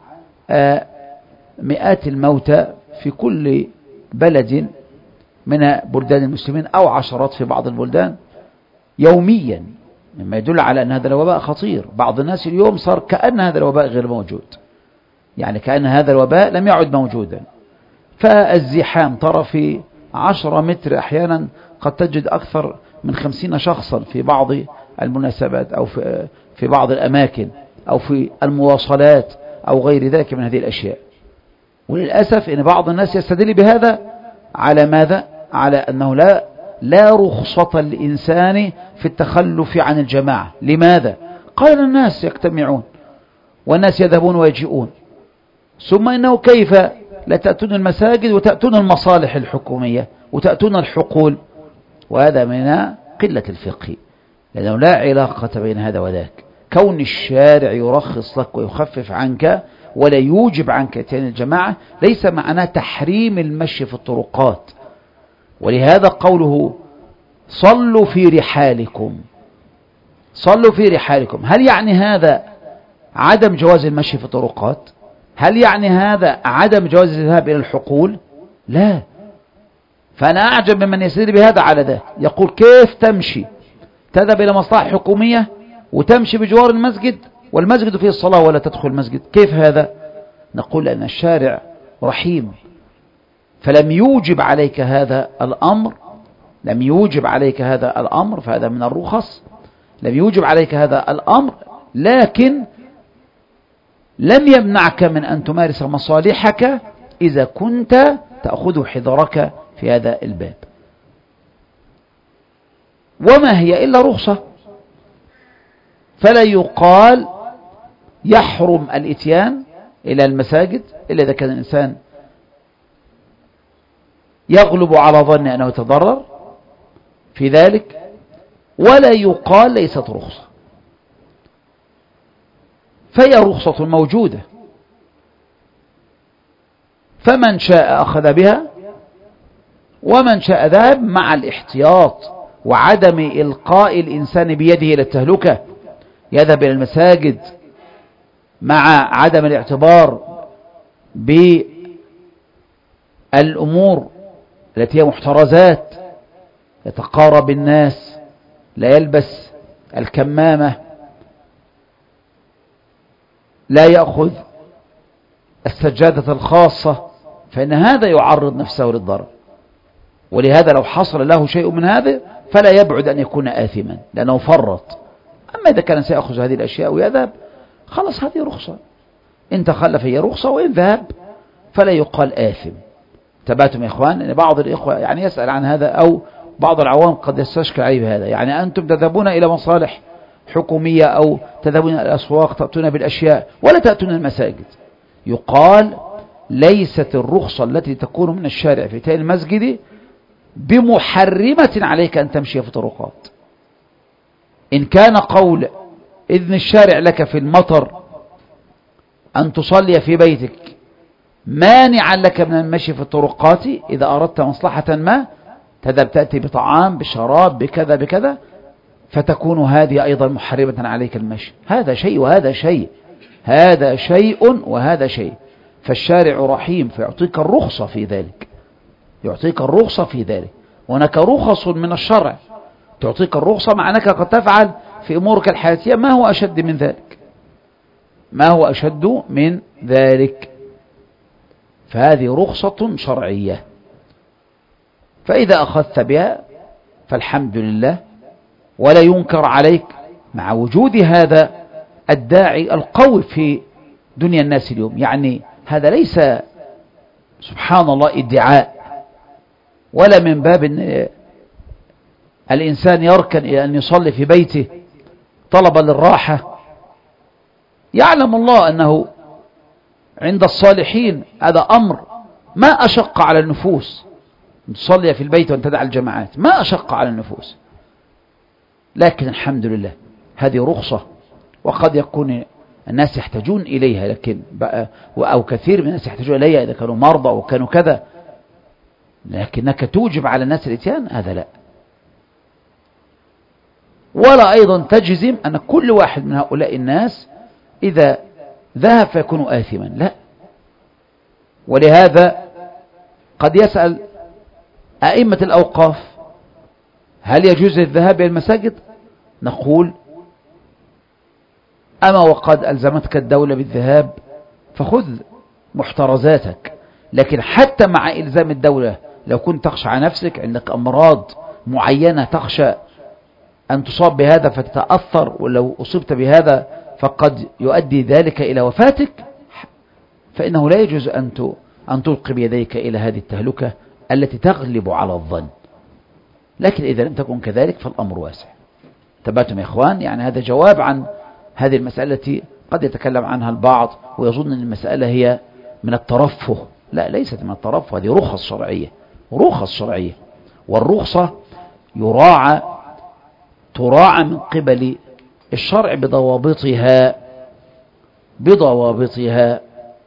مئات الموتى في كل بلد من بلدان المسلمين، أو عشرات في بعض البلدان يوميا، مما يدل على أن هذا الوباء خطير. بعض الناس اليوم صار كأن هذا الوباء غير موجود، يعني كأن هذا الوباء لم يعد موجودا. فالزحام ترى في عشرة متر أحيانا قد تجد أكثر من خمسين شخصا في بعض المناسبات، أو في, في بعض الأماكن، أو في المواصلات، أو غير ذلك من هذه الأشياء. وللأسف إن بعض الناس يستدل بهذا على ماذا؟ على أنه لا لا رخصة للإنسان في التخلف عن الجماعة. لماذا؟ قال الناس يجتمعون والناس يذهبون ويجيئون، ثم إنه كيف لا تأتون المساجد وتأتون المصالح الحكومية وتأتون الحقول، وهذا من قلة الفقه، لأنه لا علاقة بين هذا وذاك. كون الشارع يرخص لك ويخفف عنك ولا يوجب عنك اتيان الجماعة ليس معناه تحريم المشي في الطرقات. ولهذا قوله صلوا في رحالكم، صلوا في رحالكم، هل يعني هذا عدم جواز المشي في الطرقات؟ هل يعني هذا عدم جواز الذهاب إلى الحقول؟ لا. فأنا أعجب ممن يستدل بهذا على ذا، يقول كيف تمشي تذهب إلى مصلحة حكومية وتمشي بجوار المسجد والمسجد فيه الصلاة ولا تدخل المسجد؟ كيف هذا؟ نقول أن الشارع رحيم فلم يوجب عليك هذا الأمر، لم يوجب عليك هذا الأمر، فهذا من الرخص، لم يوجب عليك هذا الأمر، لكن لم يمنعك من أن تمارس مصالحك إذا كنت تأخذ حذرك في هذا الباب. وما هي إلا رخصة، فلا يقال يحرم الإتيان إلى المساجد إلا إذا كان الإنسان يغلب على ظن أنه يتضرر في ذلك، ولا يقال ليست رخصة، فهي رخصة موجودة، فمن شاء أخذ بها ومن شاء ذهب مع الاحتياط وعدم إلقاء الإنسان بيده إلى التهلكة، يذهب إلى المساجد مع عدم الاعتبار بالأمور التي هي محترزات، يتقارب الناس، لا يلبس الكمامة، لا يأخذ السجادة الخاصة، فإن هذا يعرض نفسه للضرر. ولهذا لو حصل له شيء من هذا فلا يبعد أن يكون آثما لأنه فرط. أما إذا كان سيأخذ هذه الأشياء ويذهب خلاص هذه رخصة، إن تخلف هي رخصة، وإن ذهب فلا يقال آثم. تبعتم يا إخوان أن بعض الإخوة يعني يسأل عن هذا، أو بعض العوام قد يستشكل عليه بهذا، يعني أنتم تذهبون إلى مصالح حكومية أو تذهبون إلى الأسواق تأتون بالأشياء ولا تأتون المساجد. يقال ليست الرخصة التي تكون من الشارع في تأتي المسجد بمحرمة عليك أن تمشي في طرقات. إن كان قول إذن الشارع لك في المطر أن تصلي في بيتك مانعا لك من المشي في الطرقات، إذا أردت مصلحة ما تذهب تأتي بطعام بشراب بكذا بكذا، فتكون هذه أيضا محرمة عليك المشي. هذا شيء وهذا شيء، هذا شيء وهذا شيء. فالشارع رحيم فيعطيك الرخصة في ذلك، يعطيك الرخصة في ذلك. وهناك رخص من الشرع تعطيك الرخصة مع أنك قد تفعل في أمورك الحياتية ما هو أشد من ذلك، ما هو أشد من ذلك. فهذه رخصة شرعية، فإذا أخذت بها فالحمد لله ولا ينكر عليك، مع وجود هذا الداعي القوي في دنيا الناس اليوم. يعني هذا ليس سبحان الله ادعاء، ولا من باب أن الإنسان يركن إلى أن يصلي في بيته طلبا للراحة. يعلم الله أنه عند الصالحين هذا أمر ما أشق على النفوس، تصلي في البيت وأن تدع الجماعات ما أشق على النفوس، لكن الحمد لله هذه رخصة، وقد يكون الناس يحتاجون إليها، لكن بقى أو كثير من الناس يحتاجون إليها إذا كانوا مرضى أو كانوا كذا، لكنك توجب على الناس الاتيان هذا لا. ولا أيضا تجزم أن كل واحد من هؤلاء الناس إذا ذهب فيكون آثما، لا. ولهذا قد يسأل أئمة الأوقاف هل يجوز الذهاب إلى المساجد؟ نقول أما وقد ألزمتك الدولة بالذهاب فخذ محترزاتك، لكن حتى مع إلزام الدولة لو كنت تخشى على نفسك، عندك أمراض معينة تخشى أن تصاب بهذا فتتأثر، ولو أصبت بهذا فقد يؤدي ذلك إلى وفاتك، فإنه لا يجوز أن تلقي بيديك إلى هذه التهلكة التي تغلب على الظن. لكن إذا لم تكن كذلك فالأمر واسع. تبعتم يا إخوان؟ يعني هذا جواب عن هذه المسألة التي قد يتكلم عنها البعض ويظن أن المسألة هي من الترفه. لا، ليست من الترفه، هذه رخص شرعية، رخص شرعية. والرخصة يراعى تراعى من قبل الشرع بضوابطها بضوابطها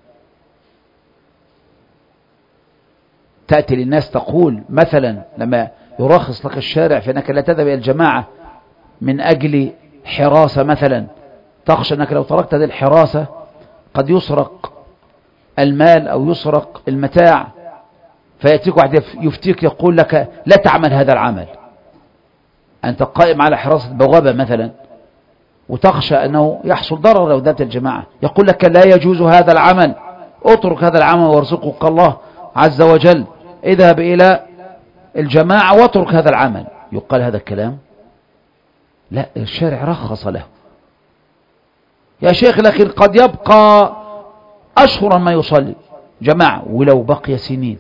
تأتي للناس تقول مثلا لما يرخص لك الشارع في أنك لا تذهب إلى الجماعة من أجل حراسة مثلا، تخشى أنك لو تركت هذه الحراسة قد يسرق المال أو يسرق المتاع، فيأتيك واحد يفتيك يقول لك لا تعمل هذا العمل، أنت قائم على حراسة بوابة مثلا وتخشى أنه يحصل ضرر لو ذات الجماعة، يقول لك لا يجوز هذا العمل، اترك هذا العمل وارزقك الله عز وجل، اذهب إلى الجماعة واترك هذا العمل. يقال هذا الكلام؟ لا، الشارع رخص له يا شيخ، لكن قد يبقى أشهرا ما يصلي جماعة ولو بقي سنين.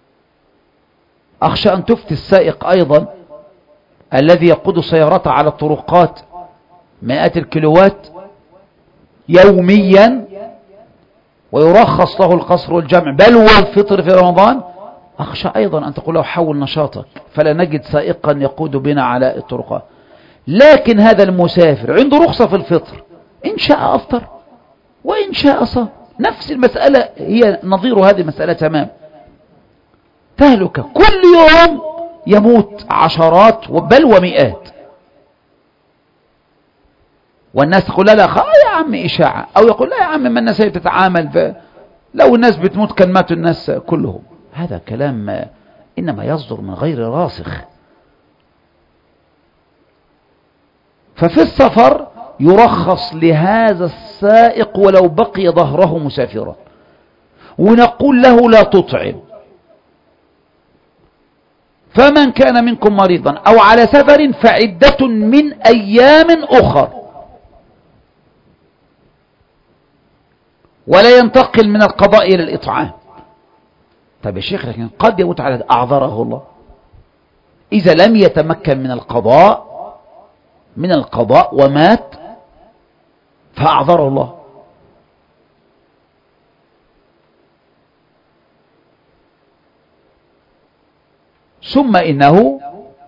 أخشى أن تفتي السائق أيضا الذي يقود سيارته على الطرقات مئات الكيلوات يوميا ويرخص له القصر والجمع بل والفطر في رمضان، أخشى أيضا أن تقول له حول نشاطك فلا نجد سائقا يقود بنا على الطرقات. لكن هذا المسافر عنده رخصة في الفطر، إن شاء أفطر وإن شاء صام. نفس المسألة هي نظير هذه المسألة تمام. تهلك كل يوم يموت عشرات بل ومئات، والناس تقول لا لا يا عم إشاعة، أو يقول لا يا عم ما الناس هي بتتعامل، لو الناس بتموت كان ماتوا الناس كلهم. هذا كلام إنما يصدر من غير راسخ. ففي السفر يرخص لهذا السائق ولو بقي ظهره مسافرا، ونقول له لا تطعم. فمن كان منكم مريضا أو على سفر فعدة من أيام أخر، ولا ينتقل من القضاء إلى الإطعام. طيب يا شيخ لكن قد يموت على أعذره الله، إذا لم يتمكن من القضاء من القضاء ومات فأعذره الله. ثم إنه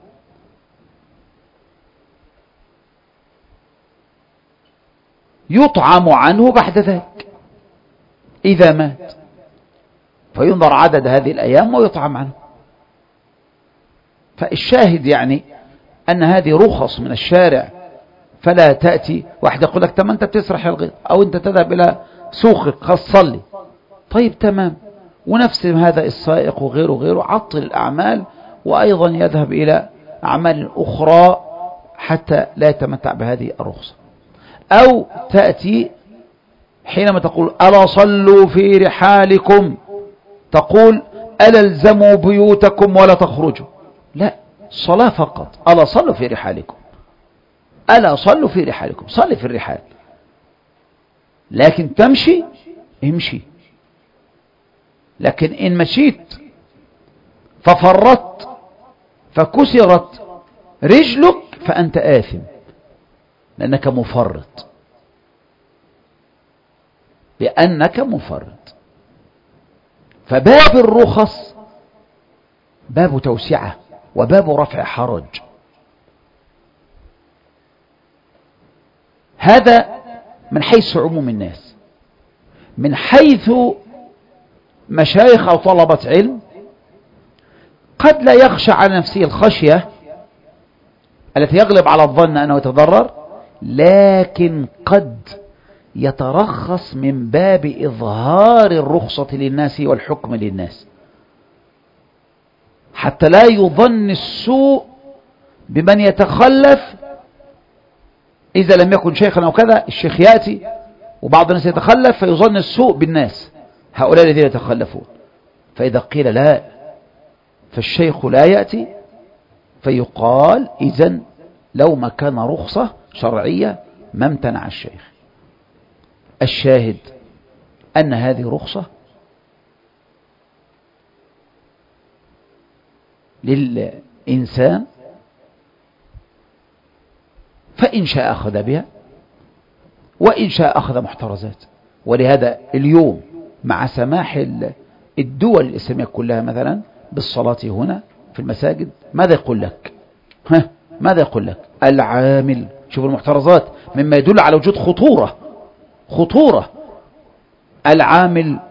يطعم عنه بعد ذلك إذا مات، فينظر عدد هذه الأيام ويطعم عنه. فالشاهد يعني أن هذه رخص من الشارع، فلا تأتي واحد يقول لك تمام أنت بتسرح الغيط أو أنت تذهب إلى سوقك خاص صلي، طيب تمام، ونفس هذا السائق وغيره غيره عطل الأعمال وأيضا يذهب إلى أعمال أخرى حتى لا يتمتع بهذه الرخصة. أو تأتي حينما تقول ألا صلوا في رحالكم تقول ألا الزموا بيوتكم ولا تخرجوا، لا، صلاة فقط. ألا صلوا في رحالكم، ألا صلوا في رحالكم، صلي في الرحال، لكن تمشي امشي. لكن إن مشيت ففرطت فكسرت رجلك فأنت آثم لأنك مفرط، لأنك مفرط. فباب الرخص باب توسعة وباب رفع حرج. هذا من حيث عموم الناس. من حيث مشايخ أو طلبة علم قد لا يخشى على نفسه الخشية التي يغلب على الظن أنه يتضرر، لكن قد يترخص من باب إظهار الرخصة للناس والحكم للناس، حتى لا يظن السوء بمن يتخلف. إذا لم يكن شيخا أو كذا، الشيخ يأتي وبعض الناس يتخلف فيظن السوء بالناس، هؤلاء الذين يتخلفون. فإذا قيل لا فالشيخ لا يأتي فيقال إذن لو ما كان رخصة شرعية ما امتنع الشيخ. الشاهد أن هذه رخصة للإنسان، فإن شاء أخذ بها وإن شاء أخذ محترزات. ولهذا اليوم مع سماح الدول الإسلامية كلها مثلا بالصلاة هنا في المساجد، ماذا يقول لك؟ ها ماذا يقول لك؟ العامل شوفوا المحترزات مما يدل على وجود خطورة خطورة. العامل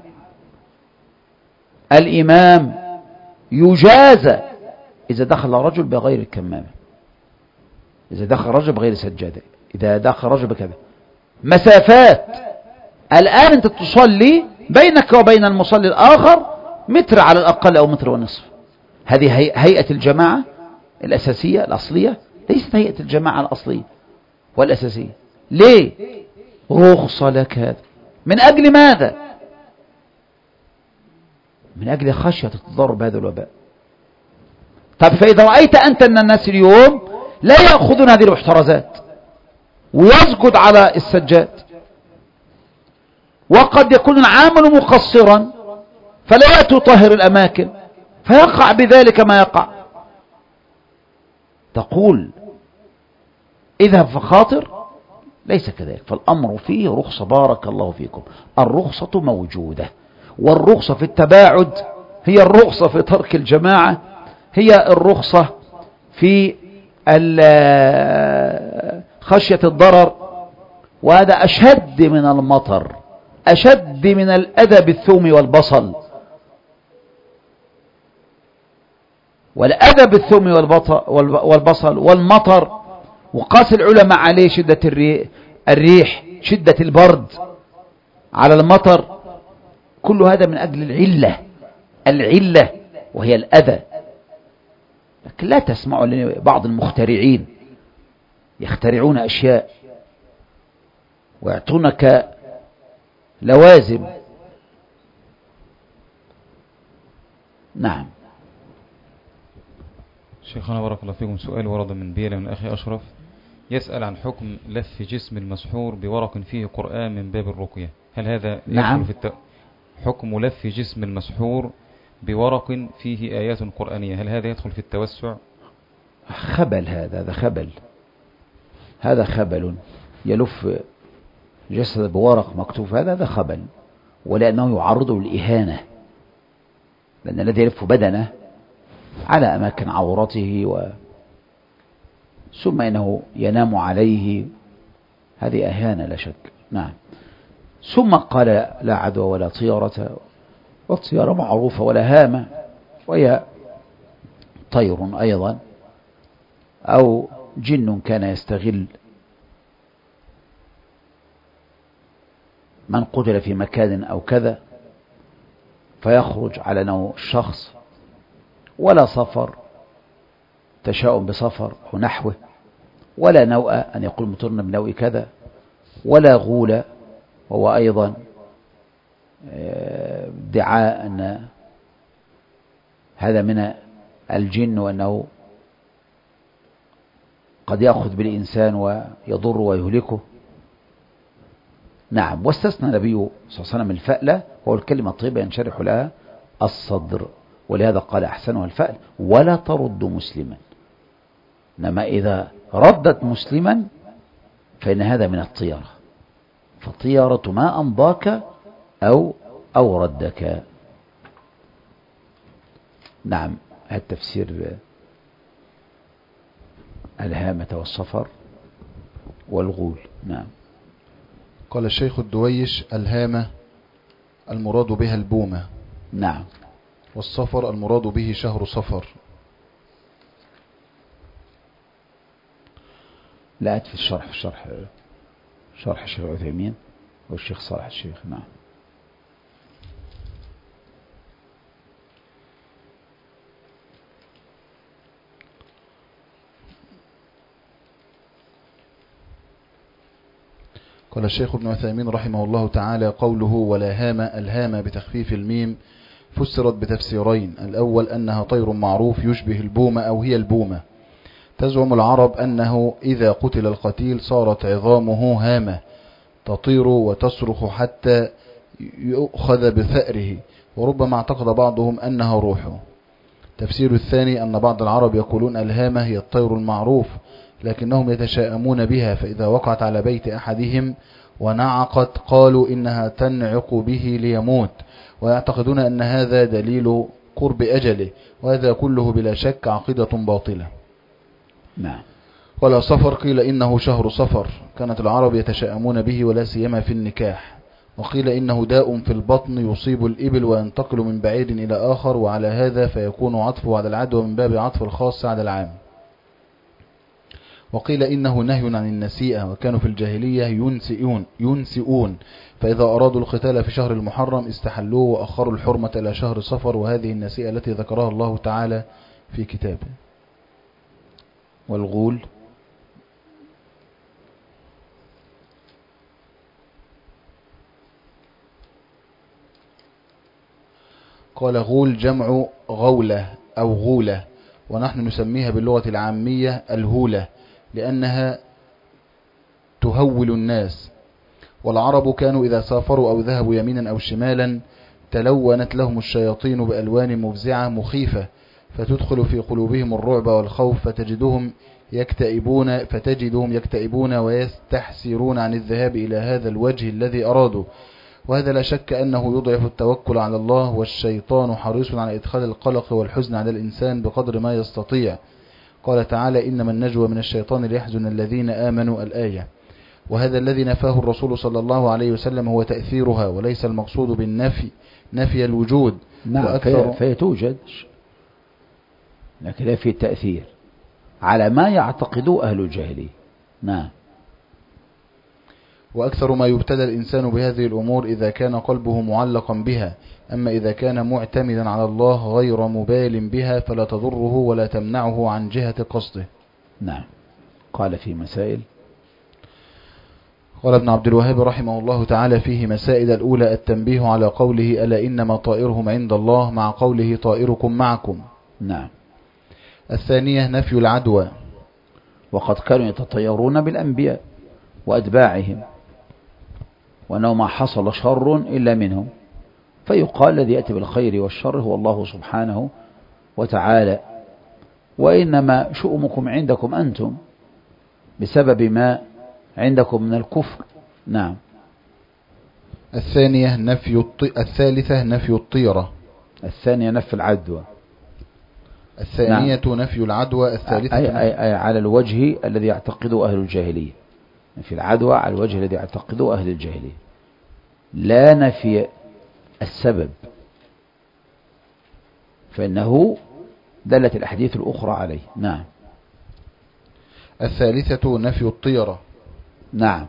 الإمام يجازى إذا دخل رجل بغير الكمامة، إذا دخل رجل بغير سجادة، إذا دخل رجل بكذا. مسافات الآن أنت تصلي بينك وبين المصلي الآخر متر على الأقل أو متر ونصف. هذه هيئة الجماعة الأساسية الأصلية، ليست هيئة الجماعة الأصلية والأساسية. ليه؟ رخصة لك هذا. من أجل ماذا؟ من أجل خشية التضرر بهذا الوباء. طب فإذا رأيت أنت أن الناس اليوم لا يأخذون هذه المحترزات ويسجد على السجاد، وقد يكون العامل مقصرا فلا تطهر الأماكن فيقع بذلك ما يقع، تقول اذهب فخاطر؟ ليس كذلك. فالأمر فيه رخصة. بارك الله فيكم. الرخصة موجودة، والرخصة في التباعد هي الرخصة في ترك الجماعة، هي الرخصة في خشية الضرر، وهذا أشد من المطر، أشد من الأذى بالثوم والبصل. والأذى بالثوم والبصل والمطر وقاس العلماء عليه شدة الريح، شدة البرد على المطر، كل هذا من أجل العلة العلة وهي الأذى. لكن لا تسمعوا لبعض المخترعين يخترعون أشياء ويعطونك لوازم. نعم. شيخنا بارك الله فيكم، سؤال ورد من بيلة من أخي أشرف، يسأل عن حكم لف جسم المسحور بورق فيه قرآن من باب الرقية، هل هذا نعم. يدخل في الت... حكم لف جسم المسحور بورق فيه آيات قرآنية، هل هذا يدخل في التوسع؟ خبل هذا هذا خبل هذا خبل. يلف جسد بورق مكتوب، هذا هذا خبل، ولأنه يعرضه للإهانة، لأن الذي يلف بدنه على أماكن عورته و ثم إنه ينام عليه، هذه أهانة لا شك. نعم. ثم قال لا عدوى ولا طيرة، والطيرة معروفة، ولا هامة وهي طير أيضا أو جن كان يستغل من قتل في مكان أو كذا فيخرج على نوع الشخص، ولا صفر تشاؤم بصفر أو نحوه، ولا نوء أن يقول مطرنا بنوء كذا، ولا غولة وهو أيضا ادعاء أن هذا من الجن وأنه قد يأخذ بالإنسان ويضر ويهلكه. نعم. واستثنى النبي صلى الله عليه وسلم الفألة، وهو الكلمة الطيبة ينشرح لها الصدر، ولهذا قال أحسنها الفأل ولا ترد مسلما. إنما إذا ردت مسلما فإن هذا من الطيرة، فالطيرة ما أمضاك أو أو ردك. نعم. هذا تفسير الهامة والصفر والغول. نعم. قال الشيخ الدويش الهامة المراد بها البومة. نعم. والصفر المراد به شهر صفر. لا في الشرح في الشرح شرح الشيخ عثيمين والشيخ صالح الشيخ. نعم. قال الشيخ ابن عثيمين رحمه الله تعالى قوله ولا هامة، الهامة بتخفيف الميم فسرت بتفسيرين. الأول أنها طير معروف يشبه البومة أو هي البومة. تزعم العرب أنه إذا قتل القتيل صارت عظامه هامة تطير وتصرخ حتى يؤخذ بثأره، وربما اعتقد بعضهم أنها روحه. تفسير الثاني أن بعض العرب يقولون الهامة هي الطير المعروف، لكنهم يتشائمون بها، فإذا وقعت على بيت أحدهم ونعقت قالوا إنها تنعق به ليموت، ويعتقدون أن هذا دليل قرب أجله، وهذا كله بلا شك عقيدة باطلة. نعم. قال صفر قيل إنه شهر صفر، كانت العرب يتشائمون به ولا سيما في النكاح. وقيل إنه داء في البطن يصيب الإبل وينتقل من بعيد إلى آخر، وعلى هذا فيكون عطفه على العدوى من باب عطف الخاص على العام. وقيل إنه نهي عن النسيئة، وكانوا في الجاهلية ينسئون, ينسئون فإذا أرادوا القتال في شهر المحرم استحلوه وأخروا الحرمة إلى شهر صفر، وهذه النسيئة التي ذكرها الله تعالى في كتابه. والغول قال غول جمع غولة أو غولة، ونحن نسميها باللغة العامية الهولة لأنها تهول الناس. والعرب كانوا إذا سافروا أو ذهبوا يمينا أو شمالا تلونت لهم الشياطين بألوان مفزعة مخيفة، فتدخل في قلوبهم الرعب والخوف، فتجدهم يكتئبون فتجدهم يكتئبون ويستحسرون عن الذهاب إلى هذا الوجه الذي أرادوا. وهذا لا شك أنه يضعف التوكل على الله، والشيطان حريص على إدخال القلق والحزن على الإنسان بقدر ما يستطيع. قال تعالى: إنما النجوى من الشيطان ليحزن الذين آمنوا، الآية. وهذا الذي نفاه الرسول صلى الله عليه وسلم هو تأثيرها، وليس المقصود بالنفي نفي الوجود. نعم، وأكثر فهي توجد، لكن لا في التأثير على ما يعتقدوا أهل الجاهلية. نعم. وأكثر ما يبتلى الإنسان بهذه الأمور إذا كان قلبه معلقا بها، أما إذا كان معتمدا على الله غير مبال بها فلا تضره ولا تمنعه عن جهة قصده. نعم. قال في مسائل، قال ابن عبد الوهاب رحمه الله تعالى فيه مسائل: الأولى التنبيه على قوله: ألا إنما طائرهم عند الله، مع قوله: طائركم معكم. نعم. الثانية نفي العدوى، وقد كانوا يتطيرون بالأنبياء وأتباعهم، وأنه ما حصل شر إلا منهم، فيقال الذي يأتي بالخير والشر هو الله سبحانه وتعالى، وإنما شؤمكم عندكم أنتم بسبب ما عندكم من الكفر. نعم. الثانية نفي الطي... الثالثة نفي الطيرة. الثانية نفي العدوى. الثانية نعم. نفي العدوى. الثالثة أي, أي, أي على الوجه الذي يعتقده أهل الجاهلية. نفي العدوى على الوجه الذي يعتقده أهل الجاهلية، لا نفي السبب، فإنه دلت الأحاديث الأخرى عليه. نعم. الثالثة نفي الطيرة. نعم.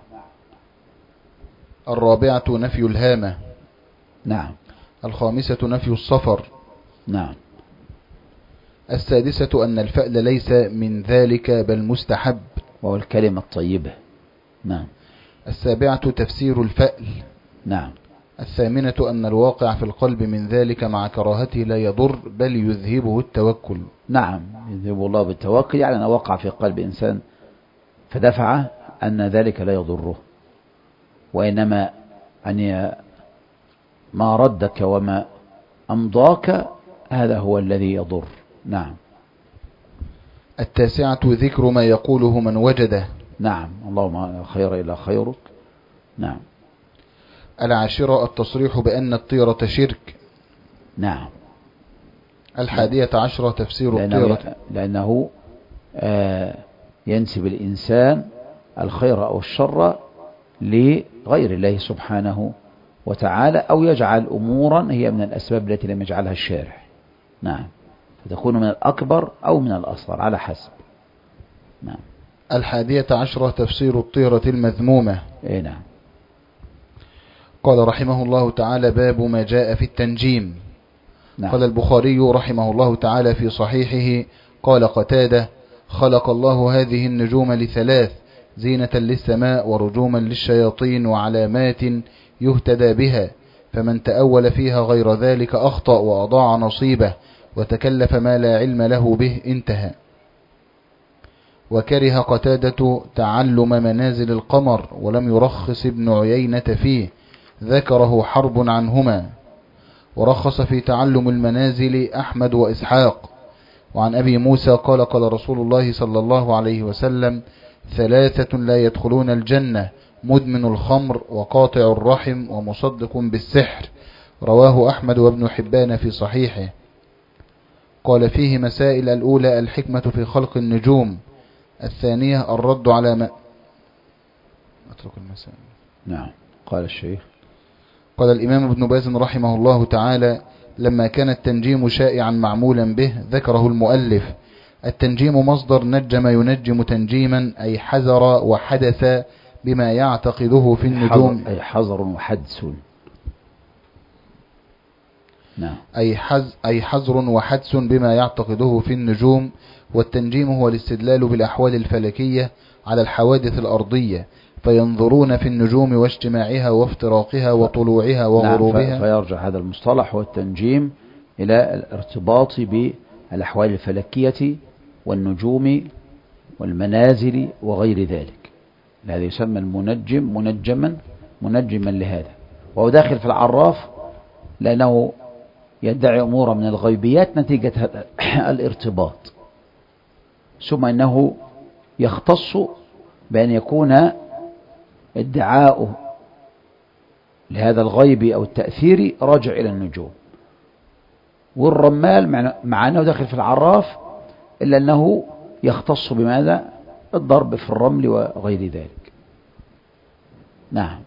الرابعة نفي الهامة. نعم. الخامسة نفي الصفر. نعم. السادسة أن الفأل ليس من ذلك بل مستحب، وهو الكلمة الطيبة. نعم. السابعة تفسير الفأل. نعم. الثامنة أن الواقع في القلب من ذلك مع كراهته لا يضر بل يذهبه التوكل. نعم، يذهب الله بالتوكل، يعني أن وقع في قلب إنسان فدفع أن ذلك لا يضره، وإنما أن ما ردك وما أمضاك هذا هو الذي يضر. نعم. التاسعة ذكر ما يقوله من وجده. نعم. اللهم خير إلا خيرك. نعم. العاشرة التصريح بأن الطيرة شرك. نعم. الحادية عشرة تفسير لأنه الطيرة، لأنه آه ينسب الإنسان الخير أو الشر لغير الله سبحانه وتعالى، أو يجعل أمورا هي من الأسباب التي لم يجعلها الشارع. نعم. فتكون من الأكبر أو من الأصغر على حسب. نعم. الحادية عشرة تفسير الطيرة المذمومة. إيه نعم. قال رحمه الله تعالى: باب ما جاء في التنجيم. نعم. قال البخاري رحمه الله تعالى في صحيحه: قال قتادة: خلق الله هذه النجوم لثلاث: زينة للسماء، ورجوما للشياطين، وعلامات يهتدى بها، فمن تأول فيها غير ذلك أخطأ وأضاع نصيبه وتكلف ما لا علم له به. انتهى. وكره قتادة تعلم منازل القمر، ولم يرخص ابن عيينة فيه، ذكره حرب عنهما. ورخص في تعلم المنازل أحمد وإسحاق. وعن أبي موسى قال: قال رسول الله صلى الله عليه وسلم: ثلاثة لا يدخلون الجنة: مدمن الخمر، وقاطع الرحم، ومصدق بالسحر. رواه أحمد وابن حبان في صحيحه. قال فيه مسائل: الأولى الحكمة في خلق النجوم. الثانية الرد على ما أترك المسائل. نعم. قال الشيخ قال الإمام ابن باز رحمه الله تعالى: لما كان التنجيم شائعا معمولا به ذكره المؤلف. التنجيم مصدر نجم ينجم تنجيما، أي حذر وحدث بما يعتقده في النجوم، أي حذر وحدث. نعم. أي, حز أي حذر وحدث بما يعتقده في النجوم. والتنجيم هو الاستدلال بالأحوال الفلكية على الحوادث الأرضية، فينظرون في النجوم واجتماعها وافتراقها وطلوعها وغروبها. نعم. فيرجع هذا المصطلح والتنجيم إلى الارتباط بالأحوال الفلكية والنجوم والمنازل وغير ذلك. هذا يسمى المنجم منجما منجما لهذا، وهو داخل في العراف لأنه يدعي أمورا من الغيبيات نتيجة هذا الارتباط. ثم أنه يختص بأن يكون ادعاؤه لهذا الغيب أو التأثير راجع إلى النجوم. والرمال مع أنه داخل في العراف إلا أنه يختص بماذا؟ الضرب في الرمل وغير ذلك. نعم.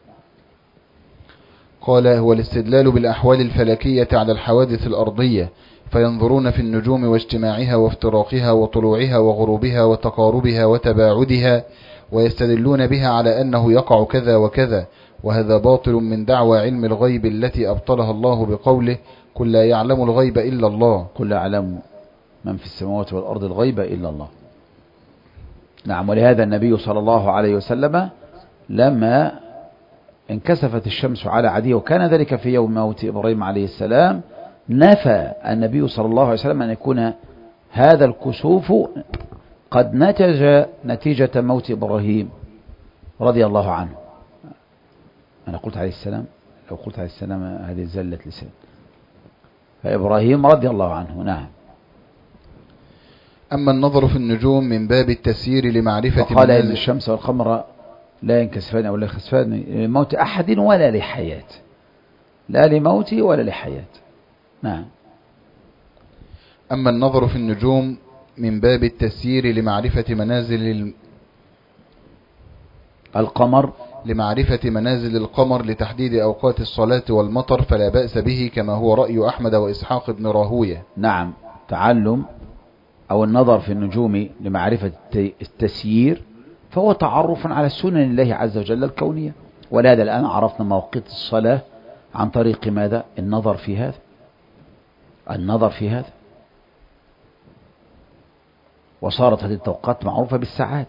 قال: هو الاستدلال بالأحوال الفلكية على الحوادث الأرضية، فينظرون في النجوم واجتماعها وافتراقها وطلوعها وغروبها وتقاربها وتباعدها، ويستدلون بها على أنه يقع كذا وكذا. وهذا باطل من دعوى علم الغيب التي أبطلها الله بقوله: قل لا يعلم الغيب إلا الله. قل لا يعلم من في السماوات والأرض الغيب إلا الله. نعم. ولهذا النبي صلى الله عليه وسلم لما انكسفت الشمس على عديه، وكان ذلك في يوم موت إبراهيم عليه السلام، نفى النبي صلى الله عليه وسلم أن يكون هذا الكسوف قد نتج نتيجة موت إبراهيم رضي الله عنه. أنا قلت عليه السلام، لو قلت عليه السلام هذه زلة لسان. فإبراهيم رضي الله عنه. نعم. أما النظر في النجوم من باب التسيير لمعرفة قال إن الشمس والقمر لا ينكسفان أو لا يخسفان لموت أحد ولا لحياة، لا لموت ولا لحياة. نعم. أما النظر في النجوم من باب التسيير لمعرفة منازل القمر لمعرفة منازل القمر لتحديد أوقات الصلاة والمطر فلا بأس به، كما هو رأي أحمد وإسحاق بن راهوية. نعم. تعلم أو النظر في النجوم لمعرفة التسيير فهو تعرف على سنن الله عز وجل الكونية. ولهذا الآن عرفنا مواقيت الصلاة عن طريق ماذا؟ النظر في هذا النظر في هذا وصارت هذه التوقيت معروفة بالساعات.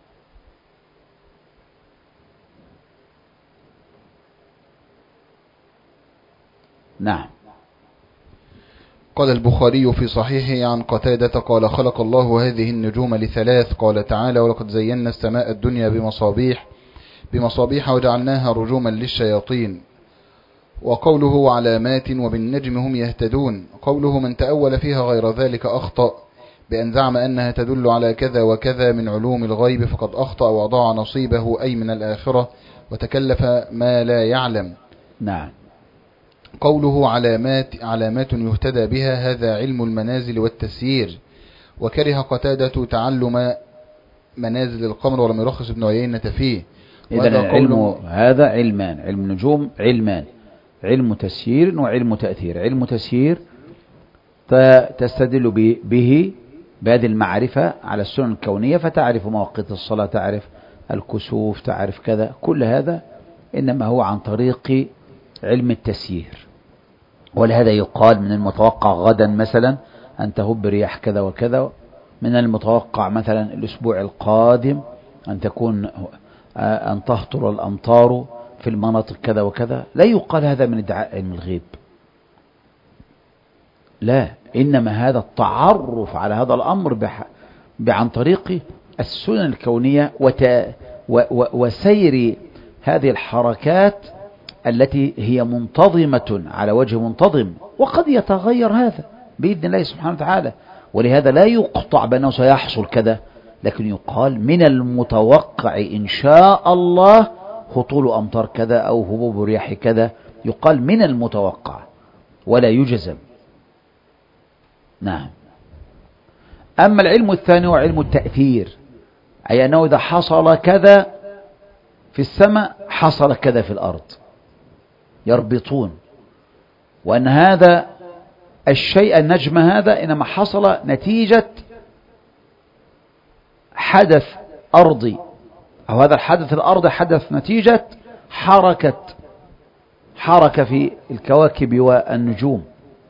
نعم. قال البخاري في صحيحه عن قتادة قال: خلق الله هذه النجوم لثلاث. قال تعالى: ولقد زينا السماء الدنيا بمصابيح بمصابيح وجعلناها رجوما للشياطين. وقوله علامات وبالنجم هم يهتدون. قوله من تأول فيها غير ذلك أخطأ، بأن زعم أنها تدل على كذا وكذا من علوم الغيب فقد أخطأ وأضاع نصيبه أي من الآخرة وتكلف ما لا يعلم. نعم. قوله علامات علامات يهتدى بها، هذا علم المنازل والتسيير. وكره قتادة تعلم منازل القمر ولم يرخص ابن عيينة فيه. إذن العلم هذا علمان: علم النجوم علمان، علم تسيير وعلم تأثير. علم تسيير تستدل به بهذه المعرفة على السنن الكونية، فتعرف مواقيت الصلاة، تعرف الكسوف، تعرف كذا. كل هذا إنما هو عن طريق علم التسيير. ولهذا يقال من المتوقع غدا مثلا أن تهب رياح كذا وكذا، من المتوقع مثلا الأسبوع القادم أن تكون أن تهطل الأمطار في المناطق كذا وكذا. لا يقال هذا من ادعاء علم الغيب، لا، إنما هذا التعرف على هذا الأمر بح... عن طريق السنن الكونية وت... و... و... وسير هذه الحركات التي هي منتظمة على وجه منتظم، وقد يتغير هذا بإذن الله سبحانه وتعالى. ولهذا لا يقطع بأنه سيحصل كذا، لكن يقال من المتوقع إن شاء الله هطول أمطار كذا أو هبوب رياح كذا، يقال من المتوقع ولا يجزم. نعم. أما العلم الثاني هو علم التأثير، أي أنه إذا حصل كذا في السماء حصل كذا في الأرض، يربطون، وأن هذا الشيء النجم هذا إنما حصل نتيجة حدث أرضي، أو هذا الحدث الأرضي حدث نتيجة حركة حركة في الكواكب والنجوم،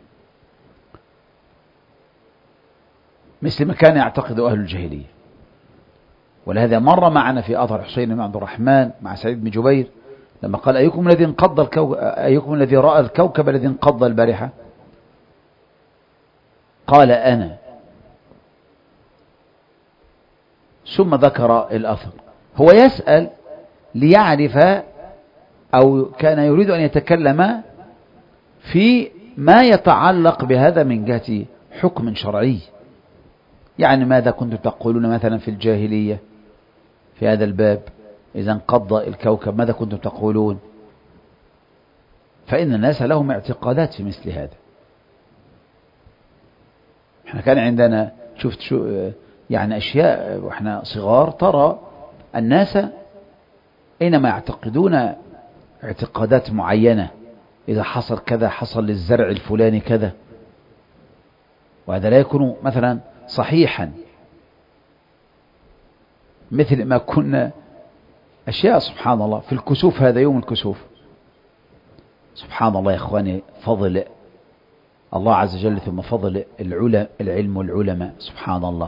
مثل ما كان يعتقد أهل الجاهلية. ولهذا مر معنا في أثر حسين بن عبد الرحمن مع سعيد بن جبير لما قال أيكم الذي انقض الكوكب، أيكم الذي رأى الكوكب الذي انقض البارحة؟ قال أنا، ثم ذكر الأثر. هو يسأل ليعرف، أو كان يريد أن يتكلم في ما يتعلق بهذا من جهة حكم شرعي، يعني ماذا كنتم تقولون مثلا في الجاهلية في هذا الباب إذا انقض الكوكب، ماذا كنتم تقولون؟ فإن الناس لهم اعتقادات في مثل هذا. احنا كان عندنا شفت شو يعني أشياء وإحنا صغار، ترى الناس إنما يعتقدون اعتقادات معينة، إذا حصل كذا حصل للزرع الفلاني كذا، وهذا لا يكون مثلا صحيحا، مثل ما كنا أشياء سبحان الله في الكسوف. هذا يوم الكسوف سبحان الله يا إخواني، فضل الله عز وجل ثم فضل العلم والعلماء سبحان الله.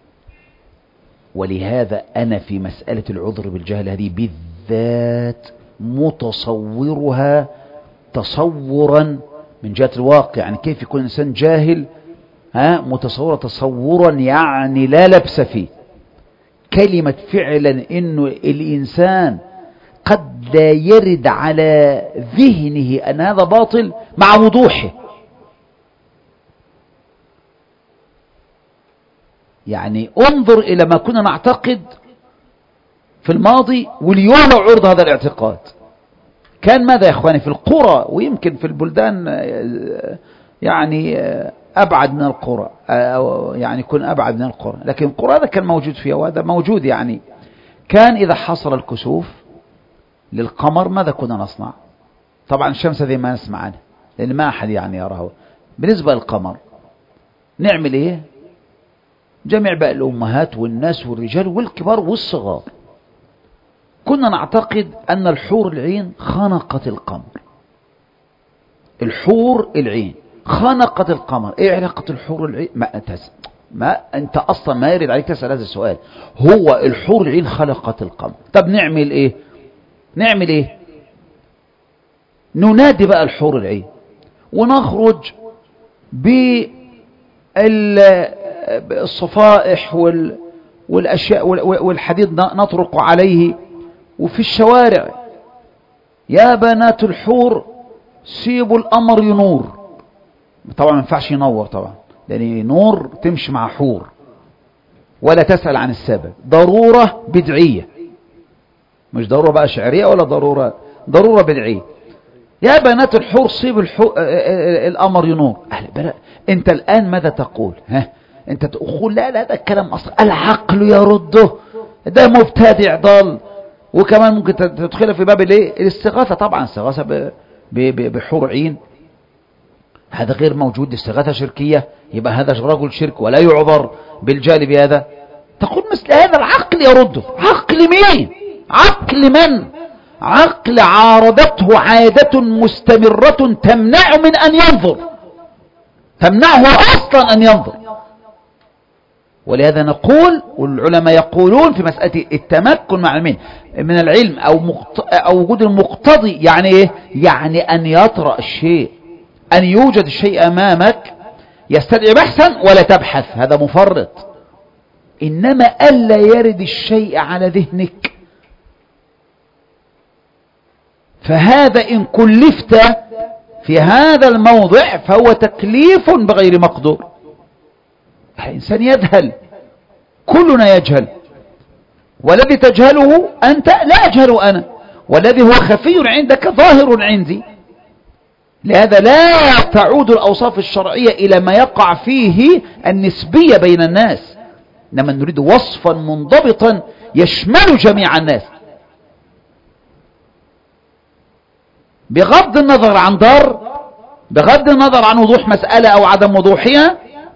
ولهذا أنا في مسألة العذر بالجهل هذه بالذات متصورها تصورا من جهة الواقع، يعني كيف يكون إنسان جاهل ها متصورة تصورا يعني لا لبس فيه. كلمة فعلا إنه الإنسان قد لا يرد على ذهنه أن هذا باطل مع وضوحه، يعني انظر إلى ما كنا نعتقد في الماضي واليوم لو عرض هذا الاعتقاد كان ماذا يا إخواني في القرى، ويمكن في البلدان يعني أبعد من القرى، أو يعني يكون أبعد من القرى، لكن القرى هذا كان موجود فيها، وهذا موجود. يعني كان إذا حصل الكسوف للقمر ماذا كنا نصنع؟ طبعا الشمس هذه ما نسمع عنها لأن ما أحد يعني يراه. بالنسبة للقمر نعمل إيه؟ جميع بقى الأمهات والناس والرجال والكبار والصغار كنا نعتقد أن الحور العين خنقت القمر. الحور العين خنقت القمر. إيه علاقة الحور العين؟ ما, ما أنت أصلا ما يريد عليك تسأل هذا السؤال. هو الحور العين خلقت القمر. طب نعمل إيه؟ نعمل إيه؟ ننادي بقى الحور العين ونخرج بالصفائح وال والأشياء والحديد نطرق عليه، وفي الشوارع يا بنات الحور سيبوا الأمر ينور. طبعا ما ينفعش ينور طبعا، لأن نور تمشي مع حور ولا تسأل عن السبب، ضرورة بدعية، مش ضرورة بقى شعرية ولا ضرورة ضرورة بدعية. يا بنات الحور سيبوا الحور الأمر ينور. أنت الآن ماذا تقول؟ ها أنت تقول لا لا ده الكلام أصلا العقل يرده، ده مبتدع ضال. وكمان ممكن تدخل في باب الايه الاستغاثة. طبعا استغاثة بحور عين هذا غير موجود، استغاثة شركية، يبقى هذا رجل شرك ولا يعذر بالجانب هذا. تقول مثل هذا العقل يرده. عقل مين؟ عقل من؟ عقل عارضته عادة مستمرة تمنع من أن ينظر، تمنعه أصلا أن ينظر. ولهذا نقول والعلماء يقولون في مسألة التمكن مع المين من العلم أو, مقت... أو وجود المقتضي، يعني إيه؟ يعني أن يطرأ الشيء، أن يوجد الشيء أمامك يستدعي بحثا ولا تبحث، هذا مفرط. إنما ألا يرد الشيء على ذهنك، فهذا إن كلفت في هذا الموضع فهو تكليف بغير مقدور. الإنسان يجهل، كلنا يجهل، والذي تجهله أنت لا أجهل أنا، والذي هو خفي عندك ظاهر عندي. لهذا لا تعود الأوصاف الشرعية إلى ما يقع فيه النسبية بين الناس، إنما نريد وصفا منضبطا يشمل جميع الناس، بغض النظر عن ضر، بغض النظر عن وضوح مسألة أو عدم وضوحها،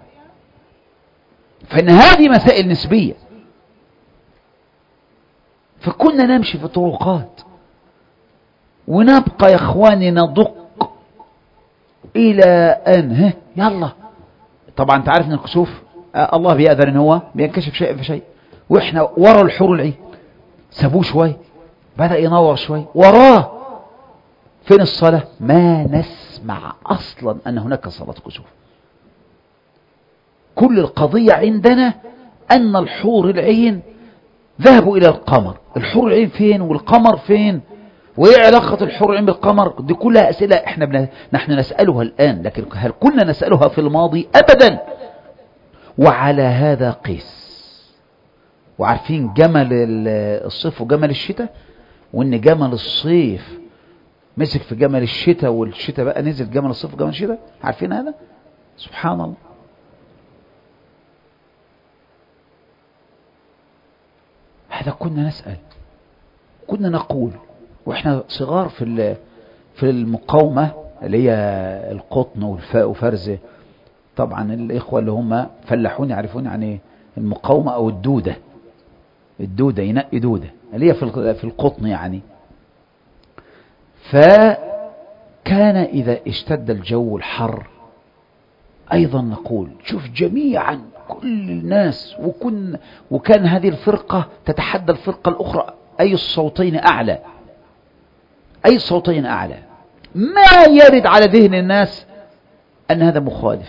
فإن هذه مسائل نسبية. فكنا نمشي في الطرقات ونبقى يا إخواني ندق إلى أن ها يلا. طبعا أنت عارف أن الكسوف آه الله بيأذن أن هو بينكشف شيء فشيء، وإحنا ورا الحور العين سابوه شوي بدأ ينور شوي وراه. فين الصلاة؟ ما نسمع أصلا أن هناك صلاة كسوف. كل القضية عندنا أن الحور العين ذهبوا إلى القمر. الحور العين فين والقمر فين وإيه علاقة الحور العين بالقمر؟ دي كلها أسئلة إحنا بنا... نحن نسألها الآن، لكن هل كنا نسألها في الماضي؟ أبدا. وعلى هذا قيس. وعارفين جمل الصيف وجمل الشتاء، وإن جمل الصيف مسك في جمل الشتاء والشتاء بقى نزل جمل الصيف وجمل الشتاء. عارفين هذا؟ سبحان الله. هذا كنا نسأل، كنا نقول واحنا صغار في في المقاومة اللي هي القطن والفاء وفرزه. طبعا الإخوة اللي هم فلاحون يعرفون يعني المقاومة أو الدودة. الدودة ينقي دودة اللي هي في القطن يعني. فكان إذا اشتد الجو الحر أيضا نقول شوف جميعا كل الناس وكن وكان هذه الفرقة تتحدى الفرقة الأخرى أي الصوتين أعلى، أي الصوتين أعلى. ما يرد على ذهن الناس أن هذا مخالف،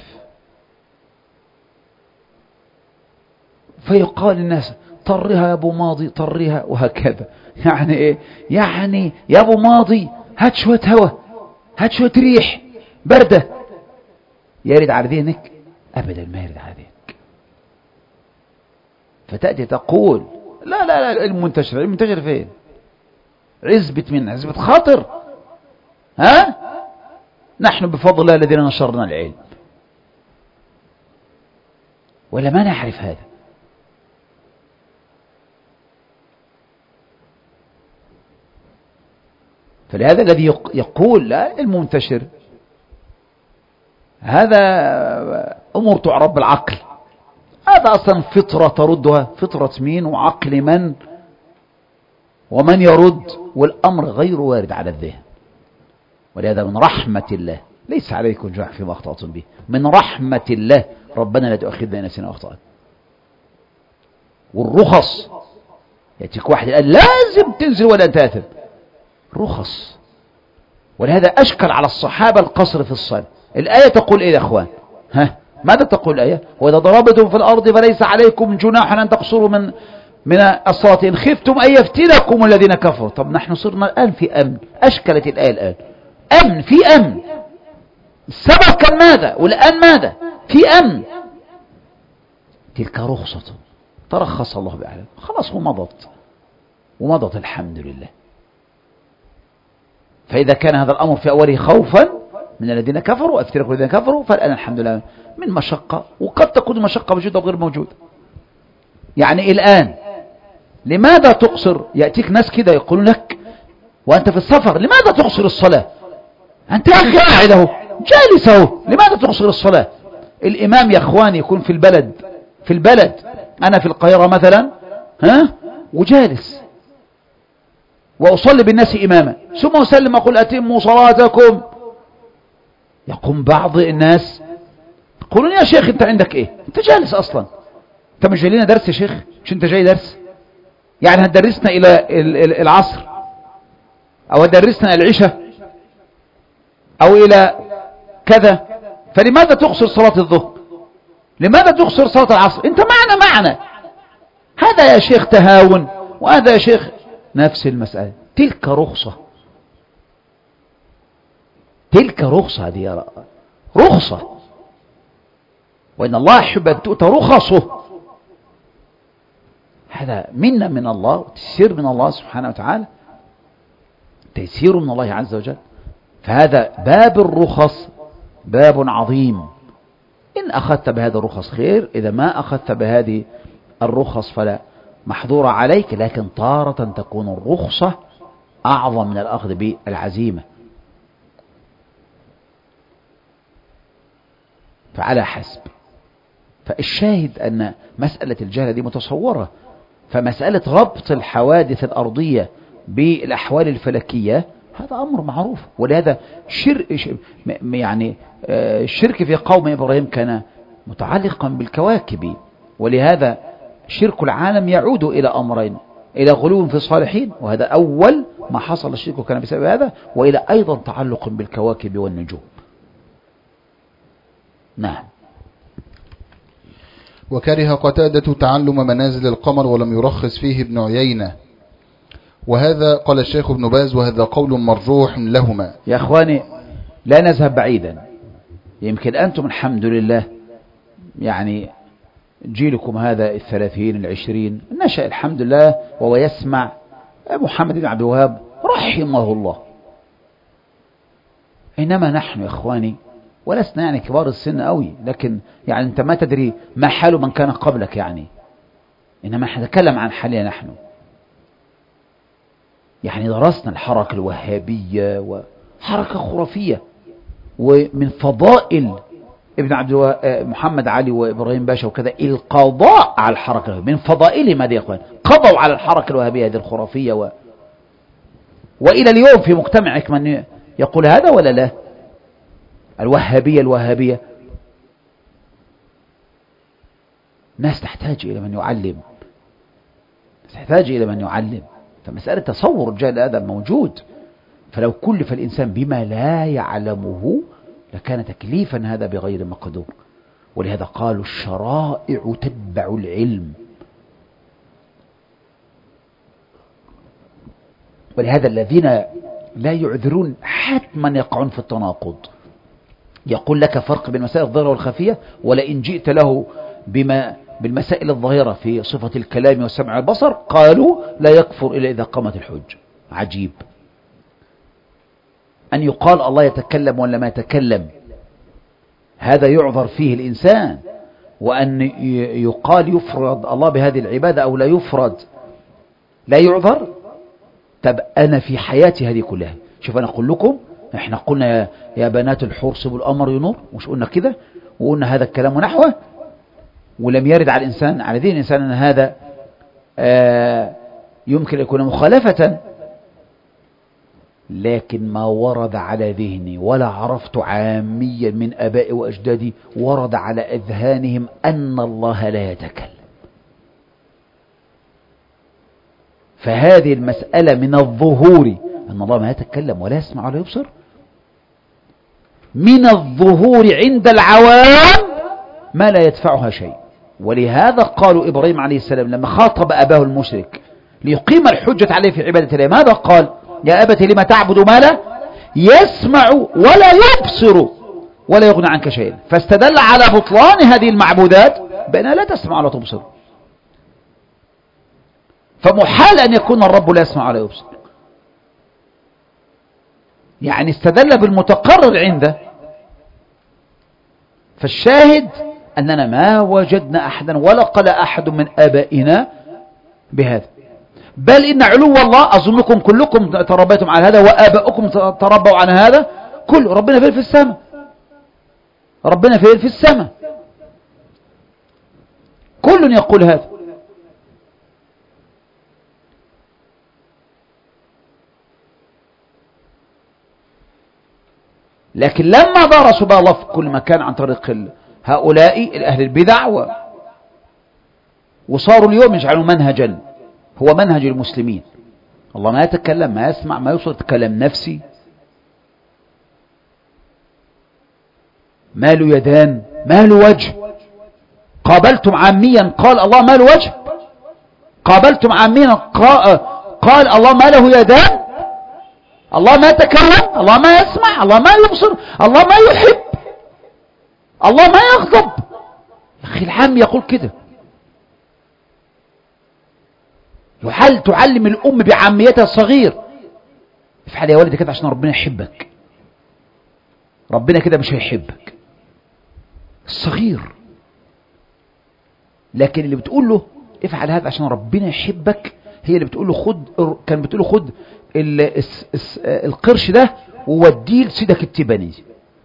فيقال الناس طرها يا أبو ماضي طرها وهكذا. يعني إيه؟ يعني يا أبو ماضي هات شوية هوا، هات شوية ريح باردة. يرد على ذهنك؟ أبدا ما يرد على ذهنك. فتأتي تقول لا لا لا المنتشر المنتشر فين؟ عزبة من عزبة خاطر. ها؟ نحن بفضل الله الذين نشرنا العلم، ولا ما نعرف هذا. فلهذا الذي يقول لا المنتشر هذا أمور تعرف بالعقل، هذا أصلا فطرة تردها. فطرة مين وعقل من ومن يرد؟ والأمر غير وارد على الذهن. ولهذا من رحمة الله ليس عليكم جناح فيما أخطأتم به، من رحمة الله ربنا لا تؤاخذنا إن نسينا أخطأنا. والرخص يأتيك واحد الآن لازم تنزل ولا تاثم، رخص. ولهذا أشكل على الصحابة القصر في الصلاة. الآية تقول إيه يا أخوان؟ ها ماذا تقول الآية؟ وإذا ضربتم في الأرض فليس عليكم جناح أن تقصروا من من الصلاة إن خفتم أن يفتنكم الذين كفروا. طب نحن صرنا الآن في أمن. أشكلت الآية الآن أمن، في أمن. السبب كان ماذا والآن ماذا؟ في أمن. تلك رخصة ترخص الله بأعلم، خلاص ومضت ومضت الحمد لله. فإذا كان هذا الأمر في أوله خوفا من الذين كفروا أفتركوا الذين كفروا، فالآن الحمد لله من مشقة، وقد تكون مشقة موجودة وغير موجودة. يعني الآن لماذا تقصر؟ يأتيك ناس كده يقولون لك وأنت في السفر لماذا تقصر الصلاة؟ أنت يا أخي قاعد اهو جالس اهو، لماذا تقصر الصلاة؟ الإمام يا أخواني يكون في البلد، في البلد أنا في القاهرة مثلا ها وجالس وأصلي بالناس إماما، ثم أسلم أقول أتموا صلاتكم. يقوم بعض الناس يقولون يا شيخ أنت عندك إيه؟ أنت جالس أصلا، أنت مش جاي لنا درس يا شيخ؟ مش أنت جاي درس؟ يعني هتدرسنا إلى العصر أو هتدرسنا إلى العشاء أو إلى كذا، فلماذا تقصر صلاة الظهر؟ لماذا تقصر صلاة العصر؟ أنت معنا معنا. هذا يا شيخ تهاون، وهذا يا شيخ نفس المسألة. تلك رخصة، تلك رخصة، هذه رخصة، وإن الله يحب أن تؤتى رخصه. هذا منا من الله، تيسير من الله سبحانه وتعالى، تيسير من الله عز وجل. فهذا باب الرخص باب عظيم. إن أخذت بهذا الرخص خير، إذا ما أخذت بهذه الرخص فلا محظور عليك، لكن تارة تكون الرخصة أعظم من الأخذ بالعزيمة. فعلى حسب. فالشاهد أن مسألة الجهل دي متصورة، فمسألة ربط الحوادث الأرضية بالأحوال الفلكية هذا أمر معروف. ولهذا شر يعني الشرك في قوم إبراهيم كان متعلقا بالكواكب، ولهذا شرك العالم يعود إلى أمرين: إلى غلو في الصالحين، وهذا أول ما حصل الشرك كان بسبب هذا، وإلى أيضا تعلق بالكواكب والنجوم. نعم. وكره قتادة تعلم منازل القمر ولم يرخص فيه ابن عيينة، وهذا قال الشيخ ابن باز وهذا قول مرجوح لهما. يا أخواني لا نذهب بعيدا، يمكن أنتم الحمد لله يعني جيلكم هذا الثلاثين العشرين نشأ الحمد لله وهو يسمع محمد بن عبد الوهاب رحمه الله، إنما نحن يا أخواني ولسنا يعني كبار السن قوي، لكن يعني أنت ما تدري ما حال من كان قبلك يعني، إنما نحن نتكلم عن حالنا نحن. يعني درسنا الحركة الوهابية وحركة خرافية، ومن فضائل ابن عبد محمد علي وإبراهيم باشا وكذا القضاء على الحركة الوهابية. من فضائلهم هذه يا أخوان، قضوا على الحركة الوهابية هذه الخرافية و... وإلى اليوم في مجتمعك من يقول هذا ولا لا؟ الوهابية الوهابية ناس تحتاج إلى من يعلم، تحتاج إلى من يعلم. فمسألة تصور الجهل هذا موجود، فلو كلف الإنسان بما لا يعلمه لكان تكليفا هذا بغير مقدور. ولهذا قالوا الشرائع تتبع العلم. ولهذا الذين لا يعذرون حتما يقعون في التناقض. يقول لك فرق بين مسائل الظاهرة والخفية، ولئن جئت له بما بالمسائل الظاهرة في صفة الكلام والسمع والبصر قالوا لا يكفر إلا إذا قامت الحج. عجيب أن يقال الله يتكلم ولا ما يتكلم، هذا يعذر فيه الإنسان، وأن يقال يفرض الله بهذه العبادة أو لا يفرض لا يعذر. طب أنا في حياتي هذه كلها، شوف أنا أقول لكم احنا قلنا يا, يا بنات الحور سبوا الأمر ينور، مش قلنا كده؟ وقلنا هذا الكلام نحوه، ولم يرد على الإنسان على دين الإنسان أن هذا آه يمكن يكون مخالفة، لكن ما ورد على ذهني ولا عرفت عاميا من أبائي وأجدادي ورد على أذهانهم أن الله لا يتكلم. فهذه المسألة من الظهور أن الله ما يتكلم ولا يسمع ولا يبصر، من الظهور عند العوام ما لا يدفعها شيء. ولهذا قالوا إبراهيم عليه السلام لما خاطب أباه المشرك ليقيم الحجة عليه في عبادة الله ماذا قال؟ يا أبت لما تعبد ما لا يسمع ولا يبصر ولا يغني عنك شيئا. فاستدل على بطلان هذه المعبودات بأنها لا تسمع ولا تبصر، فمحال أن يكون الرب لا يسمع ولا يبصر. يعني استدل بالمتقرر عنده. فالشاهد أننا ما وجدنا أحدا ولا قال أحد من آبائنا بهذا، بل إن علو الله أظنكم كلكم تربيتم على هذا وآباؤكم تربوا على هذا كل. ربنا فين في السماء، ربنا فين في السماء، كل يقول هذا. لكن لما درسوا بقى الله في كل مكان عن طريق هؤلاء أهل البدع و... وصاروا اليوم يجعلوا منهجا هو منهج المسلمين، الله ما يتكلم ما يسمع ما يوصل يتكلم نفسي، ما له يدان ما له وجه. قابلتم عاميا قال الله ما له وجه، قابلتم عاميا قال الله ما له يدان، الله ما يتكلم، الله ما يسمع، الله ما يبصر، الله ما يحب، الله ما يغضب. يا أخي العام يقول كده. هل تعلم الأم بعاميتها الصغير افعل يا ولدي كده عشان ربنا يحبك، ربنا كده مش هيحبك الصغير. لكن اللي بتقول له افعل هذا عشان ربنا يحبك، هي اللي بتقول له خد، كان بتقول له خد القرش ده ووديه لسيدك التبني،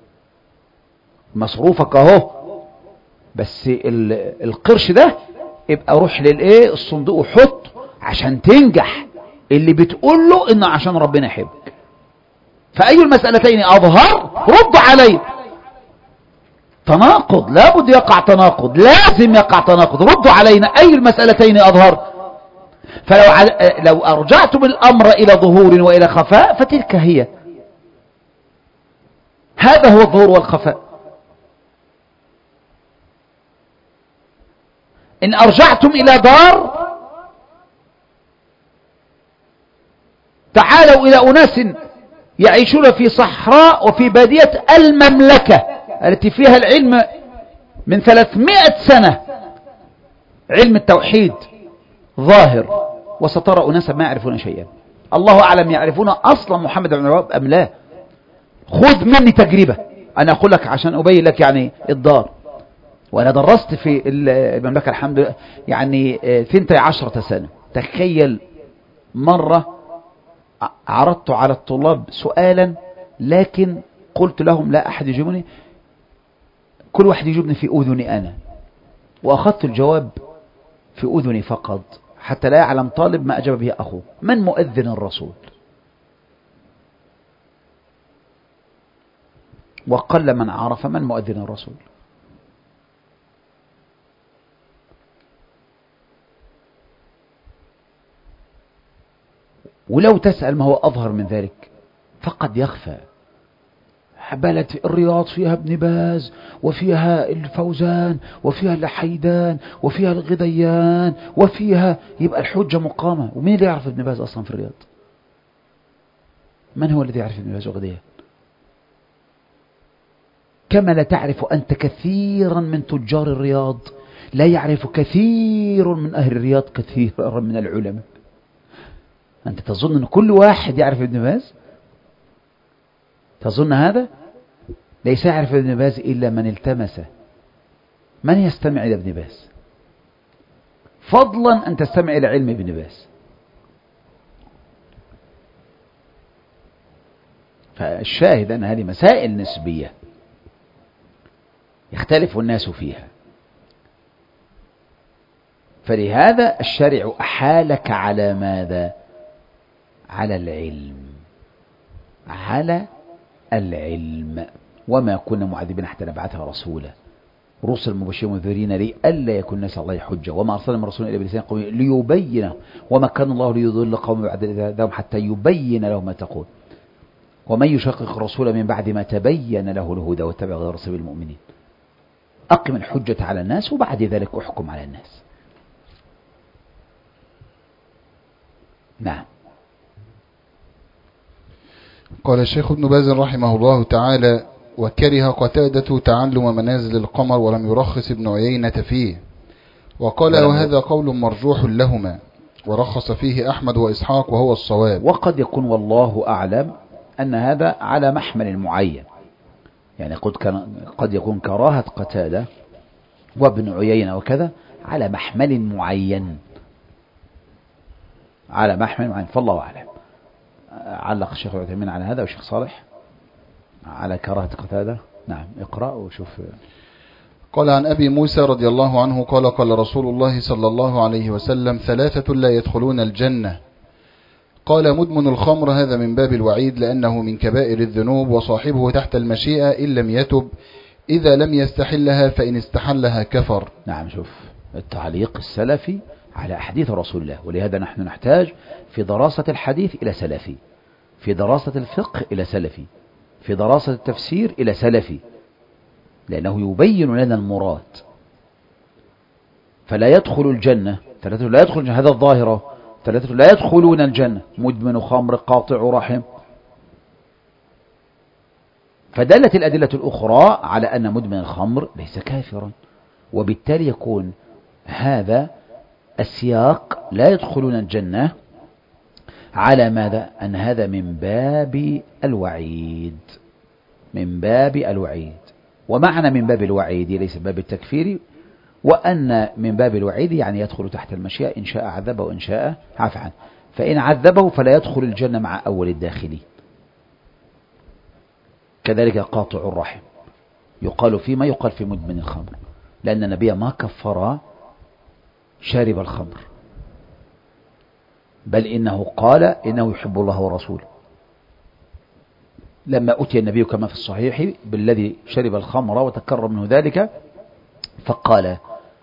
مصروفك اهو، بس القرش ده ابقى روح للايه الصندوق وحط عشان تنجح، اللي بتقول له انه عشان ربنا يحبك. فأي المسألتين أظهر رد عليه. تناقض، لابد يقع تناقض، لازم يقع تناقض، ردوا علينا أي المسألتين أظهر. فلو لو أرجعتم الأمر إلى ظهور وإلى خفاء فتلك هي، هذا هو الظهور والخفاء. إن أرجعتم إلى دار، تعالوا إلى أناس يعيشون في صحراء وفي بادية المملكة التي فيها العلم من ثلاثمائة سنة، علم التوحيد ظاهر، وسترى أناسا ما يعرفون شيئا، الله أعلم يعرفون أصلا محمد بن عبد أم لا. خذ مني تجربة، أنا أقول لك عشان أبين لك يعني الدار. وأنا درست في المملكة الحمد لله يعني ثنتي عشرة سنة. تخيل مرة عرضت على الطلاب سؤالا، لكن قلت لهم لا أحد يجيبني، كل واحد يجيبني في أذني أنا، وأخذت الجواب في أذني فقط حتى لا يعلم طالب ما أجاب به أخوه. من مؤذن الرسول؟ وقل من عرف من مؤذن الرسول. ولو تسأل ما هو أظهر من ذلك فقد يخفى. بلد الرياض فيها ابن باز وفيها الفوزان وفيها الحيدان وفيها الغديان وفيها، يبقى الحجة مقامة. ومين اللي يعرف ابن باز أصلا في الرياض؟ من هو الذي يعرف ابن باز وغديان؟ كما لا تعرف أنت كثيرا من تجار الرياض، لا يعرف كثير من أهل الرياض كثيرا من العلماء. أنت تظن أن كل واحد يعرف ابن باز؟ تظن هذا؟ ليس يعرف ابن باز إلا من التمسه. من يستمع إلى ابن باز؟ فضلا أن تستمع إلى علم ابن باز. فالشاهد أن هذه مسائل نسبية يختلف الناس فيها، فلهذا الشارع أحالك على ماذا؟ على العلم، على العلم. وما كنا معذبين حتى نبعث رسولا، رسل مبشرين ومنذرين لي ألا يكون الناس على الله حجة، وما أرسلنا من رسول إلا بلسان قومه ليبين، وما كان الله ليضل قوم بعد إذ هداهم حتى يبين لهم ما تقول، ومن يشقق الرسول من بعد ما تبين له الهدى واتبع غير سبيل المؤمنين. أقم الحجة على الناس وبعد ذلك أحكم على الناس. نعم. قال الشيخ ابن باز رحمه الله تعالى: وكره قتادة تعلم منازل القمر ولم يرخص ابن عيينة فيه، وقال وهذا قول مرجوح لهما، ورخص فيه أحمد وإسحاق وهو الصواب. وقد يكون والله أعلم أن هذا على محمل معين، يعني قد, كان قد يكون كراهة قتادة وابن عيينة وكذا على محمل معين، على محمل معين، فالله أعلم. علق الشيخ عثيمين على هذا والشيخ صالح على كراهة قتادة. نعم، اقرأ وشوف. قال عن أبي موسى رضي الله عنه قال قال رسول الله صلى الله عليه وسلم: ثلاثة لا يدخلون الجنة. قال مدمن الخمر، هذا من باب الوعيد لأنه من كبائر الذنوب، وصاحبه تحت المشيئة إن لم يتب، إذا لم يستحلها فإن استحلها كفر. نعم، شوف التعليق السلفي على أحاديث رسول الله. ولهذا نحن نحتاج في دراسة الحديث إلى سلفي، في دراسة الفقه إلى سلفي، في دراسة التفسير إلى سلفي، لأنه يبين لنا المراد. فلا يدخل الجنة ثلاثة، لا يدخل الجنة، هذا الظاهرة. ثلاثة لا يدخلون الجنة: مدمن خمر، قاطع رحم. فدلت الأدلة الأخرى على أن مدمن الخمر ليس كافرا، وبالتالي يكون هذا السياق لا يدخلون الجنة على ماذا؟ أن هذا من باب الوعيد، من باب الوعيد. ومعنى من باب الوعيد ليس باب التكفير وأن من باب الوعيد يعني يدخل تحت المشيئة، إن شاء عذبه وإن شاء عفى عنه، فإن عذبه فلا يدخل الجنة مع أول الداخلين. كذلك قاطع الرحم يقال فيما يقال في مدمن الخمر، لأن النبي ما كفر شارب الخمر، بل إنه قال إنه يحب الله ورسوله. لما أتي النبي كما في الصحيح بالذي شرب الخمر وتكرر منه ذلك، فقال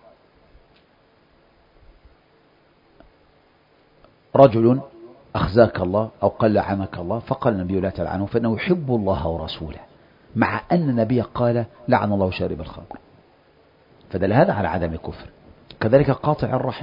رجل أخزاك الله أو قال لعنك الله، فقال النبي لا تلعنه فإنه يحب الله ورسوله، مع أن النبي قال لعن الله شارب الخمر، فدل هذا على عدم الكفر. كذلك قاطع الرحم.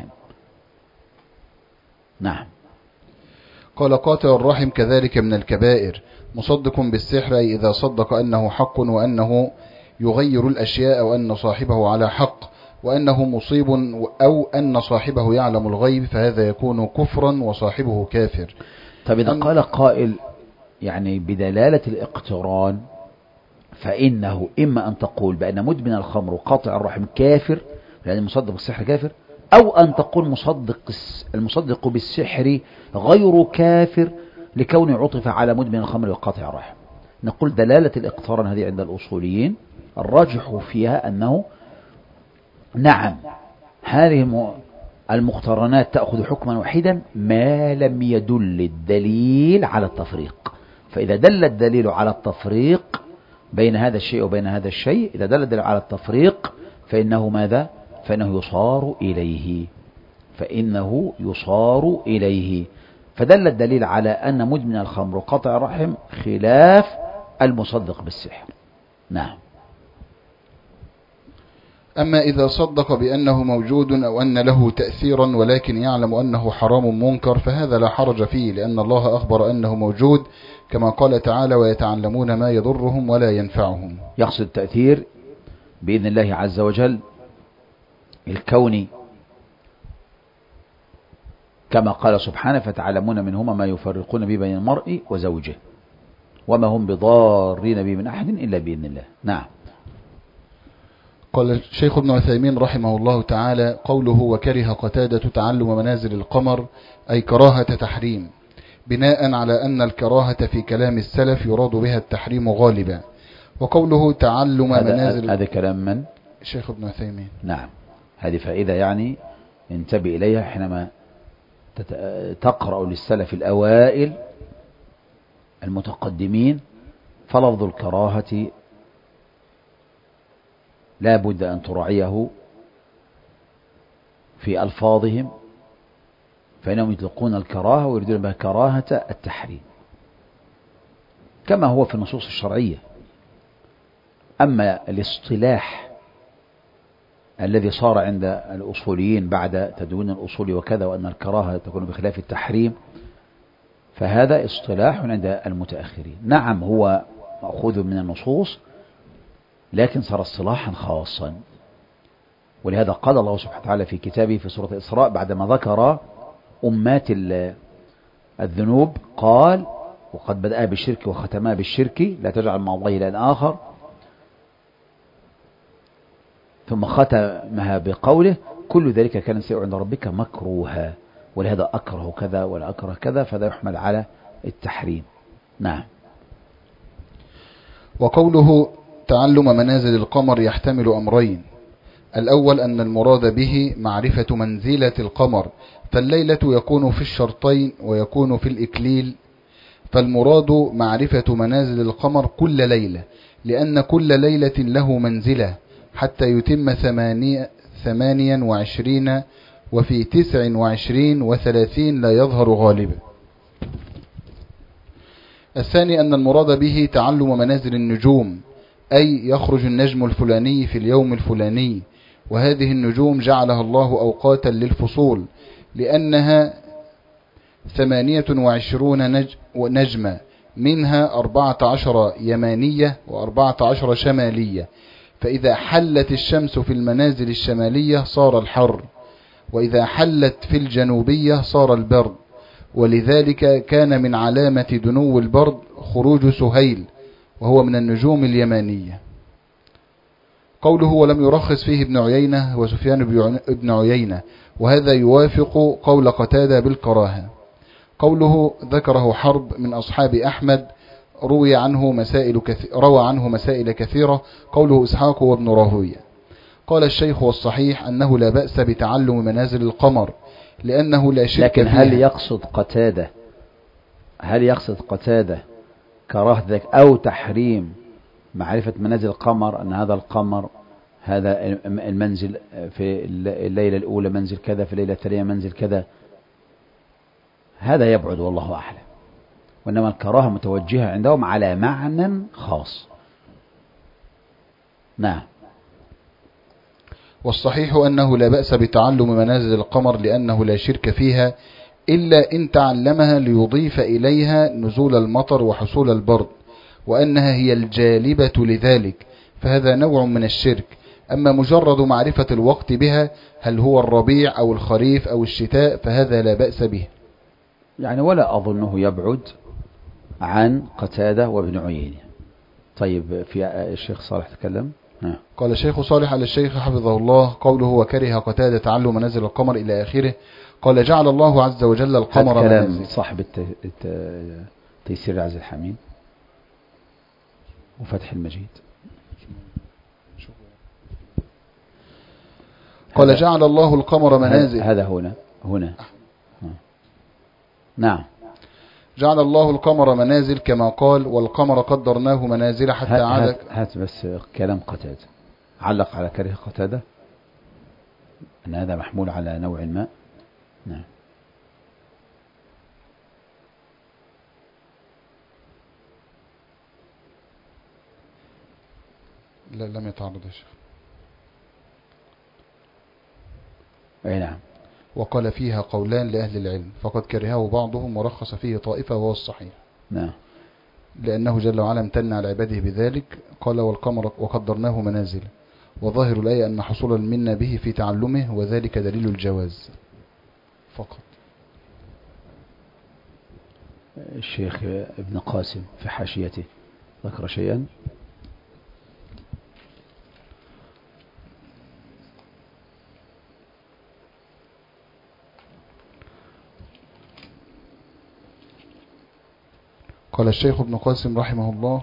نعم. قال قاطع الرحم كذلك من الكبائر، مصدق بالسحر، أي إذا صدق أنه حق وأنه يغير الأشياء وأن صاحبه على حق وأنه مصيب، أو أن صاحبه يعلم الغيب، فهذا يكون كفرا وصاحبه كافر. طيب إذا قال قائل يعني بدلالة الاقتران، فإنه إما أن تقول بأن مدمن الخمر وقاطع الرحم كافر لأن المصدق بالسحر كافر، أو أن تقول مصدق المصدق بالسحر غير كافر لكونه عطف على مدمن الخمر وقاطع الرحم. نقول دلالة الاقتران هذه عند الأصوليين الراجح فيها أنه نعم هذه المقترنات تأخذ حكما وحيدا ما لم يدل الدليل على التفريق. فإذا دل الدليل على التفريق بين هذا الشيء وبين هذا الشيء، إذا دل الدليل على التفريق فإنه ماذا؟ فإنه يصار إليه فإنه يصار إليه فدل الدليل على أن مدمن الخمر وقطع الرحم خلاف المصدق بالسحر. نعم. أما إذا صدق بأنه موجود أو أن له تأثيرا ولكن يعلم أنه حرام منكر، فهذا لا حرج فيه، لأن الله أخبر أنه موجود كما قال تعالى ويتعلمون ما يضرهم ولا ينفعهم. يقصد التأثير بإذن الله عز وجل الكوني، كما قال سبحانه فتعلمون منهما ما يفرقون به بين المرء وزوجه وما هم بضارين به من أحد إلا بإذن الله. نعم. قال الشيخ ابن عثيمين رحمه الله تعالى قوله وكره قتادة تعلم منازل القمر، أي كراهة تحريم، بناء على أن الكراهة في كلام السلف يراد بها التحريم غالبا. وقوله تعلم منازل، هذا كلام من؟ الشيخ ابن عثيمين. نعم. هذه فائدة يعني انتبه إليها حينما تقرأ للسلف الأوائل المتقدمين، فلفظ الكراهة لا بد أن تراعيه في ألفاظهم، فإنهم يطلقون الكراهة ويريدون بها كراهة التحريم كما هو في النصوص الشرعية. أما الاصطلاح الذي صار عند الأصوليين بعد تدوين الأصول وكذا وأن الكراهة تكون بخلاف التحريم، فهذا اصطلاح عند المتأخرين. نعم هو مأخوذ من النصوص لكن صار اصطلاحا خاصا، ولهذا قال الله سبحانه وتعالى في كتابه في سورة الإسراء بعدما ذكر أمات الذنوب قال وقد بدأ بالشرك وختمها بالشرك لا تجعل مع الله إلها آخر، ثم ختمها بقوله كل ذلك كان سيء عند ربك مكروها، ولهذا أكره كذا ولا أكره كذا، فذا يحمل على التحريم. نعم. وقوله تعلم منازل القمر يحتمل أمرين، الأول أن المراد به معرفة منزلة القمر، فالليلة يكون في الشرطين ويكون في الإكليل، فالمراد معرفة منازل القمر كل ليلة، لأن كل ليلة له منزلة حتى يتم ثمانية ثمانيا وعشرين، وفي تسع وعشرين وثلاثين لا يظهر غالبا. الثاني أن المراد به تعلم منازل النجوم، أي يخرج النجم الفلاني في اليوم الفلاني، وهذه النجوم جعلها الله أوقاتا للفصول، لأنها ثمانية وعشرون نجمة، منها أربعة عشر يمانية وأربعة عشر شمالية، فإذا حلت الشمس في المنازل الشمالية صار الحر، وإذا حلت في الجنوبية صار البرد، ولذلك كان من علامة دنو البرد خروج سهيل وهو من النجوم اليمانية. قوله ولم يرخص فيه ابن عيينة وسفيان بن عيينة، وهذا يوافق قول قتادة بالكراهة. قوله ذكره حرب من أصحاب أحمد روي عنه مسائل كثير روى عنه مسائل كثيرة. قوله إسحاق وابن راهويه. قال الشيخ والصحيح أنه لا بأس بتعلم منازل القمر لأنه لا شرك لكن فيها. هل يقصد قتادة هل يقصد قتادة كراهة ذلك أو تحريم معرفة منازل القمر، أن هذا القمر هذا المنزل في الليلة الأولى منزل كذا، في الليلة الثانية منزل كذا؟ هذا يبعد والله أعلم، وإنما الكراهة متوجهة عندهم على معنى خاص. نعم. والصحيح أنه لا بأس بتعلم منازل القمر لأنه لا شرك فيها إلا إن تعلمها ليضيف إليها نزول المطر وحصول البرد، وأنها هي الجالبة لذلك، فهذا نوع من الشرك. أما مجرد معرفة الوقت بها هل هو الربيع أو الخريف أو الشتاء فهذا لا بأس به. يعني ولا أظنه يبعد عن قتادة وابن عيينة. طيب في الشيخ صالح تكلم. ها. قال الشيخ صالح على الشيخ حفظه الله قوله وكره قتادة تعلم منازل القمر إلى آخره. قال جعل الله عز وجل القمر هذا كلام منازل. صاحب تيسير العزيز الحميد وفتح المجيد. قال جعل الله القمر منازل. هذا هنا هنا نعم. جعل الله القمر منازل كما قال والقمر قدرناه منازل حتى عاد. هات بس كلام قتادة، علق على كره قتادة أن هذا محمول على نوع ما. نعم. لا لم يتعرض يا شيخ. أي نعم. وقال فيها قولان لأهل العلم فقد كرهه بعضهم ورخص فيه طائفة وهو الصحيح. نعم. لأنه جل وعلا امتن على عباده بذلك. قال والقمر وقدرناه منازل، وظاهر الآية أن حصول المنة به في تعلمه وذلك دليل الجواز فقط. الشيخ ابن قاسم في حاشيته ذكر شيئا. قال الشيخ ابن قاسم رحمه الله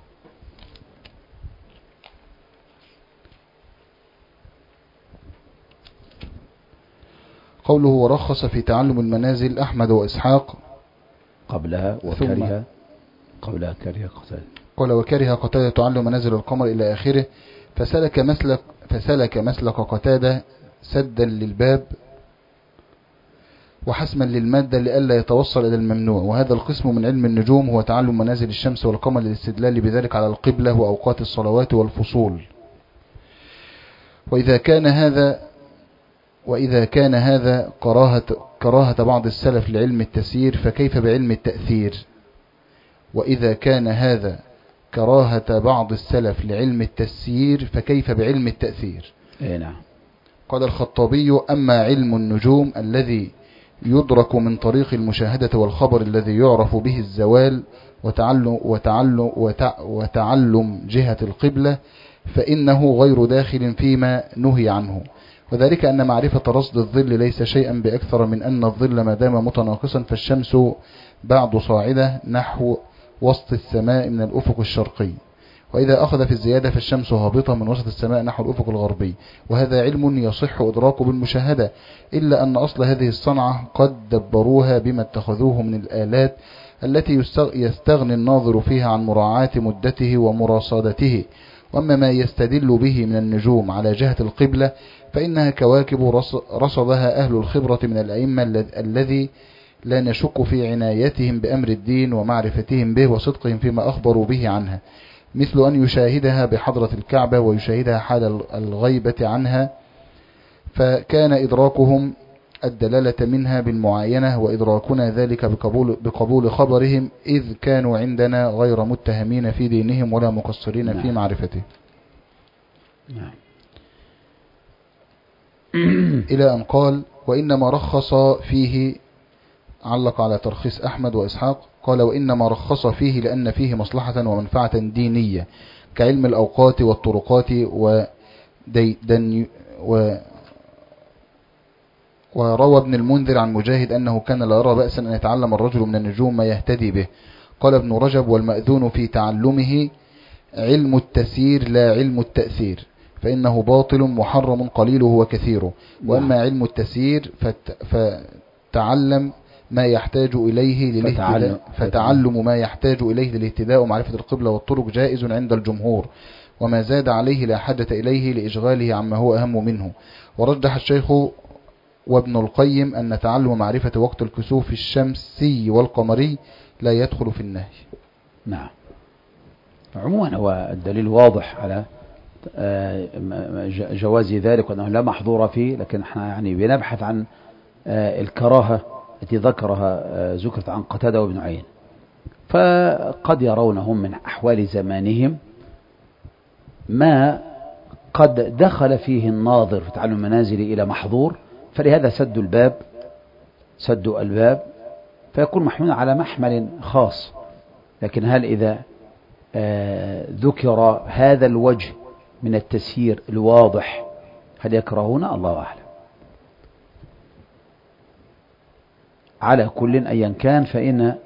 قوله ورخص في تعلم المنازل أحمد وإسحاق قبلها وكره قبلها كره قتادة. قال وكره قتادة تعلم منازل القمر إلى آخره. فسلك مسلك فسلك مسلك قتادة سدا للباب وحسما للمادة لئلا يتوصل إلى الممنوع. وهذا القسم من علم النجوم هو تعلم منازل الشمس والقمر للاستدلال بذلك على القبلة وأوقات الصلوات والفصول. وإذا كان هذا وإذا كان هذا كراهة كراهة بعض السلف لعلم التسيير فكيف بعلم التأثير؟ وإذا كان هذا كراهة بعض السلف لعلم التسيير فكيف بعلم التأثير؟ اي نعم. قال الخطابي أما علم النجوم الذي يدرك من طريق المشاهدة والخبر الذي يعرف به الزوال وتعلم, وتعلم, وتعلم جهة القبلة فإنه غير داخل فيما نهي عنه، وذلك أن معرفة رصد الظل ليس شيئا بأكثر من أن الظل ما دام متناقصا فالشمس بعد صاعدة نحو وسط السماء من الأفق الشرقي، وإذا أخذ في الزيادة فالشمس هابطة من وسط السماء نحو الأفق الغربي، وهذا علم يصح إدراكه بالمشاهدة، إلا أن أصل هذه الصنعة قد دبروها بما اتخذوه من الآلات التي يستغني الناظر فيها عن مراعاة مدته ومراصادته. وأما ما يستدل به من النجوم على جهة القبلة فإنها كواكب رصدها أهل الخبرة من الأئمة الذي لا نشك في عنايتهم بأمر الدين ومعرفتهم به وصدقهم فيما أخبروا به عنها، مثل أن يشاهدها بحضرة الكعبة ويشاهدها حال الغيبة عنها، فكان إدراكهم الدلالة منها بالمعاينة وإدراكنا ذلك بقبول, بقبول خبرهم إذ كانوا عندنا غير متهمين في دينهم ولا مقصرين نعم. في معرفته نعم. إلى أن قال وإنما رخص فيه، علق على ترخيص أحمد وإسحاق، قال وإنما رخص فيه لأن فيه مصلحة ومنفعة دينية كعلم الأوقات والطرقات دي دن و وروى ابن المنذر عن مجاهد أنه كان لا يرى بأسا أن يتعلم الرجل من النجوم ما يهتدي به. قال ابن رجب: والمأذون في تعلمه علم التسيير لا علم التأثير، فإنه باطل محرم قليله وكثيره. وأما علم التسيير فتعلم ما يحتاج إليه للاهتداء فتعلم ما يحتاج إليه للاهتداء ومعرفة القبلة والطرق جائز عند الجمهور، وما زاد عليه لا حاجة إليه لإشغاله عما هو أهم منه. ورجح الشيخ وابن القيم أن تعلم معرفة وقت الكسوف الشمسي والقمري لا يدخل في النهي. نعم. عموما هو الدليل واضح على جواز ذلك وأنه لا محظور فيه، لكن احنا يعني بنبحث عن الكراهة التي ذكرها ذكرت عن قتادة وابن عين. فقد يرونهم من أحوال زمانهم ما قد دخل فيه الناظر في تعلم المنازل إلى محظور، فلهذا سدوا الباب سدوا الباب فيكون محمول على محمل خاص. لكن هل إذا آه ذكر هذا الوجه من التسيير الواضح هل يكرهون؟ الله أعلم. على كل أيا كان فإن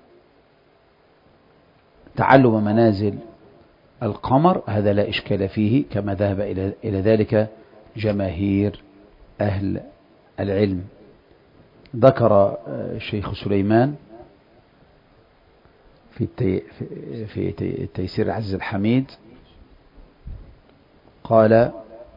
تعلم منازل القمر هذا لا إشكال فيه، كما ذهب إلى ذلك جماهير أهل العلم. ذكر الشيخ سليمان في التي في تيسير العزيز الحميد قال: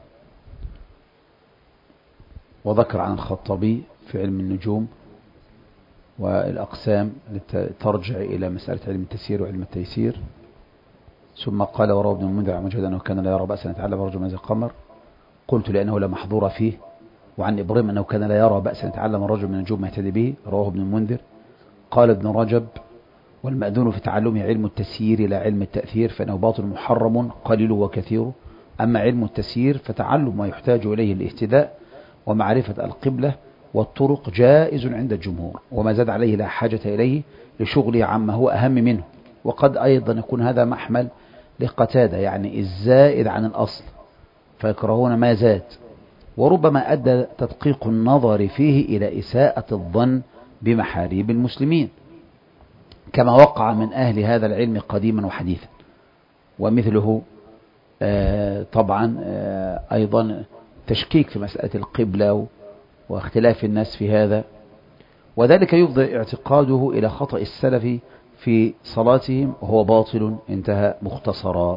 وذكر عن الخطابي في علم النجوم والأقسام التي ترجع إلى مسألة علم التسيير وعلم التيسير. ثم قال: وروى ابن المنذر عن مجاهد أنه كان لا يرى بأسا أن يتعلم الرجل منازل القمر. قلت لأنه لا محظور فيه. وعن إبراهيم أنه كان لا يرى بأسا أن يتعلم الرجل من النجوم ما يهتدي به، رواه ابن المنذر. قال ابن رجب: والمأذون في تعلمه علم التسيير لا علم التأثير، فإنه باطل محرم قليله وكثيره. أما علم التسيير فتعلم ما يحتاج إليه الاهتداء ومعرفة القبلة والطرق جائز عند الجمهور، وما زاد عليه لا حاجة إليه لشغله عما هو أهم منه. وقد أيضا يكون هذا محمل لقتادة، يعني الزائد عن الأصل فيكرهون ما زاد. وربما أدى تدقيق النظر فيه إلى إساءة الظن بمحاريب المسلمين، كما وقع من أهل هذا العلم قديما وحديثا. ومثله آه طبعا آه أيضا تشكيك في مسألة القبلة واختلاف الناس في هذا، وذلك يفضي اعتقاده إلى خطأ السلف في صلاتهم وهو باطل. انتهى مختصرا.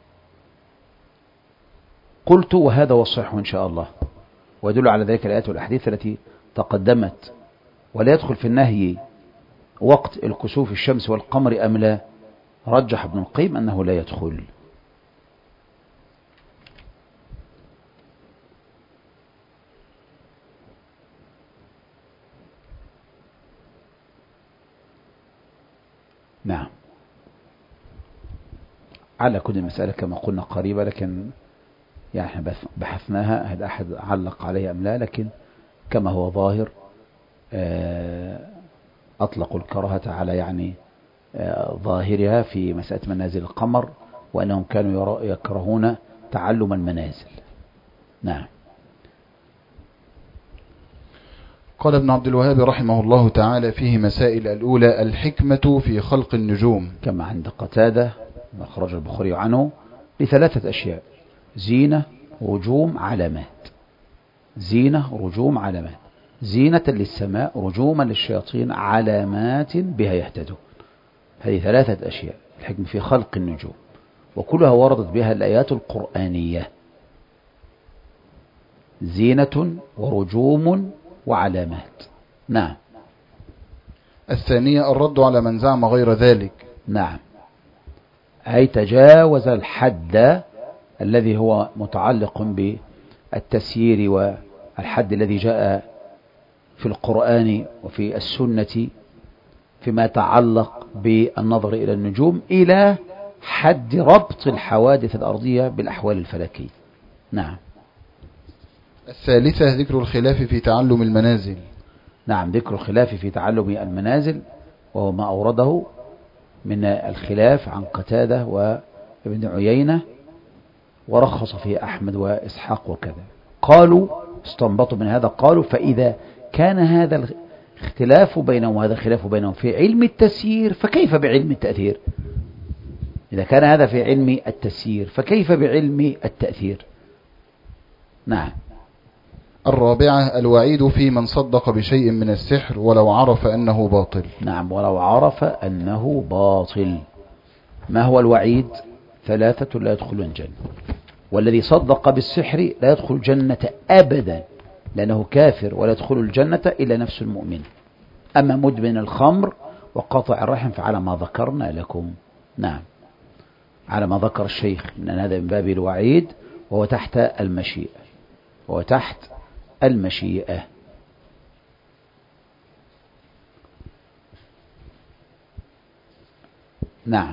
قلت: وهذا والصحيح إن شاء الله، ويدل على ذلك الآيات والأحاديث التي تقدمت. ولا يدخل في النهي وقت الكسوف الشمس والقمر أم لا؟ رجح ابن القيم أنه لا يدخل. نعم. على كل مسألة كما قلنا قريبة، لكن يعني احنا بحثناها هل أحد علق عليها أم لا، لكن كما هو ظاهر أطلقوا الكراهة على يعني ظاهرها في مسألة منازل القمر، وأنهم كانوا يكرهون تعلم المنازل. نعم. قال ابن عبد الوهاب رحمه الله تعالى فيه مسائل. الأولى: الحكمة في خلق النجوم، كما عند قتادة أخرج البخاري عنه لثلاثة أشياء: زينة، رجوم، علامات. زينة، رجوم، علامات. زينة للسماء، رجوما للشياطين، علامات بها يهتدون. هذه ثلاثة أشياء الحكمة في خلق النجوم، وكلها وردت بها الآيات القرآنية: زينة ورجوم وعلامات. نعم. الثانية: الرد على من زعم غير ذلك. نعم، أي تجاوز الحد الذي هو متعلق بالتسيير والحد الذي جاء في القرآن وفي السنة فيما يتعلق بالنظر إلى النجوم، إلى حد ربط الحوادث الأرضية بالأحوال الفلكية. نعم. الثالثة: ذكر الخلاف في تعلم المنازل. نعم، ذكر الخلاف في تعلم المنازل، وهو ما أورده من الخلاف عن قتادة وابن عيينة ورخص فيه أحمد وإسحاق وكذا. قالوا استنبطوا من هذا، قالوا فإذا كان هذا الاختلاف بينهم وهذا الخلاف بينهم في علم التسيير فكيف بعلم التأثير؟ إذا كان هذا في علم التسيير فكيف بعلم التأثير؟ نعم. الرابعة الوعيد في من صدق بشيء من السحر ولو عرف أنه باطل. نعم، ولو عرف أنه باطل. ما هو الوعيد؟ ثلاثة لا يدخلون الجنة، والذي صدق بالسحر لا يدخل الجنة أبدا لأنه كافر، ولا يدخل الجنة إلا نفس المؤمن. أما مدمن الخمر وقاطع الرحم فعلى ما ذكرنا لكم. نعم، على ما ذكر الشيخ أن هذا من باب الوعيد، وهو تحت المشيئة، وهو تحت المشيئة. نعم،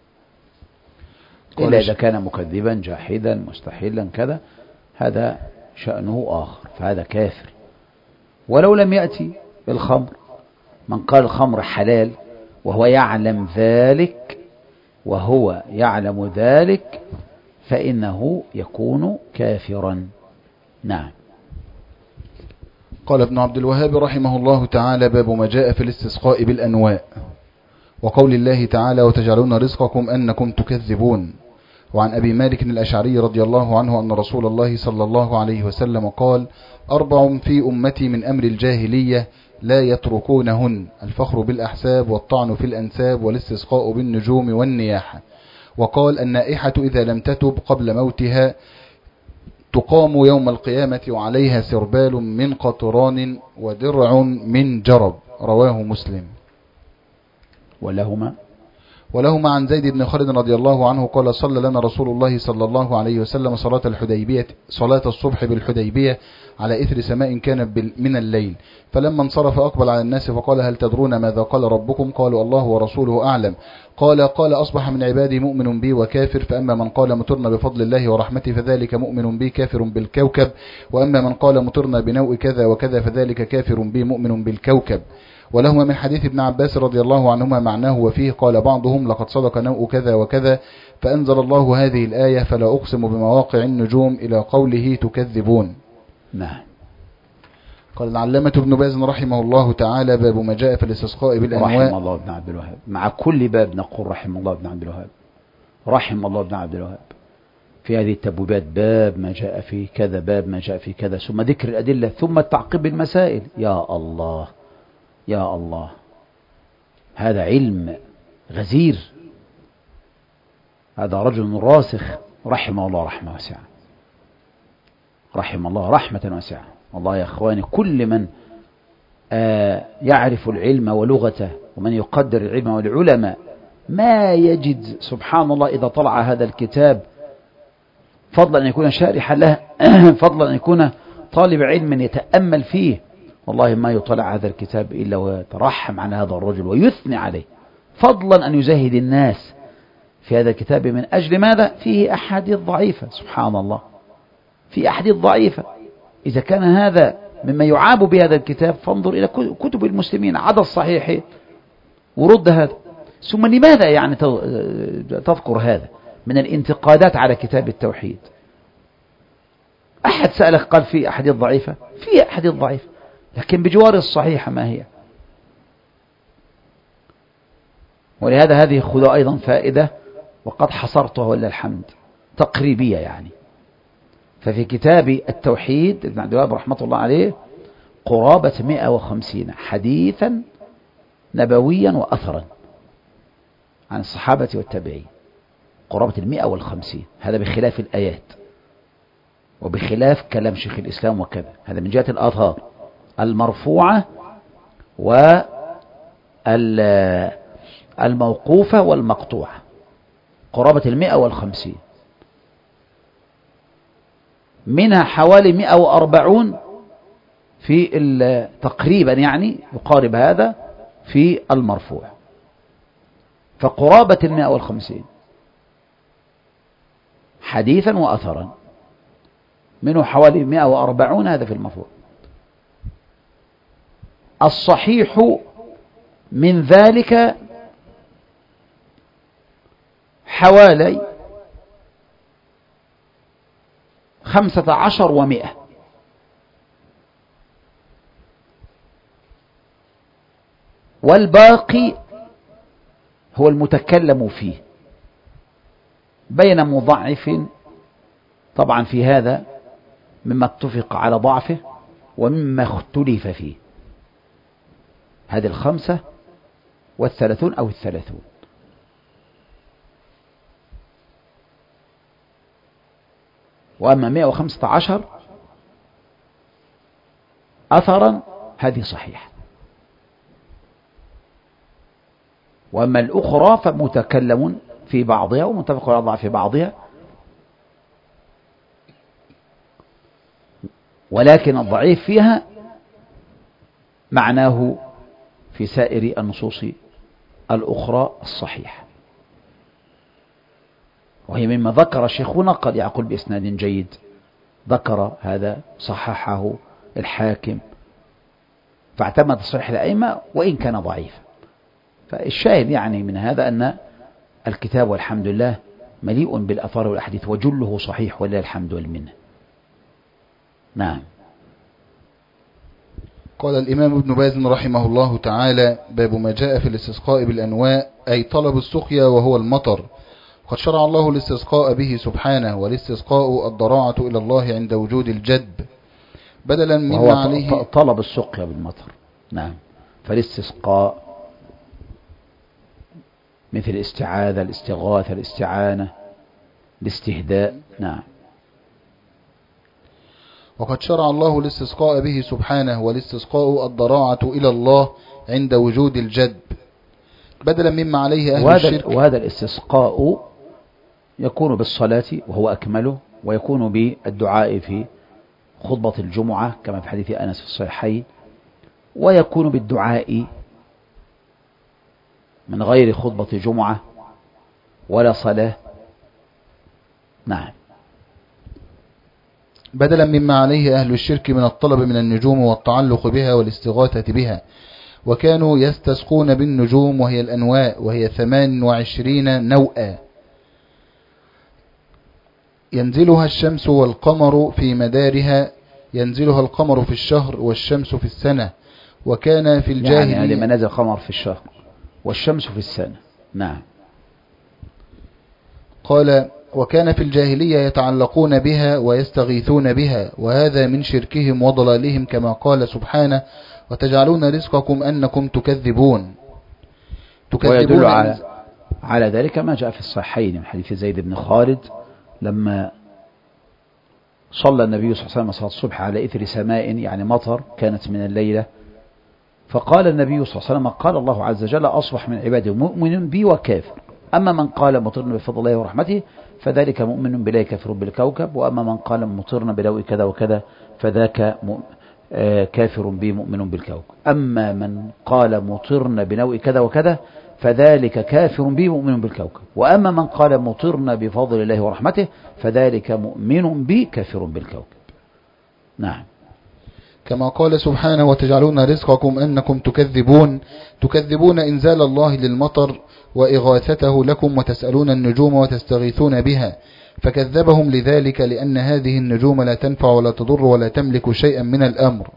إلا إذا كان مكذبا جاحدا مستحيلا كذا، هذا شأنه آخر، فهذا كافر. ولو لم يأتي بالخمر، من قال الخمر حلال وهو يعلم ذلك وهو يعلم ذلك فإنه يكون كافرا. نعم. قال ابن عبد الوهاب رحمه الله تعالى: باب ما جاء في الاستسقاء بالأنواء، وقول الله تعالى: وتجعلون رزقكم أنكم تكذبون. وعن أبي مالك الأشعري رضي الله عنه أن رسول الله صلى الله عليه وسلم قال: أربع في أمتي من أمر الجاهلية لا يتركونهن: الفخر بالأحساب، والطعن في الأنساب، والاستسقاء بالنجوم، والنياحة. وقال: النائحة إذا لم تتب قبل موتها تقام يوم القيامة وعليها سربال من قطران ودرع من جرب. رواه مسلم. ولهما ولهما عن زيد بن خالد رضي الله عنه قال: صلى لنا رسول الله صلى الله عليه وسلم صلاة الحديبية صلاة الصبح بالحديبية على إثر سماء كانت من الليل، فلما انصرف أقبل على الناس فقال: هل تدرون ماذا قال ربكم؟ قالوا: الله ورسوله أعلم. قال: قال: أصبح من عبادي مؤمن بي وكافر، فأما من قال مطرنا بفضل الله ورحمته فذلك مؤمن بي كافر بالكوكب، وأما من قال مطرنا بنوء كذا وكذا فذلك كافر بي مؤمن بالكوكب. ولهما من حديث ابن عباس رضي الله عنهما معناه، وفيه قال بعضهم: لقد صدق نوء كذا وكذا، فأنزل الله هذه الآية: فلا أقسم بمواقع النجوم، إلى قوله: تكذبون. نعم. قال العلامة ابن باز رحمه الله تعالى: باب ما جاء في الاستسقاء بالأنواء. رحم الله ابن عبد الوهاب. مع كل باب نقول رحم الله ابن عبد الوهاب، رحم الله ابن عبد الوهاب. في هذه التبويبات باب ما جاء في كذا، باب ما جاء في كذا، ثم ذكر الأدلة، ثم التعقيب المسائل. يا الله يا الله، هذا علم غزير، هذا رجل راسخ رحمه الله رحمة واسعة، رحم الله رحمة واسعة. والله يا أخواني، كل من آه يعرف العلم ولغته، ومن يقدر العلم والعلماء، ما يجد سبحان الله إذا طلع هذا الكتاب، فضلا أن يكون شارحا له، فضلا أن يكون طالب علم يتأمل فيه، والله ما يطلع هذا الكتاب إلا ويترحم عن هذا الرجل ويثني عليه، فضلا أن يزهد الناس في هذا الكتاب. من أجل ماذا؟ فيه أحاديث ضعيفة، سبحان الله، في أحاديث ضعيفة. إذا كان هذا مما يعاب بهذا الكتاب، فانظر إلى كتب المسلمين، عدا الصحيح ورد هذا. ثم لماذا يعني تذكر هذا من الانتقادات على كتاب التوحيد؟ أحد سألك قال في أحاديث ضعيفة؟ في أحاديث ضعيفة، لكن بجوار الصحيحة ما هي؟ ولهذا هذه خذوا أيضا فائدة، وقد حصرتها ولله الحمد، تقريبية يعني. ففي كتاب التوحيد ابن عبد الوهاب رحمة الله عليه قرابة مئة وخمسين حديثا نبويا وأثرا عن الصحابة والتابعين، قرابة المئة والخمسين. هذا بخلاف الآيات وبخلاف كلام شيخ الإسلام وكذا، هذا من جهة الآثار المرفوعة والموقوفة والمقطوعة، قرابة المئة والخمسين. منها حوالي مئة وأربعون في تقريبا يعني يقارب هذا في المرفوع، فقرابة المئة والخمسين حديثا وأثرا، منه حوالي مئة وأربعون هذا في المرفوع. الصحيح من ذلك حوالي خمسة عشر ومئة. والباقي هو المتكلم فيه بين مضعف طبعا في هذا مما اتفق على ضعفه ومما اختلف فيه. هذه الخمسة والثلاثون أو الثلاثون. وأما مئة وخمسة عشر أثرا هذه صحيحة. وأما الأخرى فمتكلم في بعضها ومتفق على ضعف بعضها، ولكن الضعيف فيها معناه في سائر النصوص الأخرى الصحيحة. وهي مما ذكر شيخنا قد يعقل بإسناد جيد، ذكر هذا صححه الحاكم فاعتمد صحيح الأئمة وإن كان ضعيفا. فالشاهد يعني من هذا أن الكتاب والحمد لله مليء بالأثار والأحاديث وجله صحيح ولله الحمد والمنة. نعم. قال الإمام ابن باز رحمه الله تعالى: باب ما جاء في الاستسقاء بالأنواء، أي طلب السقيا وهو المطر. قد شرع الله الاستسقاء به سبحانه، والاستسقاء الضراعة إلى الله عند وجود الجدب بدلا مما عليه طلب السقيا بالمطر. نعم. فالاستسقاء مثل الاستعاذة، الاستغاثة، الاستعانة، الاستهداء. نعم. وقد شرع الله الاستسقاء به سبحانه، والاستسقاء الضراعة إلى الله عند وجود الجدب بدلا مما عليه أهل وهذا الشرك. وهذا الاستسقاء يكون بالصلاة وهو أكمله، ويكون بالدعاء في خطبة الجمعة كما في حديث أنس في الصحيحين، ويكون بالدعاء من غير خطبة جمعة ولا صلاة. نعم. بدلا مما عليه أهل الشرك من الطلب من النجوم والتعلق بها والاستغاثة بها، وكانوا يستسقون بالنجوم وهي الأنواء، وهي ثمان وعشرين نوعا ينزلها الشمس والقمر في مدارها، ينزلها القمر في الشهر والشمس في السنة. وكان في الجاهلية يعني هذه منازل القمر في الشهر والشمس في السنة. نعم. قال: وكان في الجاهلية يتعلقون بها ويستغيثون بها، وهذا من شركهم وضلالهم، كما قال سبحانه: وتجعلون رزقكم أنكم تكذبون. تكذبون ويدل على, على ذلك ما جاء في الصحيحين من حديث زيد بن خالد لما صلى النبي صلى الله عليه وسلم صلاة الصبح على إثر سماء يعني مطر كانت من الليلة، فقال النبي صلى الله عليه وسلم: قال الله عز وجل: أصبح من عباده مؤمن بي وكافر، أما من قال مطرنا بفضل الله ورحمته فذلك مؤمن بلا كافر بالكوكب، وأما من قال مطرنا بلوء كذا وكذا فذاك كافر بي مؤمن بالكوكب، أما من قال مطرنا بنوء كذا وكذا فذلك كافر بي مؤمن بالكوكب، وأما من قال مطرنا بفضل الله ورحمته فذلك مؤمن بي كافر بالكوكب. نعم. كما قال سبحانه: وتجعلون رزقكم أنكم تكذبون، تكذبون إنزال الله للمطر وإغاثته لكم، وتسألون النجوم وتستغيثون بها، فكذبهم لذلك لأن هذه النجوم لا تنفع ولا تضر ولا تملك شيئا من الأمر.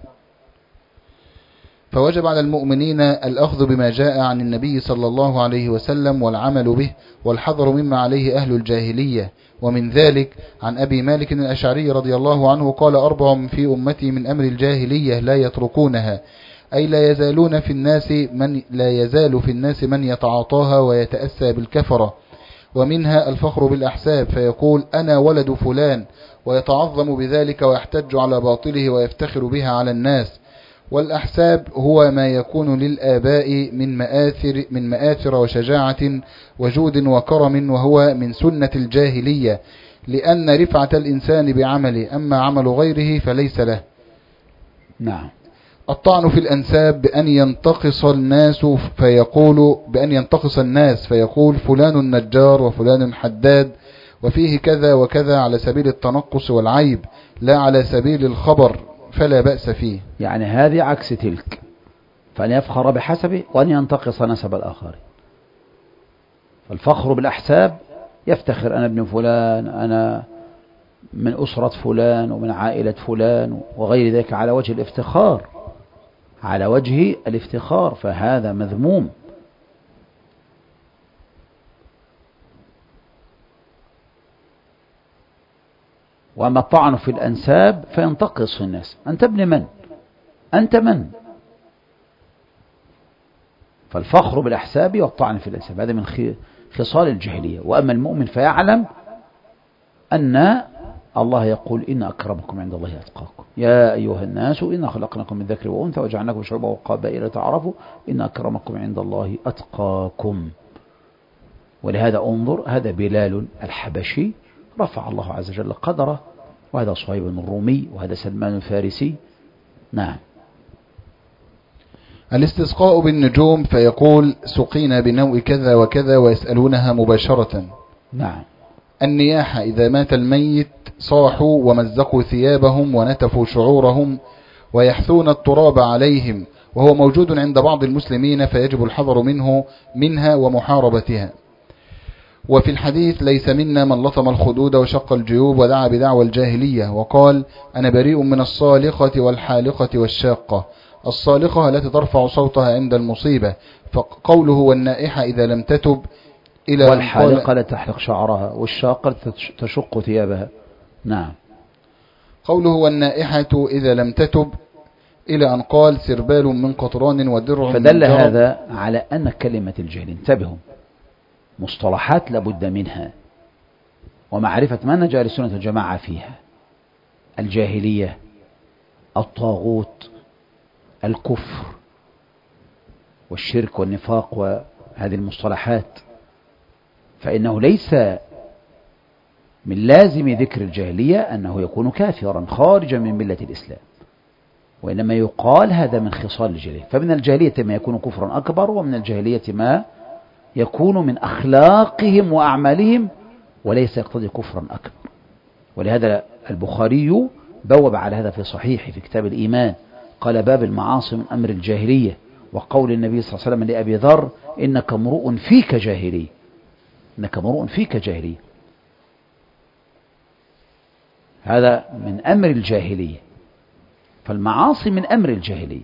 فوجب على المؤمنين الأخذ بما جاء عن النبي صلى الله عليه وسلم والعمل به، والحذر مما عليه أهل الجاهلية. ومن ذلك عن أبي مالك الأشعري رضي الله عنه قال: أربع في أمتي من أمر الجاهلية لا يتركونها، أي لا يزالون في الناس من لا يزال في الناس من يتعاطاها ويتأسى بالكفرة، ومنها الفخر بالأحساب، فيقول: أنا ولد فلان، ويتعظم بذلك ويحتج على باطله ويفتخر بها على الناس. والأحساب هو ما يكون للآباء من مآثر, من مآثر وشجاعة وجود وكرم، وهو من سنة الجاهلية، لأن رفعة الإنسان بعمله، أما عمل غيره فليس له. نعم. الطعن في الأنساب بأن ينتقص الناس فيقول بأن ينتقص الناس فيقول فلان نجار وفلان حداد، وفيه كذا وكذا، على سبيل التنقص والعيب لا على سبيل الخبر، فلا بأس فيه. يعني هذه عكس تلك، فأن يفخر بحسبه وأن ينتقص نسب الآخرين. فالفخر بالأحساب يفتخر: أنا ابن فلان، أنا من أسرة فلان ومن عائلة فلان وغير ذلك على وجه الافتخار، على وجه الافتخار، فهذا مذموم. وأما الطعن في الأنساب فينتقص في الناس. أنت ابن من؟ أنت من؟ فالفخر بالأحساب والطعن في الأنساب هذا من خصال الجاهلية. وأما المؤمن فيعلم أن الله يقول إن أكرمكم عند الله أتقاكم يا أيها الناس إنا خلقناكم من ذكر وأنثى وجعلناكم شعوبا وقبائل تعارفوا إن أكرمكم عند الله أتقاكم. ولهذا انظر، هذا بلال الحبشي رفع الله عز وجل قدره، وهذا صهيب الرومي، وهذا سلمان الفارسي. نعم. الاستسقاء بالنجوم، فيقول سقينا بنوء كذا وكذا ويسألونها مباشرة. نعم. النياحة، إذا مات الميت صاحوا ومزقوا ثيابهم ونتفوا شعورهم ويحثون التراب عليهم، وهو موجود عند بعض المسلمين، فيجب الحذر منه منها ومحاربتها. وفي الحديث ليس منا من لطم الخدود وشق الجيوب ودعا بدعوى الجاهلية، وقال أنا بريء من الصالقة والحالقة والشاقة. الصالقة التي ترفع صوتها عند المصيبة، فقوله والنائحة إذا لم تتب إلى والحالقة لا تحلق شعرها والشاقة تشق ثيابها. نعم. قوله والنائحة إذا لم تتب إلى أن قال سربال من قطران ودرع. فدل هذا على أن كلمة الجهل، انتبهوا، مصطلحات لابد منها ومعرفة منهج أهل السنة والجماعة فيها. الجاهلية، الطاغوت، الكفر والشرك والنفاق وهذه المصطلحات، فإنه ليس من لازم ذكر الجاهلية أنه يكون كافرا خارجا من ملة الإسلام، وإنما يقال هذا من خصال الجاهلية. فمن الجاهلية ما يكون كفرا أكبر، ومن الجاهلية ما يكون من أخلاقهم وأعمالهم وليس يقتضي كفرا أكبر. ولهذا البخاري بوب على هذا في صحيحه في كتاب الإيمان، قال باب المعاصي من أمر الجاهلية، وقول النبي صلى الله عليه وسلم لأبي ذر إنك امرؤ فيك جاهلي، إنك امرؤ فيك جاهلي. هذا من أمر الجاهلية، فالمعاصي من أمر الجاهلية.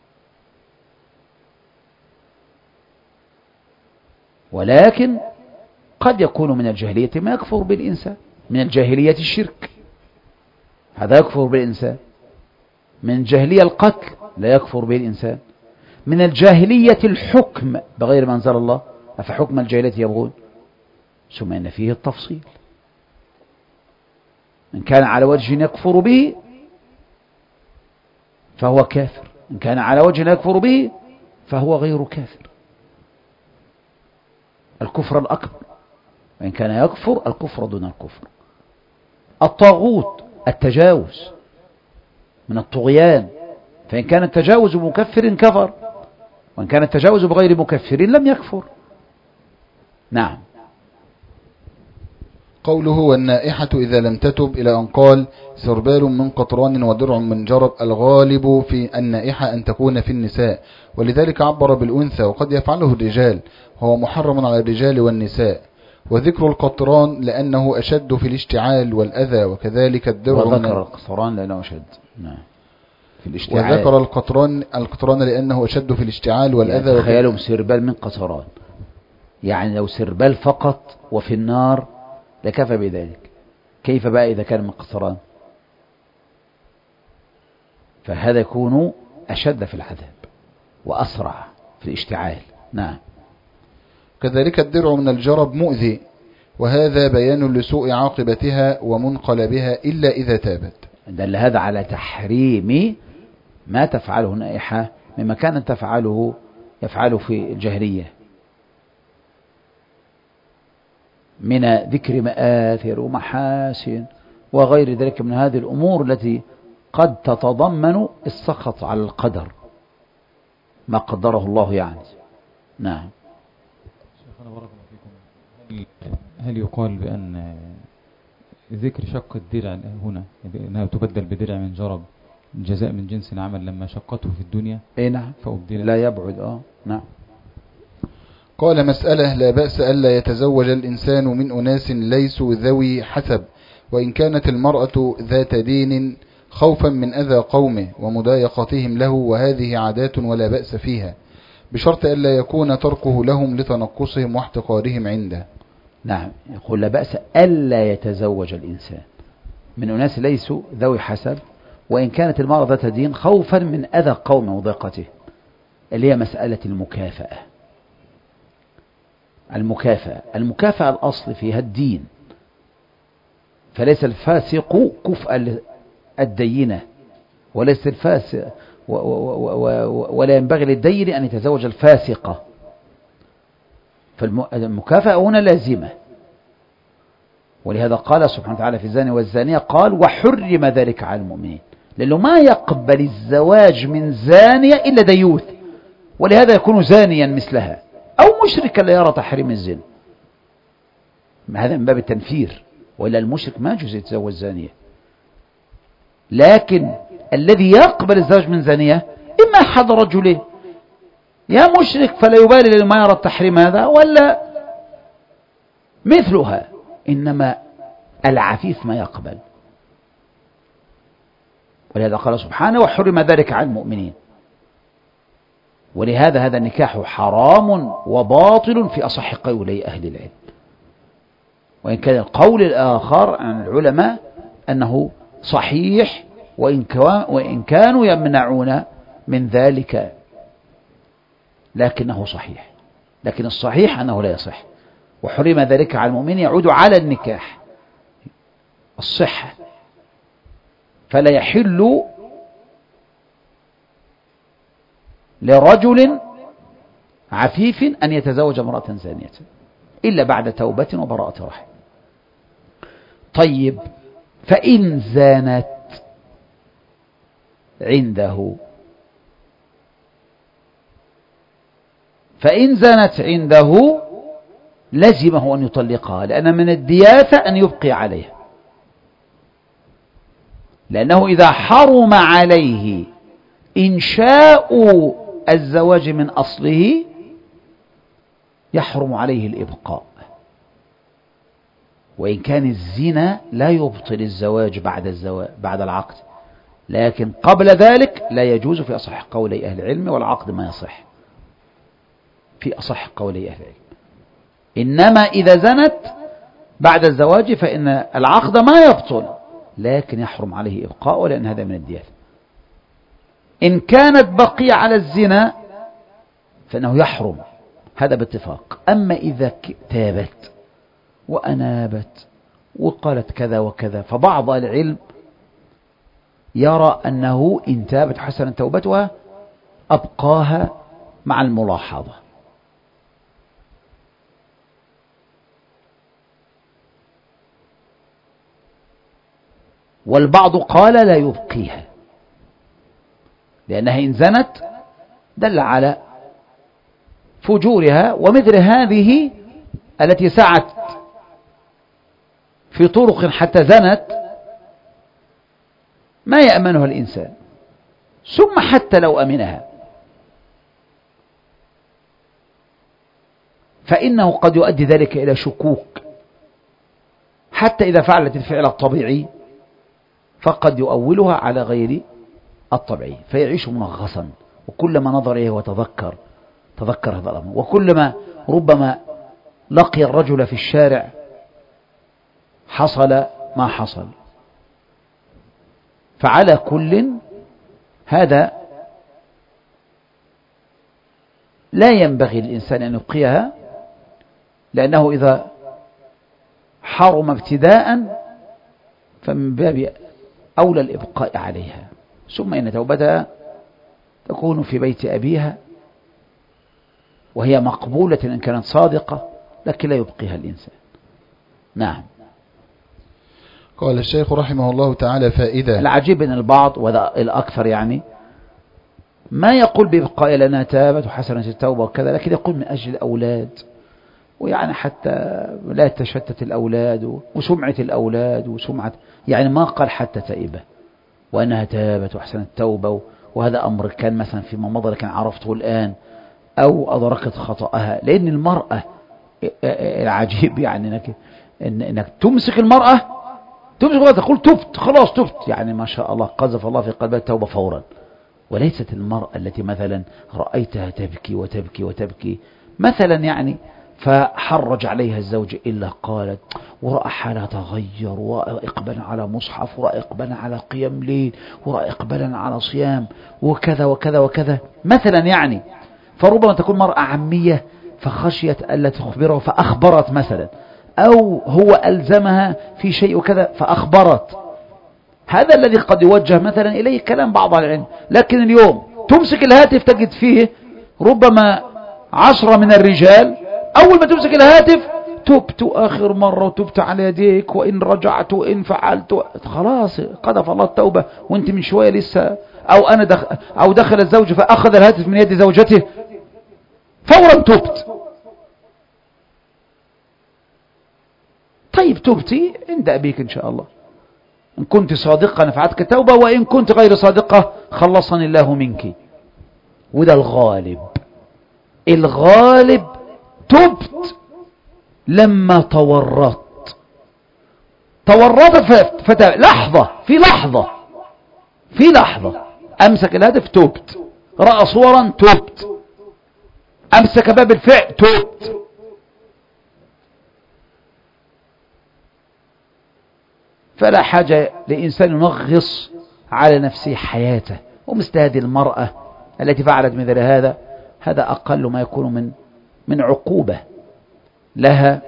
ولكن قد يكون من الجاهلية ما يكفر بالإنسان. من الجاهلية الشرك، هذا يكفر بالإنسان. من الجاهلية القتل، لا يكفر به الإنسان. من الجاهلية الحكم بغير ما أنزل الله، أفحكم الجاهلية يبغون، ثم إن فيه التفصيل. إن كان على وجه يكفر به فهو كافر، إن كان على وجه يكفر به فهو غير كافر. الكفر الأكبر، وإن كان يكفر الكفر دون الكفر. الطاغوت التجاوز من الطغيان، فإن كان التجاوز بمكفر كفر، وإن كان التجاوز بغير مكفر لم يكفر. نعم. قوله والنائحة إذا لم تتب إلى أن قال سربال من قطران ودرع من جرب، الغالب في النائحة أن تكون في النساء، ولذلك عبر بالأنثى، وقد يفعله الرجال، وهو محرم على الرجال والنساء. وذكر القطران لأنه أشد في الاشتعال والأذى، وكذلك الدرع. وذكر القطران لأنه أشد نعم في الاشتعال. وذكر القطران القطران لأنه أشد في الاشتعال والأذى. يعني تخيلوا سربال من قطران، يعني لو سربال فقط وفي النار لكفى بذلك، كيف بقى إذا كان من قطران؟ فهذا يكون أشد في العذاب وأسرع في الاشتعال. نعم. كذلك الدرع من الجرب مؤذي، وهذا بيان لسوء عاقبتها ومنقلبها إلا إذا تابت. دل هذا على تحريم ما تفعله النائحة مما كانت تفعله يفعله في الجاهلية من ذكر مآثر ومحاسن وغير ذلك من هذه الأمور التي قد تتضمن السخط على القدر، ما قدره الله يعني. نعم. شيخنا بارك الله فيكم، هل يقال بأن ذكر شق الدرع هنا أنها تبدل بدرع من جرب جزاء من جنس العمل لما شقته في الدنيا؟ اي نعم، لا يبعد. اه نعم. قال مسألة لا بأس ألا يتزوج الإنسان من أناس ليسوا ذوي حسب، وإن كانت المرأة ذات دين خوفا من أذى قومه ومضايقتهم له، وهذه عادات ولا بأس فيها، بشرط ألا يكون تركه لهم لتنقصهم واحتقارهم عنده. نعم، يقول لا بأس ألا يتزوج الإنسان من أناس ليسوا ذوي حسب، وإن كانت المرأة ذات دين خوفا من أذى قومه وضيقته، اللي هي مسألة المكافأة. المكافأة المكافأة الأصل فيها الدين، فليس الفاسق كفء الدينة، وليس الفاسق و و و ولا ينبغي للدين أن يتزوج الفاسقة، فالمكافأة هنا لازمة. ولهذا قال سبحانه وتعالى في الزاني والزانية قال وحرم ذلك على المؤمنين، لأنه ما يقبل الزواج من زانية إلا ديوث، ولهذا يكون زانيا مثلها أو مشركا لا يرى تحريم الزنا، هذا من باب التنفير، وإلا المشرك ما يجوز يتزوج زانية. لكن الذي يقبل الزواج من زانية إما أحد رجلين، يا مشرك فلا يبالي لما يرى التحريم هذا، ولا مثلها، إنما العفيف ما يقبل. ولهذا قال سبحانه وحرم ذلك على المؤمنين. ولهذا هذا النكاح حرام وباطل في أصح قولي أهل العلم، وإن كان القول الآخر عن العلماء أنه صحيح، وإن كانوا يمنعون من ذلك لكنه صحيح، لكن الصحيح أنه لا يصح. وحرم ذلك على المؤمن يعود على النكاح الصحة، فلا يحل لرجل عفيف أن يتزوج امرأة زانية إلا بعد توبة وبراءة رحم. طيب، فإن زانت عنده فإن زانت عنده لزمه أن يطلقها، لأن من الدياثة أن يبقي عليها، لأنه إذا حرم عليه إنشاء الزواج من أصله يحرم عليه الإبقاء. وإن كان الزنا لا يبطل الزواج بعد الزواج بعد العقد، لكن قبل ذلك لا يجوز في أصح قولي أهل العلم، والعقد ما يصح في أصح قولي أهل العلم. إنما إذا زنت بعد الزواج فإن العقد ما يبطل، لكن يحرم عليه إبقاء، لأن هذا من الدياثة. إن كانت بقية على الزنا فإنه يحرم، هذا باتفاق. أما إذا تابت وأنابت وقالت كذا وكذا، فبعض العلم يرى أنه إن تابت حسنا توبتها أبقاها مع الملاحظة. والبعض قال لا يبقيها، لأنها إن زنت دل على فجورها، ومثل هذه التي سعت في طرق حتى زنت ما يأمنها الإنسان، ثم حتى لو أمنها فإنه قد يؤدي ذلك إلى شكوك، حتى إذا فعلت الفعل الطبيعي فقد يؤولها على غير الطبيعي، فيعيش منغصا، وكلما نظر إليه وتذكر تذكر هذا الأمر، وكلما ربما لقي الرجل في الشارع حصل ما حصل. فعلى كل هذا لا ينبغي للإنسان أن يبقيها، لأنه إذا حرم ابتداء فمن باب أولى الإبقاء عليها، ثم إن توبتها تكون في بيت أبيها وهي مقبولة إن كانت صادقة، لكن لا يبقيها الإنسان. نعم. قال الشيخ رحمه الله تعالى فائدة. العجيب أن البعض وهذا الأكثر يعني ما يقول بإبقاء لنا تابت وحسنت التوبة وكذا، لكن يقول من أجل الأولاد، ويعني حتى لا تشتت الأولاد وسمعة الأولاد وسمعة، يعني ما قال حتى تائبة وأنها تابت وحسنت التوبة، وهذا أمر كان مثلا فيما مضى لكن عرفته الآن، أو أدركت خطأها. لأن المرأة العجيب يعني إنك, إنك تمسك المرأة تمسك المرأة تقول تبت، خلاص تبت، يعني ما شاء الله قذف الله في قلبها التوبة فورا. وليست المرأة التي مثلا رأيتها تبكي وتبكي وتبكي مثلا يعني فحرج عليها الزوج إلا قالت ورأى حالها تغير، ورأى إقبالا على مصحف، ورأى إقبالا على قيام ليل، ورأى إقبالا على صيام وكذا وكذا وكذا مثلا يعني. فربما تكون مرأة عامية فخشيت ألا تخبره فأخبرت مثلا، أو هو ألزمها في شيء وكذا فأخبرت. هذا الذي قد يوجه مثلا إليه كلام بعض العلم. لكن اليوم تمسك الهاتف تجد فيه ربما عشرة من الرجال أول ما تمسك الهاتف تبت آخر مرة وتبت على يديك وإن رجعت وإن فعلت، خلاص قذف الله التوبة وانت من شوية لسه. أو أنا دخل أو دخل الزوج فأخذ الهاتف من يد زوجته فورا تبت. طيب تبتي عند أبيك إن شاء الله، إن كنت صادقة نفعتك توبة، وإن كنت غير صادقة خلصني الله منك. وده الغالب. الغالب تبت لما تورطت تورطت فت... لحظة في لحظة في لحظة أمسك الهدف تبت، رأى صورا تبت، أمسك باب الفعل تبت. فلا حاجة لإنسان ينغص على نفسه حياته. ومثل هذه المرأة التي فعلت مثل هذا، هذا أقل ما يكون من من عقوبة لها.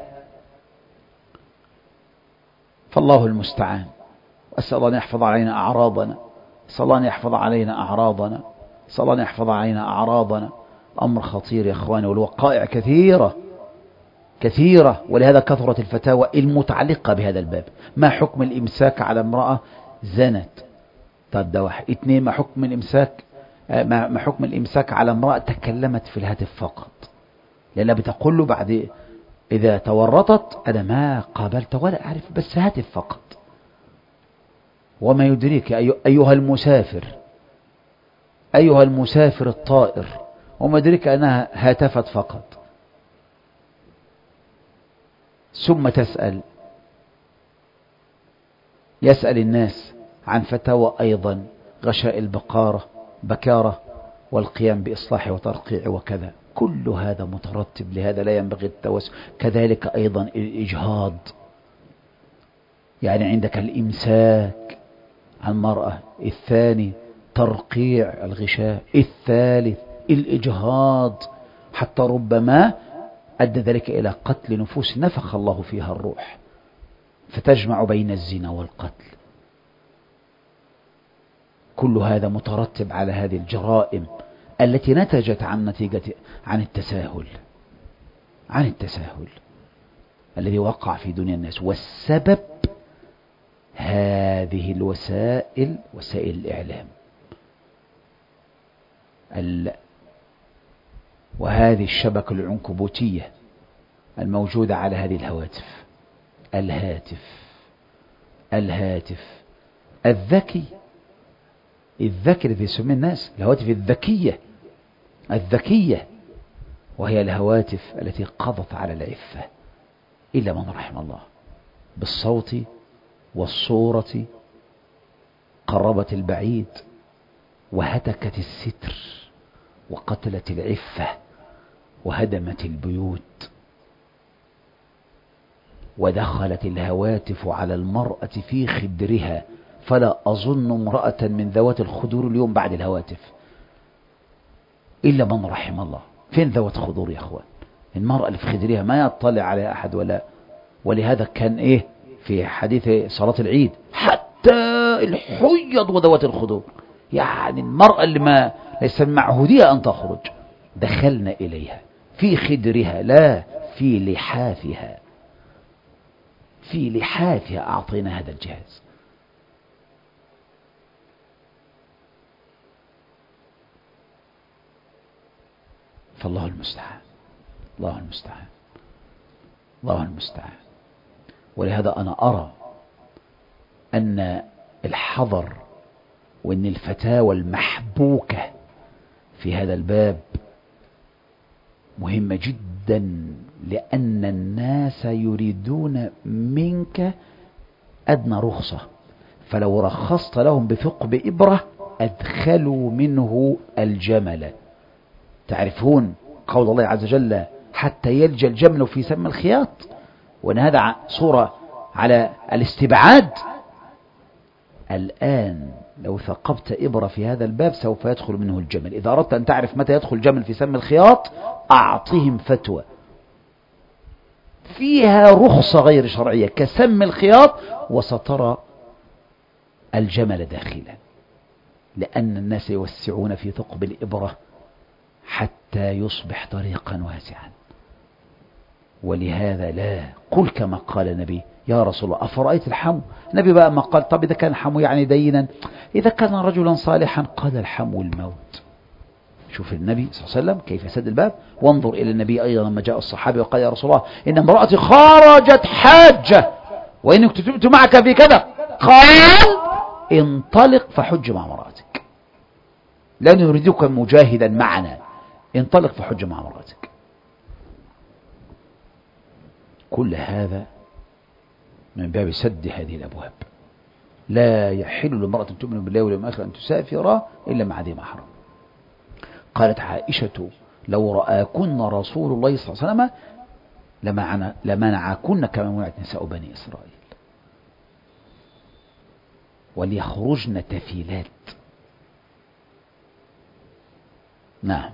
فالله المستعان. أسأل الله أن يحفظ علينا أعراضنا، أسأل الله أن يحفظ علينا أعراضنا، أسأل الله أن يحفظ علينا أعراضنا. أمر خطير يا إخواني، والوقائع كثيرة كثيرة، ولهذا كثرت الفتاوى المتعلقة بهذا الباب. ما حكم الإمساك على امرأة زنت؟ طب ده واحد. اثنين، ما حكم الإمساك ما حكم الإمساك على امرأة تكلمت في الهاتف فقط؟ لأنها بتقول له بعد إذا تورطت أنا ما قابلت ولا أعرف، بس هاتف فقط. وما يدريك أيها المسافر أيها المسافر الطائر، وما يدريك أنها هاتفت فقط. ثم تسأل يسأل الناس عن فتاوى أيضا غشاء البقارة بكارة والقيام بإصلاح وترقيع وكذا. كل هذا مترتب لهذا، لا ينبغي التوسع. كذلك أيضا الإجهاض، يعني عندك الإمساك عن المرأة، الثاني ترقيع الغشاء، الثالث الإجهاض، حتى ربما أدى ذلك إلى قتل نفوس نفخ الله فيها الروح، فتجمع بين الزنا والقتل. كل هذا مترتب على هذه الجرائم التي نتجت عن نتيجة عن التساهل عن التساهل الذي وقع في دنيا الناس. والسبب هذه الوسائل، وسائل الإعلام ال... وهذه الشبكة العنكبوتية الموجودة على هذه الهواتف. الهاتف الهاتف الذكي الذكي الذي يسميه الناس الهواتف الذكية الذكية وهي الهواتف التي قضت على العفة إلا من رحم الله، بالصوت والصورة قربت البعيد وهتكت الستر وقتلت العفة وهدمت البيوت. ودخلت الهواتف على المرأة في خدرها، فلا أظن امرأة من ذوات الخدور اليوم بعد الهواتف إلا من رحم الله. فين ذوات خدور يا أخوان؟ المرأة اللي في خدرها ما يطلع عليها أحد ولا. ولهذا كان إيه في حديث صلاة العيد حتى الحيض وذوات الخدور، يعني المرأة اللي ما ليس معهودية أن تخرج دخلنا إليها في خدرها، لا في لحافها في لحافها أعطينا هذا الجهاز. فالله المستعان الله المستعان الله المستعان. ولهذا أنا أرى أن الحذر وأن الفتاوى المحبوكة في هذا الباب مهمة جدا، لأن الناس يريدون منك أدنى رخصة، فلو رخصت لهم بثقب إبرة أدخلوا منه الجمل. تعرفون قول الله عز وجل حتى يلج الجمل في سم الخياط، وأن هذا صورة على الاستبعاد. الآن لو ثقبت إبرة في هذا الباب سوف يدخل منه الجمل. إذا أردت أن تعرف متى يدخل الجمل في سم الخياط أعطهم فتوى فيها رخصة غير شرعية كسم الخياط وسترى الجمل داخلا، لأن الناس يوسعون في ثقب الإبرة حتى يصبح طريقا واسعا. ولهذا لا قل كما قال النبي يا رسول الله أفرأيت الحمو. النبي بقى ما قال طب إذا كان الحمو يعني دينا، إذا كان رجلا صالحا قال الحمو الموت. شوف النبي صلى الله عليه وسلم كيف سد الباب. وانظر إلى النبي أيضا لما جاء الصحابي وقال يا رسول الله إن امرأتي خرجت حاجة وإن كنت معك في كذا، قال انطلق فحج مع امرأتك، لا نريدك مجاهدا معنا، انطلق فحج مع امرأتك. كل هذا من باب سد هذه الأبواب. لا يحل لامرأة تؤمن بالله واليوم الآخر أن تسافر إلا مع ذي محرم. قالت عائشة لو رآكن رسول الله صلى الله عليه وسلم لمعنى لمنعكن كما منعت نساء بني إسرائيل، وليخرجن تفيلات. نعم.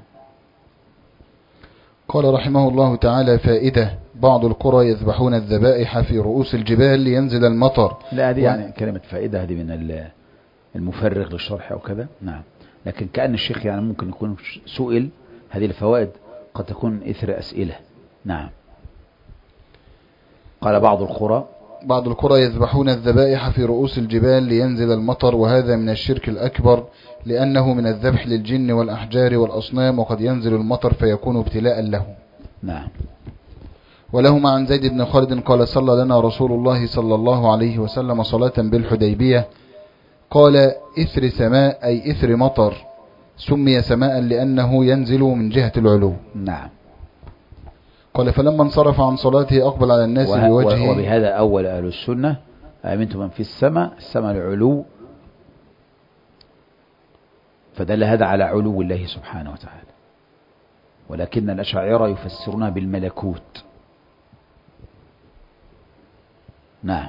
قال رحمه الله تعالى فائدة: بعض القرى يذبحون الذبائح في رؤوس الجبال لينزل المطر. لا هذه يعني كلمة فائدة هذه من المفرغ للشرح أو كذا. نعم. لكن كأن الشيخ يعني ممكن يكون سئل هذه الفوائد قد تكون إثر أسئلة. نعم. قال بعض القرى بعض القرى يذبحون الذبائح في رؤوس الجبال لينزل المطر، وهذا من الشرك الأكبر لأنه من الذبح للجن والأحجار والأصنام، وقد ينزل المطر فيكون ابتلاء له. نعم. ولهما عن زيد بن خالد قال صلى لنا رسول الله صلى الله عليه وسلم صلاة بالحديبية، قال إثر سماء أي إثر مطر، سمي سماء لأنه ينزل من جهة العلو. نعم. قال فلما انصرف عن صلاته أقبل على الناس بوجهه. وبهذا أول أهل السنة آمنتم من في السماء، السماء العلو، فدل هذا على علو الله سبحانه وتعالى. ولكن الأشاعرة يفسرونها بالملكوت. نعم.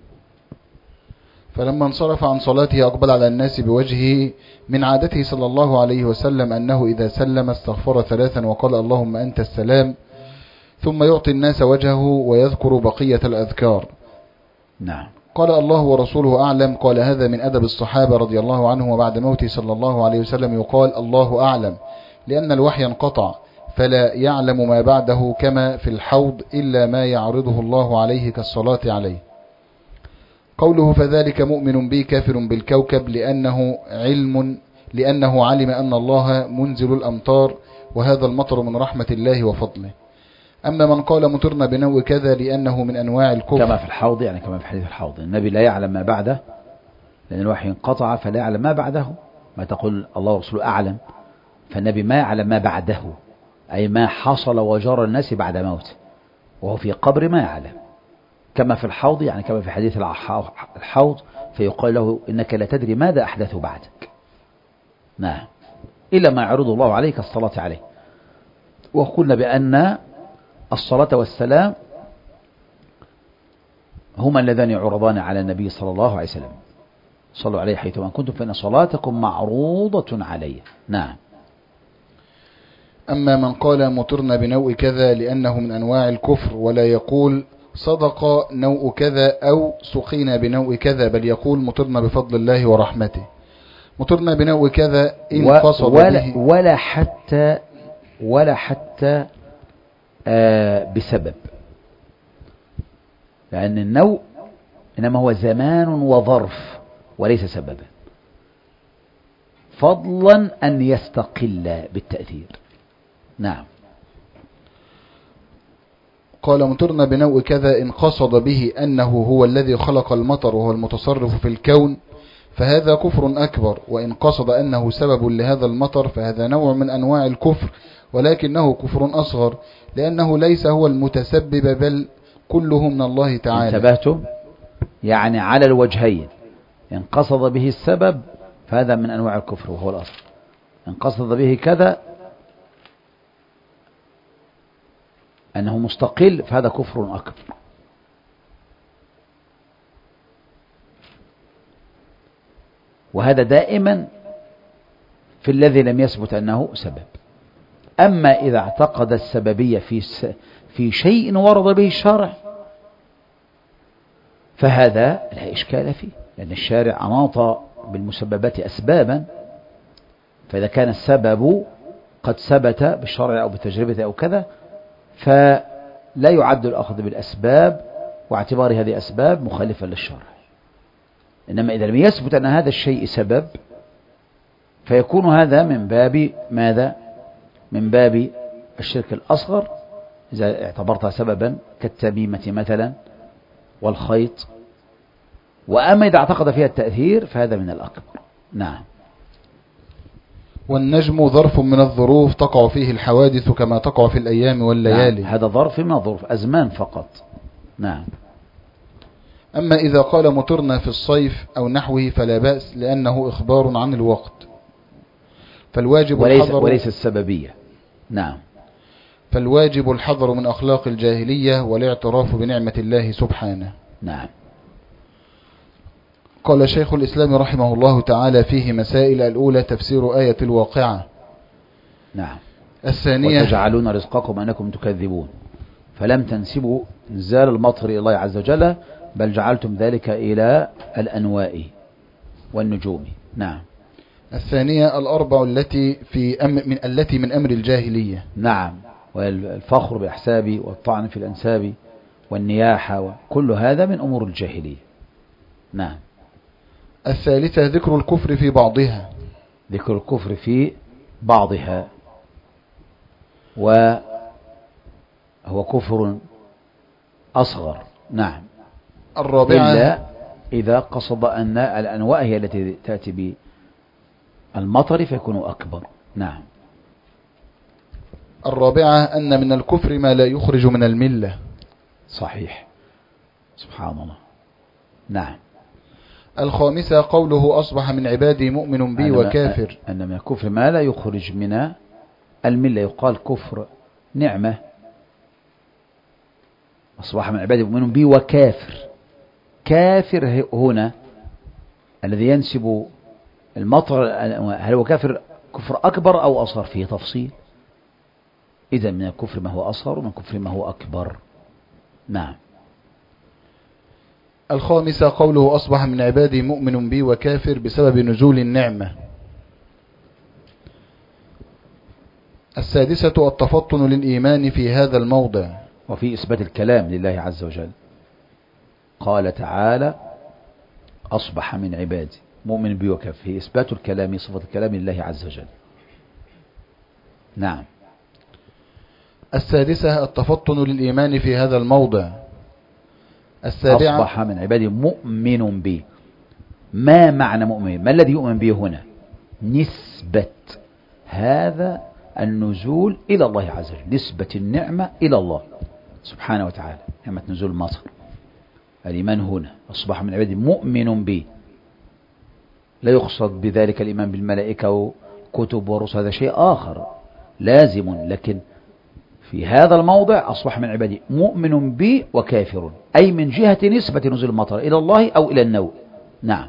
فلما انصرف عن صلاته أقبل على الناس بوجهه. من عادته صلى الله عليه وسلم أنه إذا سلم استغفر ثلاثا وقال اللهم أنت السلام، ثم يعطي الناس وجهه ويذكر بقية الأذكار. نعم. قال الله ورسوله أعلم. قال هذا من أدب الصحابة رضي الله عنهم، وبعد موته صلى الله عليه وسلم يقال الله أعلم، لأن الوحي انقطع فلا يعلم ما بعده، كما في الحوض إلا ما يعرضه الله عليه كالصلاة عليه. قوله فذلك مؤمن بي كافر بالكوكب، لأنه علم لأنه علم أن الله منزل الأمطار، وهذا المطر من رحمة الله وفضله. أما من قال مطرنا بنوء كذا لأنه من أنواع الكفر، كما في الحوض، يعني كما في حديث الحوض، النبي لا يعلم ما بعده لأن الوحي انقطع فلا يعلم ما بعده. ما تقول الله ورسوله أعلم، فالنبي ما يعلم ما بعده، أي ما حصل وجرى الناس بعد موته، وهو في قبر ما يعلم. كما في الحوض، يعني كما في حديث الحوض، فيقال له إنك لا تدري ماذا أحدث بعدك. نعم. إلا ما يعرض الله عليك الصلاة عليه. وقلنا بأن الصلاة والسلام هما اللذان يعرضان على النبي صلى الله عليه وسلم. صلوا عليه حيثما كنتم فإن صلاتكم معروضة عليه. نعم. أما من قال مطرنا بنوء كذا لأنه من أنواع الكفر، ولا يقول صدق نوء كذا أو سقينا بنوء كذا، بل يقول مطرنا بفضل الله ورحمته. مطرنا بنوء كذا إن قصد ولا, به ولا حتى ولا حتى آه بسبب، لأن النوء إنما هو زمان وظرف وليس سببا، فضلا أن يستقل بالتأثير. نعم. قال مطرنا بنوء كذا إن قصد به أنه هو الذي خلق المطر وهو المتصرف في الكون، فهذا كفر أكبر. وإن قصد أنه سبب لهذا المطر فهذا نوع من أنواع الكفر، ولكنه كفر أصغر، لأنه ليس هو المتسبب بل كله من الله تعالى. انتبهتم؟ يعني على الوجهين، إن قصد به السبب فهذا من أنواع الكفر وهو الأصل، إن قصد به كذا أنه مستقل فهذا كفر أكبر. وهذا دائما في الذي لم يثبت أنه سبب. أما إذا اعتقد السببية في في شيء ورد به الشارع فهذا لا إشكال فيه، لأن الشارع أناط بالمسببات أسبابا، فإذا كان السبب قد ثبت بالشرع أو بالتجربة أو كذا فلا يعد الأخذ بالأسباب واعتبار هذه أسباب مخالفة للشرع. إنما إذا لم يثبت أن هذا الشيء سبب فيكون هذا من باب ماذا؟ من باب الشرك الأصغر إذا اعتبرتها سببا كالتميمة مثلا والخيط. وأما إذا اعتقد فيها التأثير فهذا من الأكبر. نعم. والنجم ظرف من الظروف تقع فيه الحوادث كما تقع في الأيام والليالي. نعم. هذا ظرف من الظروف، أزمان فقط. نعم. أما إذا قال مطرنا في الصيف أو نحوه فلا بأس، لأنه إخبار عن الوقت، فالواجب وليس, الحذر وليس السببية. نعم. فالواجب الحذر من أخلاق الجاهلية والاعتراف بنعمة الله سبحانه. نعم. قال شيخ الإسلام رحمه الله تعالى فيه مسائل. الأولى تفسير آية الواقعة. نعم. الثانية وتجعلون رزقكم أنكم تكذبون، فلم تنسبوا إنزال المطر إلى الله عز وجل بل جعلتم ذلك إلى الأنواء والنجوم. نعم. الثانية الأربع التي في أم من التي من أمر الجاهلية. نعم. والفخر بالأحساب والطعن في الأنساب والنياحة وكل هذا من أمور الجاهلية. نعم. الثالثة ذكر الكفر في بعضها. ذكر الكفر في بعضها وهو كفر أصغر. نعم. الرابعة إلا إذا قصد أن الأنواع هي التي تأتي بالمطر فيكون أكبر. نعم. الرابعة أن من الكفر ما لا يخرج من الملة. صحيح. سبحان الله. نعم. الخامسة قوله أصبح من عبادي مؤمن بي وكافر. أن من الكفر ما لا يخرج من الملة، يقال كفر نعمة. أصبح من عبادي مؤمن بي وكافر. كافر هنا الذي ينسب المطر، هل هو كافر كفر أكبر أو أصغر؟ فيه تفصيل. إذا من الكفر ما هو أصغر ومن الكفر ما هو أكبر. نعم. الخامسة قوله أصبح من عبادي مؤمن بي وكافر بسبب نزول النعمة. السادسة التفطن للإيمان في هذا الموضع. وفي إثبات الكلام لله عز وجل قال تعالى أصبح من عبادي مؤمن بي وكافر، في إثبات الكلام صفة الكلام لله عز وجل. نعم. السادسة التفطن للإيمان في هذا الموضع. السابعة أصبح من عبادي مؤمن بي. ما معنى مؤمن؟ ما الذي يؤمن به هنا؟ نسبة هذا النزول إلى الله عز وجل، نسبة النعمة إلى الله سبحانه وتعالى، نعمة نزول المطر. الإيمان هنا أصبح من عبادي مؤمن بي، لا يقصد بذلك الإيمان بالملائكة وكتب ورسل، هذا شيء آخر لازم، لكن في هذا الموضع أصبح من عبادي مؤمن بي وكافر، أي من جهة نسبة نزول المطر إلى الله أو إلى النوء. نعم.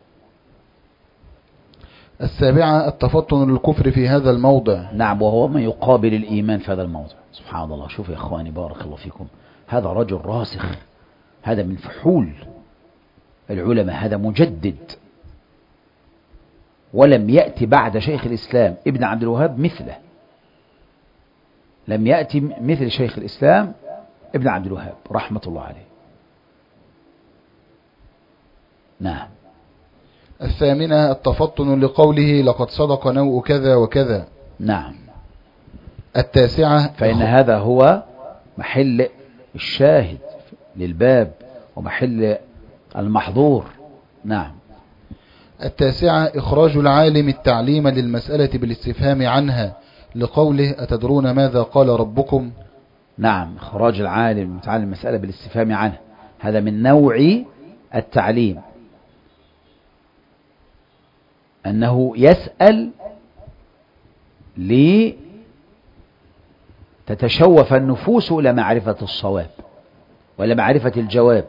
السابعة التفطن للكفر في هذا الموضع. نعم. وهو ما يقابل الإيمان في هذا الموضع. سبحان الله. شوف يا أخواني بارك الله فيكم، هذا رجل راسخ، هذا من فحول العلماء، هذا مجدد، ولم يأتي بعد شيخ الإسلام ابن عبد الوهاب مثله، لم يأتي مثل شيخ الإسلام ابن عبد الوهاب رحمة الله عليه. نعم. الثامنة التفطن لقوله لقد صدق نوء كذا وكذا. نعم. التاسعة فإن هذا هو محل الشاهد للباب ومحل المحظور. نعم. التاسعة إخراج العالم التعليم للمسألة بالاستفهام عنها لقوله أتدرون ماذا قال ربكم. نعم. إخراج العالم متعلم المسألة بالاستفهام عنها، هذا من نوع التعليم أنه يسأل لتتشوف النفوس إلى معرفة الصواب وإلى معرفة الجواب.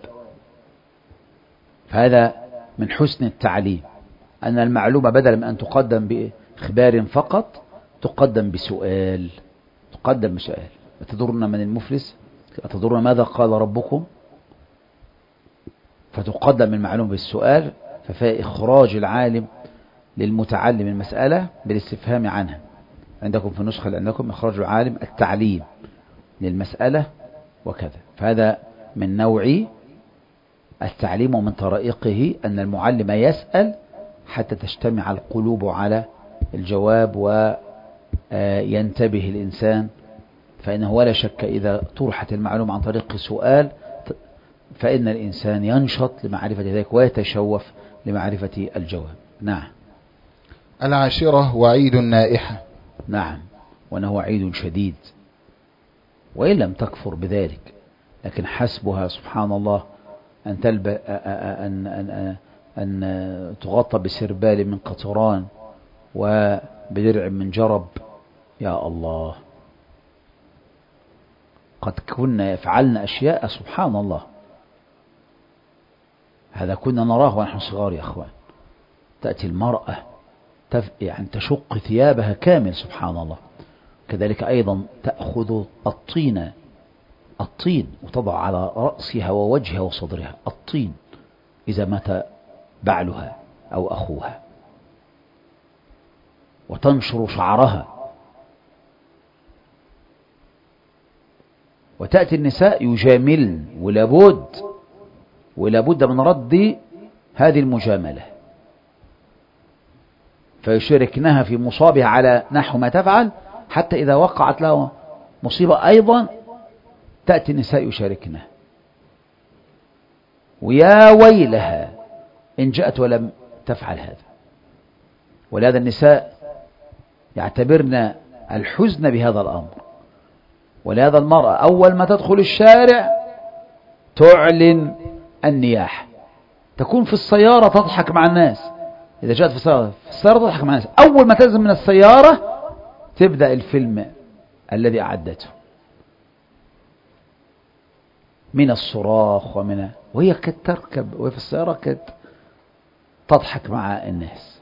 فهذا من حسن التعليم، أن المعلومة بدل من أن تقدم بإخبار فقط تقدم بسؤال، تقدم بسؤال. أتدرون من المفلس؟ أتدرون ماذا قال ربكم؟ فتقدم المعلومة بالسؤال، ففي إخراج العالم للمتعلم المسألة بالاستفهام عنها. عندكم في النسخة اللي عندكم إخراج العالم التعليم للمسألة وكذا. فهذا من نوع التعليم ومن طرائقه أن المعلم يسأل حتى تجتمع القلوب على الجواب وينتبه الإنسان. فإنه ولا شك إذا طرحت المعلومة عن طريق سؤال فإن الإنسان ينشط لمعرفة ذلك ويتشوف لمعرفة الجواب. نعم. العاشرة وعيد النائحة. نعم، وأنه وعيد شديد، وإن لم تكفر بذلك، لكن حسبها سبحان الله أن تلب أن أن أن تغطى بسربال من قطران وبدرع من جرب. يا الله، قد كنا يفعلن أشياء سبحان الله. هذا كنا نراه ونحن صغار يا أخوان. تأتي المرأة تف... يعني تشق ثيابها كامل سبحان الله. كذلك أيضا تأخذ الطين الطين وتضع على رأسها ووجهها وصدرها الطين إذا مات بعلها أو أخوها، وتنشر شعرها. وتأتي النساء يجاملن، ولابد ولابد من رد هذه المجاملة، فيشاركنها في مصابها على نحو ما تفعل، حتى إذا وقعت له مصيبة أيضا تأتي النساء يشاركنها. ويا ويلها إن جاءت ولم تفعل هذا. ولهذا النساء يعتبرن الحزن بهذا الأمر. ولهذا المرأة أول ما تدخل الشارع تعلن النياح. تكون في السيارة تضحك مع الناس، إذا جاءت في السيارة في السيارة تضحك مع الناس. أول ما تنزل من السيارة تبدأ الفيلم الذي أعدته من الصراخ ومن وهي كانت تركب وهي في السيارة كانت تضحك مع الناس.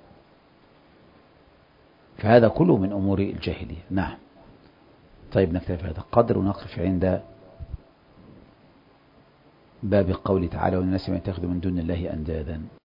فهذا كله من أمور الجاهلية. نعم. طيب نكتفي هذا القدر ونقف عند باب قوله تعالى والناس من يتخذ من دون الله أندادا.